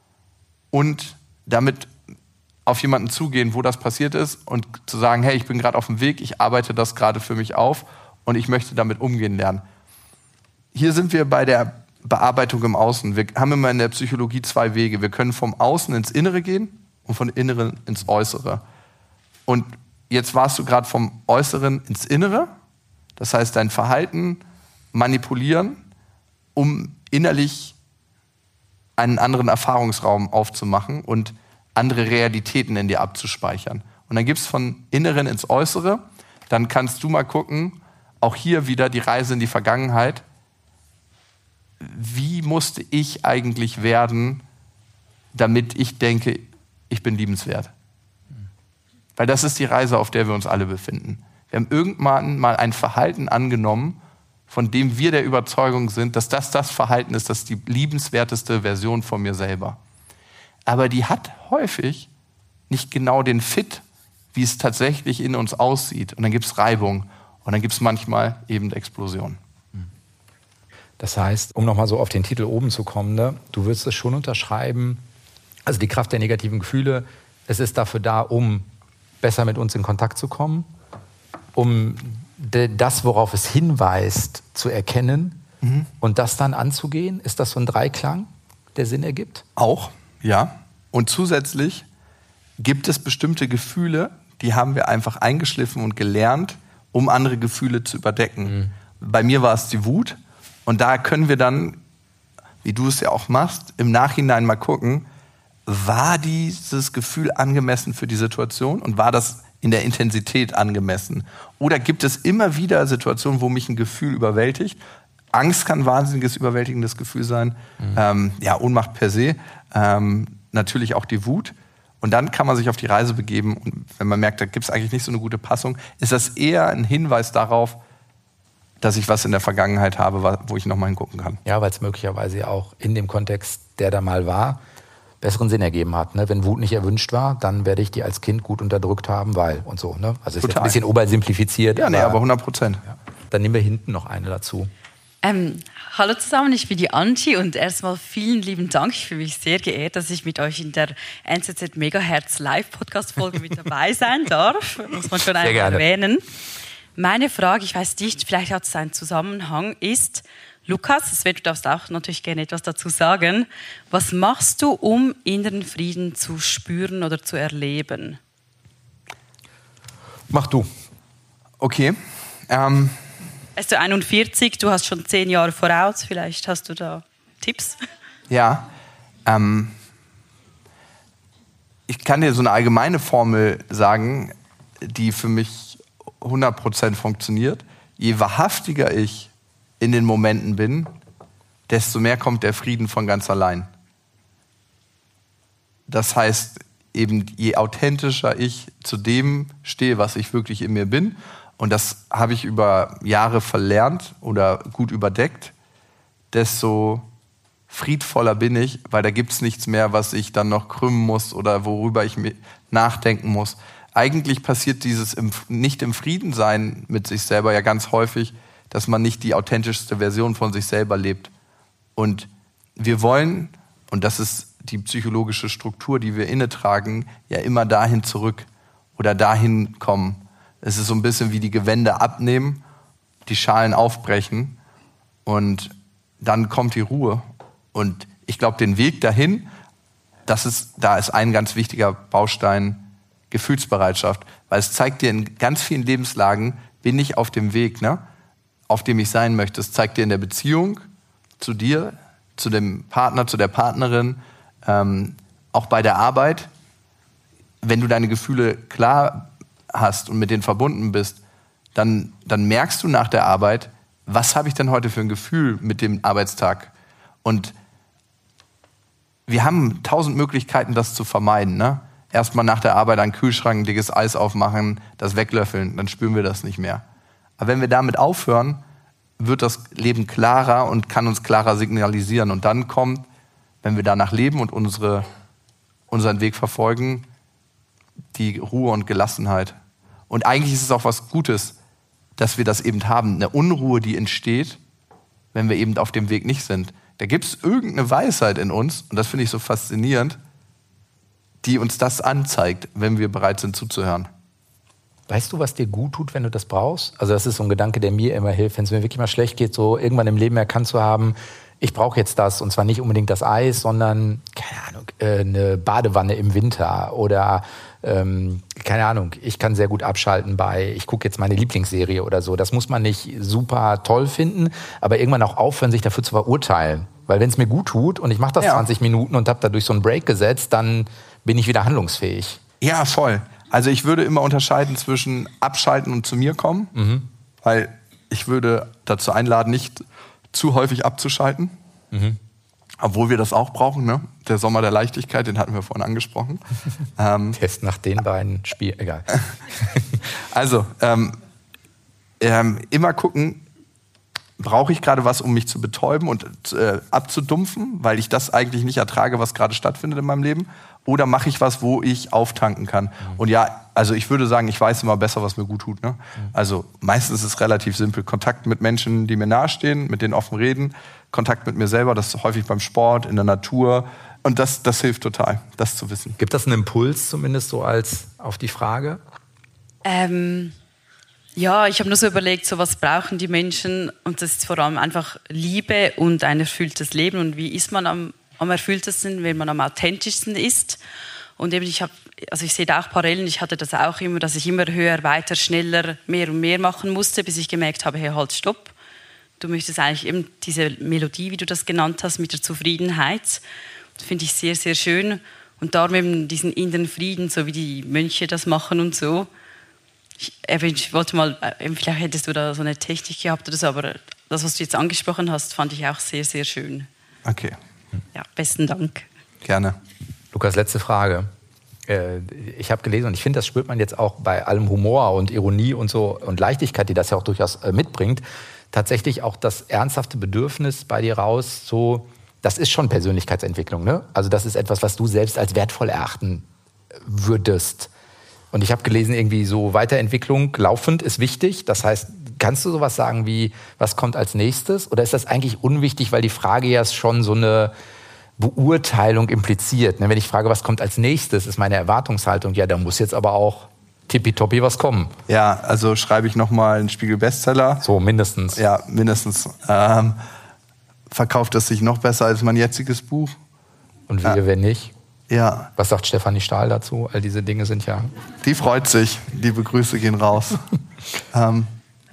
und damit auf jemanden zugehen, wo das passiert ist und zu sagen, hey, ich bin gerade auf dem Weg, ich arbeite das gerade für mich auf und ich möchte damit umgehen lernen. Hier sind wir bei der Bearbeitung im Außen. Wir haben immer in der Psychologie zwei Wege. Wir können vom Außen ins Innere gehen und von Inneren ins Äußere. Und jetzt warst du gerade vom Äußeren ins Innere, das heißt dein Verhalten manipulieren, um innerlich einen anderen Erfahrungsraum aufzumachen und andere Realitäten in dir abzuspeichern. Und dann gibt es von Inneren ins Äußere, dann kannst du mal gucken, auch hier wieder die Reise in die Vergangenheit. Wie musste ich eigentlich werden, damit ich denke, ich bin liebenswert? Weil das ist die Reise, auf der wir uns alle befinden. Wir haben irgendwann mal ein Verhalten angenommen, von dem wir der Überzeugung sind, dass das das Verhalten ist, das ist die liebenswerteste Version von mir selber. Aber die hat häufig nicht genau den Fit, wie es tatsächlich in uns aussieht. Und dann gibt es Reibung und dann gibt es manchmal eben Explosionen.
Das heißt, um nochmal so auf den Titel oben zu kommen, ne, du würdest es schon unterschreiben, also die Kraft der negativen Gefühle, es ist dafür da, um besser mit uns in Kontakt zu kommen, um das, worauf es hinweist, zu erkennen mhm. und das dann anzugehen? Ist das so ein Dreiklang, der Sinn ergibt?
Auch, ja. Und zusätzlich gibt es bestimmte Gefühle, die haben wir einfach eingeschliffen und gelernt, um andere Gefühle zu überdecken. Mhm. Bei mir war es die Wut. Und da können wir dann, wie du es ja auch machst, im Nachhinein mal gucken, war dieses Gefühl angemessen für die Situation und war das in der Intensität angemessen? Oder gibt es immer wieder Situationen, wo mich ein Gefühl überwältigt? Angst kann ein wahnsinniges, überwältigendes Gefühl sein. Mhm. Ähm, ja, Ohnmacht per se. Ähm, natürlich auch die Wut. Und dann kann man sich auf die Reise begeben. Und wenn man merkt, da gibt es eigentlich nicht so eine gute Passung, ist das eher ein Hinweis darauf, dass ich was in der Vergangenheit habe, wo ich nochmal hingucken kann.
Ja, weil es möglicherweise auch in dem Kontext, der da mal war, besseren Sinn ergeben hat. Ne? Wenn Wut nicht erwünscht war, dann werde ich die als Kind gut unterdrückt haben, weil und so. Ne? Also es ist jetzt ein bisschen obersimplifiziert.
Ja, aber, nee, aber hundert Prozent.
Ja. Dann nehmen wir hinten noch eine dazu.
Ähm, hallo zusammen, ich bin die Angie und erstmal vielen lieben Dank. Ich fühle mich sehr geehrt, dass ich mit euch in der N Z Z Megahertz Live-Podcast-Folge mit dabei sein darf. Muss man schon einmal erwähnen. Meine Frage, ich weiß nicht, vielleicht hat es einen Zusammenhang, ist, Lukas, Sven, du darfst auch natürlich gerne etwas dazu sagen. Was machst du, um inneren Frieden zu spüren oder zu erleben?
Mach du.
Okay. Ähm.
Bist du einundvierzig, du hast schon zehn Jahre voraus, vielleicht hast du da Tipps?
Ja. Ähm, ich kann dir so eine allgemeine Formel sagen, die für mich hundert Prozent funktioniert. Je wahrhaftiger ich in den Momenten bin, desto mehr kommt der Frieden von ganz allein. Das heißt, eben je authentischer ich zu dem stehe, was ich wirklich in mir bin, und das habe ich über Jahre verlernt oder gut überdeckt, desto friedvoller bin ich, weil da gibt es nichts mehr, was ich dann noch krümmen muss oder worüber ich nachdenken muss. Eigentlich passiert dieses im, nicht im Frieden sein mit sich selber ja ganz häufig, dass man nicht die authentischste Version von sich selber lebt. Und wir wollen, und das ist die psychologische Struktur, die wir inne tragen, ja immer dahin zurück oder dahin kommen. Es ist so ein bisschen wie die Gewände abnehmen, die Schalen aufbrechen und dann kommt die Ruhe. Und ich glaube, den Weg dahin, das ist, da ist ein ganz wichtiger Baustein Gefühlsbereitschaft. Weil es zeigt dir in ganz vielen Lebenslagen, bin ich auf dem Weg, ne? auf dem ich sein möchte. Es zeigt dir in der Beziehung zu dir, zu dem Partner, zu der Partnerin, ähm, auch bei der Arbeit. Wenn du deine Gefühle klar hast und mit denen verbunden bist, dann, dann merkst du nach der Arbeit, was habe ich denn heute für ein Gefühl mit dem Arbeitstag? Und wir haben tausend Möglichkeiten, das zu vermeiden. Ne? Erstmal nach der Arbeit einen Kühlschrank, ein dickes Eis aufmachen, das weglöffeln, dann spüren wir das nicht mehr. Aber wenn wir damit aufhören, wird das Leben klarer und kann uns klarer signalisieren. Und dann kommt, wenn wir danach leben und unsere, unseren Weg verfolgen, die Ruhe und Gelassenheit. Und eigentlich ist es auch was Gutes, dass wir das eben haben. Eine Unruhe, die entsteht, wenn wir eben auf dem Weg nicht sind. Da gibt es irgendeine Weisheit in uns, und das finde ich so faszinierend, die uns das anzeigt, wenn wir bereit sind zuzuhören.
Weißt du, was dir gut tut, wenn du das brauchst? Also das ist so ein Gedanke, der mir immer hilft, wenn es mir wirklich mal schlecht geht, so irgendwann im Leben erkannt zu haben, ich brauche jetzt das, und zwar nicht unbedingt das Eis, sondern, keine Ahnung, äh, eine Badewanne im Winter oder, ähm, keine Ahnung, ich kann sehr gut abschalten bei, ich gucke jetzt meine Lieblingsserie oder so. Das muss man nicht super toll finden, aber irgendwann auch aufhören, sich dafür zu verurteilen. Weil wenn es mir gut tut und ich mache das ja. zwanzig Minuten und habe dadurch so einen Break gesetzt, dann bin ich wieder handlungsfähig.
Ja, voll. Also ich würde immer unterscheiden zwischen abschalten und zu mir kommen, mhm. weil ich würde dazu einladen, nicht zu häufig abzuschalten. Mhm. Obwohl wir das auch brauchen, ne? Der Sommer der Leichtigkeit, den hatten wir vorhin angesprochen. ähm,
Test nach den beiden Spielen, egal.
Also, ähm, ähm, immer gucken, brauche ich gerade was, um mich zu betäuben und äh, abzudumpfen, weil ich das eigentlich nicht ertrage, was gerade stattfindet in meinem Leben? Oder mache ich was, wo ich auftanken kann? Mhm. Und ja, also ich würde sagen, ich weiß immer besser, was mir gut tut. Ne? Mhm. Also meistens ist es relativ simpel. Kontakt mit Menschen, die mir nahestehen, mit denen offen reden. Kontakt mit mir selber, das ist häufig beim Sport, in der Natur. Und das, das hilft total, das zu wissen.
Gibt das einen Impuls zumindest so als auf die Frage?
Ähm, ja, ich habe nur so überlegt, so was brauchen die Menschen? Und das ist vor allem einfach Liebe und ein erfülltes Leben. Und wie ist man am, am erfülltesten, wenn man am authentischsten ist? Und eben ich habe, also ich sehe da auch Parallelen. Ich hatte das auch immer, dass ich immer höher, weiter, schneller, mehr und mehr machen musste, bis ich gemerkt habe, hey, halt, stopp. Du möchtest eigentlich eben diese Melodie, wie du das genannt hast, mit der Zufriedenheit. Das finde ich sehr, sehr schön. Und darum eben diesen inneren Frieden, so wie die Mönche das machen und so. Ich, ich wollte mal, vielleicht hättest du da so eine Technik gehabt oder so, aber das, was du jetzt angesprochen hast, fand ich auch sehr, sehr schön.
Okay.
Ja, besten Dank.
Gerne.
Lukas, letzte Frage. Ich habe gelesen und ich finde, das spürt man jetzt auch bei allem Humor und Ironie und so und Leichtigkeit, die das ja auch durchaus mitbringt, tatsächlich auch das ernsthafte Bedürfnis bei dir raus, so, das ist schon Persönlichkeitsentwicklung, ne? Also das ist etwas, was du selbst als wertvoll erachten würdest. Und ich habe gelesen, irgendwie so Weiterentwicklung laufend ist wichtig. Das heißt, kannst du sowas sagen wie, was kommt als nächstes? Oder ist das eigentlich unwichtig, weil die Frage ja schon so eine Beurteilung impliziert? Wenn ich frage, was kommt als nächstes, ist meine Erwartungshaltung, ja, da muss jetzt aber auch tippitoppi was kommen.
Ja, also schreibe ich nochmal einen Spiegel-Bestseller.
So, mindestens.
Ja, mindestens. Ähm, verkauft es sich noch besser als mein jetziges Buch?
Und wie, ja. wenn nicht?
Ja.
Was sagt Stefanie Stahl dazu? All diese Dinge sind ja...
Die freut sich. Liebe Grüße gehen raus. ähm,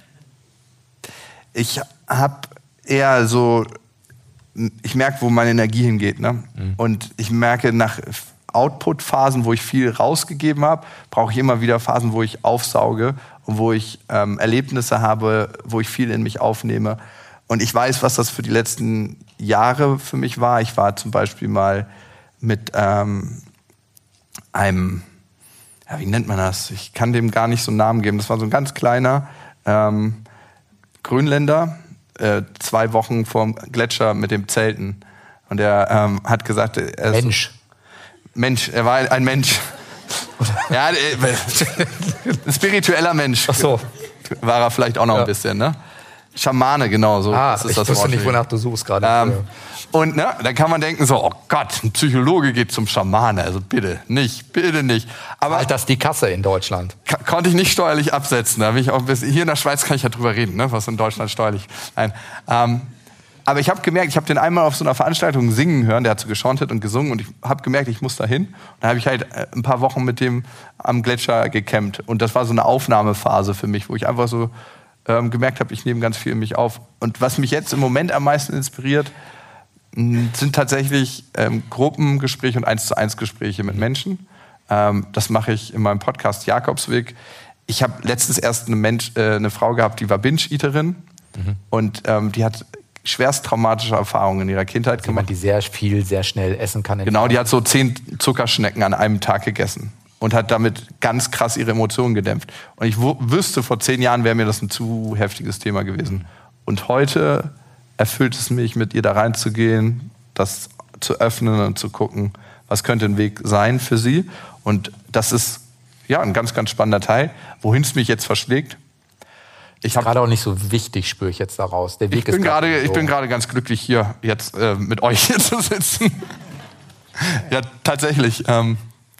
ich habe eher so... Ich merke, wo meine Energie hingeht. Ne? Mhm. Und ich merke, nach Output-Phasen, wo ich viel rausgegeben habe, brauche ich immer wieder Phasen, wo ich aufsauge und wo ich ähm, Erlebnisse habe, wo ich viel in mich aufnehme. Und ich weiß, was das für die letzten Jahre für mich war. Ich war zum Beispiel mal mit ähm, einem, ja, wie nennt man das? Ich kann dem gar nicht so einen Namen geben. Das war so ein ganz kleiner ähm, Grönländer, äh, zwei Wochen vorm Gletscher mit dem Zelten. Und er ähm, hat gesagt, er ist
Mensch.
Mensch, er war ein Mensch. Ja, ein spiritueller Mensch.
Ach so.
War er vielleicht auch noch ja. ein bisschen, ne? Schamane, genau so.
Ah,
das ist
ich
das
wusste
Wort
nicht, wonach du suchst gerade.
Ähm, und ne, dann kann man denken so, oh Gott, ein Psychologe geht zum Schamane. Also bitte nicht, bitte nicht. Aber
halt das die Kasse in Deutschland.
Konnte ich nicht steuerlich absetzen. Da bin ich auch ein bisschen, hier in der Schweiz kann ich ja drüber reden, ne, was in Deutschland steuerlich. Nein. Ähm, aber ich habe gemerkt, ich habe den einmal auf so einer Veranstaltung singen hören, der hat so geschontet und gesungen und ich habe gemerkt, ich muss da hin. Und dann habe ich halt ein paar Wochen mit dem am Gletscher gecampt. Und das war so eine Aufnahmephase für mich, wo ich einfach so ähm, gemerkt habe, ich nehme ganz viel in mich auf. Und was mich jetzt im Moment am meisten inspiriert, mh, sind tatsächlich ähm, Gruppengespräche und Eins-zu-eins-Gespräche mit Menschen. Ähm, das mache ich in meinem Podcast Jakobsweg. Ich habe letztens erst eine, Mensch, äh, eine Frau gehabt, die war Binge-Eaterin mhm. und ähm, die hat schwerst traumatische Erfahrungen in ihrer Kindheit
gemacht. Jemand, die sehr viel, sehr schnell essen kann.
Genau, die hat so zehn Zuckerschnecken an einem Tag gegessen und hat damit ganz krass ihre Emotionen gedämpft. Und ich w- wüsste, vor zehn Jahren wäre mir das ein zu heftiges Thema gewesen. Und heute erfüllt es mich, mit ihr da reinzugehen, das zu öffnen und zu gucken, was könnte ein Weg sein für sie. Und das ist ja ein ganz, ganz spannender Teil. Wohin es mich jetzt verschlägt,
Ich habe gerade auch nicht so wichtig, spüre ich jetzt daraus. Der Weg
ich bin
ist
gerade,
so.
Ich bin gerade ganz glücklich, hier jetzt äh, mit euch hier zu sitzen. Ja, tatsächlich. Ähm,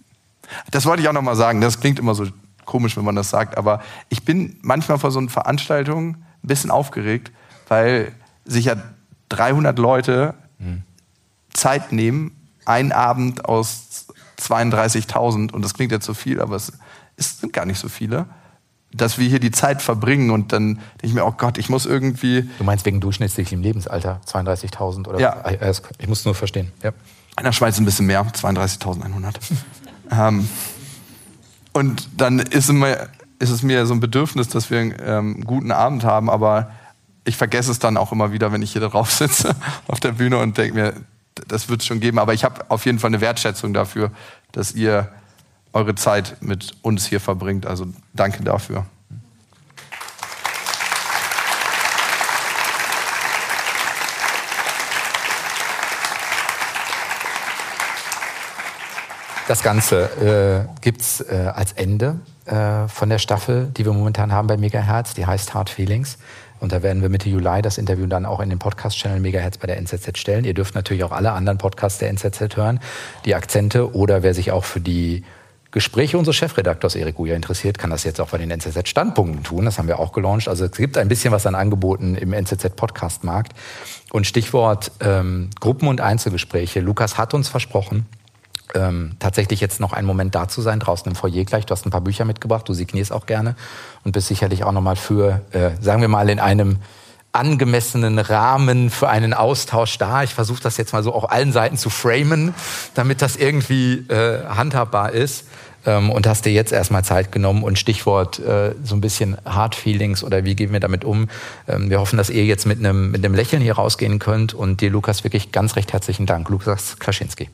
das wollte ich auch noch mal sagen. Das klingt immer so komisch, wenn man das sagt, aber ich bin manchmal vor so einer Veranstaltung ein bisschen aufgeregt, weil sich ja dreihundert Leute hm. Zeit nehmen, einen Abend aus zweiunddreißigtausend, und das klingt jetzt so viel, aber es sind gar nicht so viele, dass wir hier die Zeit verbringen und dann denke ich mir, oh Gott, ich muss irgendwie...
Du meinst wegen durchschnittlichem Lebensalter, zweiunddreißigtausend oder?
Ja.
Ich muss nur verstehen. Ja.
In der Schweiz ein bisschen mehr, zweiunddreißigtausendeinhundert. ähm, und dann ist immer, ist es mir so ein Bedürfnis, dass wir ähm, einen guten Abend haben, aber ich vergesse es dann auch immer wieder, wenn ich hier drauf sitze auf der Bühne und denke mir, das wird es schon geben. Aber ich habe auf jeden Fall eine Wertschätzung dafür, dass ihr eure Zeit mit uns hier verbringt. Also danke dafür.
Das Ganze äh, gibt es äh, als Ende äh, von der Staffel, die wir momentan haben bei Megahertz. Die heißt Hard Feelings. Und da werden wir Mitte Juli das Interview dann auch in den Podcast-Channel Megahertz bei der N Z Z stellen. Ihr dürft natürlich auch alle anderen Podcasts der N Z Z hören, die Akzente. Oder wer sich auch für die Gespräche unseres Chefredakteurs Erik Guja interessiert, kann das jetzt auch bei den N Z Z-Standpunkten tun. Das haben wir auch gelauncht. Also es gibt ein bisschen was an Angeboten im N Z Z-Podcast-Markt. Und Stichwort ähm, Gruppen- und Einzelgespräche. Lukas hat uns versprochen, Ähm, tatsächlich jetzt noch einen Moment da zu sein, draußen im Foyer gleich. Du hast ein paar Bücher mitgebracht, du signierst auch gerne und bist sicherlich auch nochmal für, äh, sagen wir mal, in einem angemessenen Rahmen für einen Austausch da. Ich versuche das jetzt mal so auf allen Seiten zu framen, damit das irgendwie äh, handhabbar ist. Ähm, und hast dir jetzt erstmal Zeit genommen und Stichwort äh, so ein bisschen Hard Feelings oder wie gehen wir damit um. Ähm, wir hoffen, dass ihr jetzt mit einem mit einem Lächeln hier rausgehen könnt und dir, Lukas, wirklich ganz recht herzlichen Dank. Lukas Klaschinski.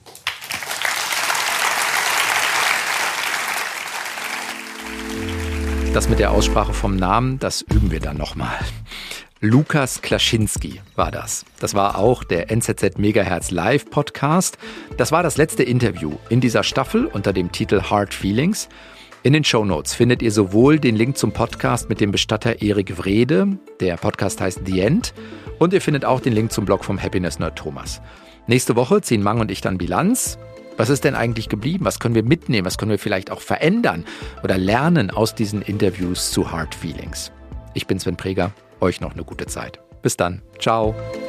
Das mit der Aussprache vom Namen, das üben wir dann nochmal. Lukas Klaschinski war das. Das war auch der N Z Z Megahertz Live Podcast. Das war das letzte Interview in dieser Staffel unter dem Titel Hard Feelings. In den Shownotes findet ihr sowohl den Link zum Podcast mit dem Bestatter Erik Wrede, der Podcast heißt The End, und ihr findet auch den Link zum Blog vom Happiness Nerd Thomas. Nächste Woche ziehen Mang und ich dann Bilanz. Was ist denn eigentlich geblieben? Was können wir mitnehmen? Was können wir vielleicht auch verändern oder lernen aus diesen Interviews zu Hard Feelings? Ich bin Sven Preger. Euch noch eine gute Zeit. Bis dann. Ciao.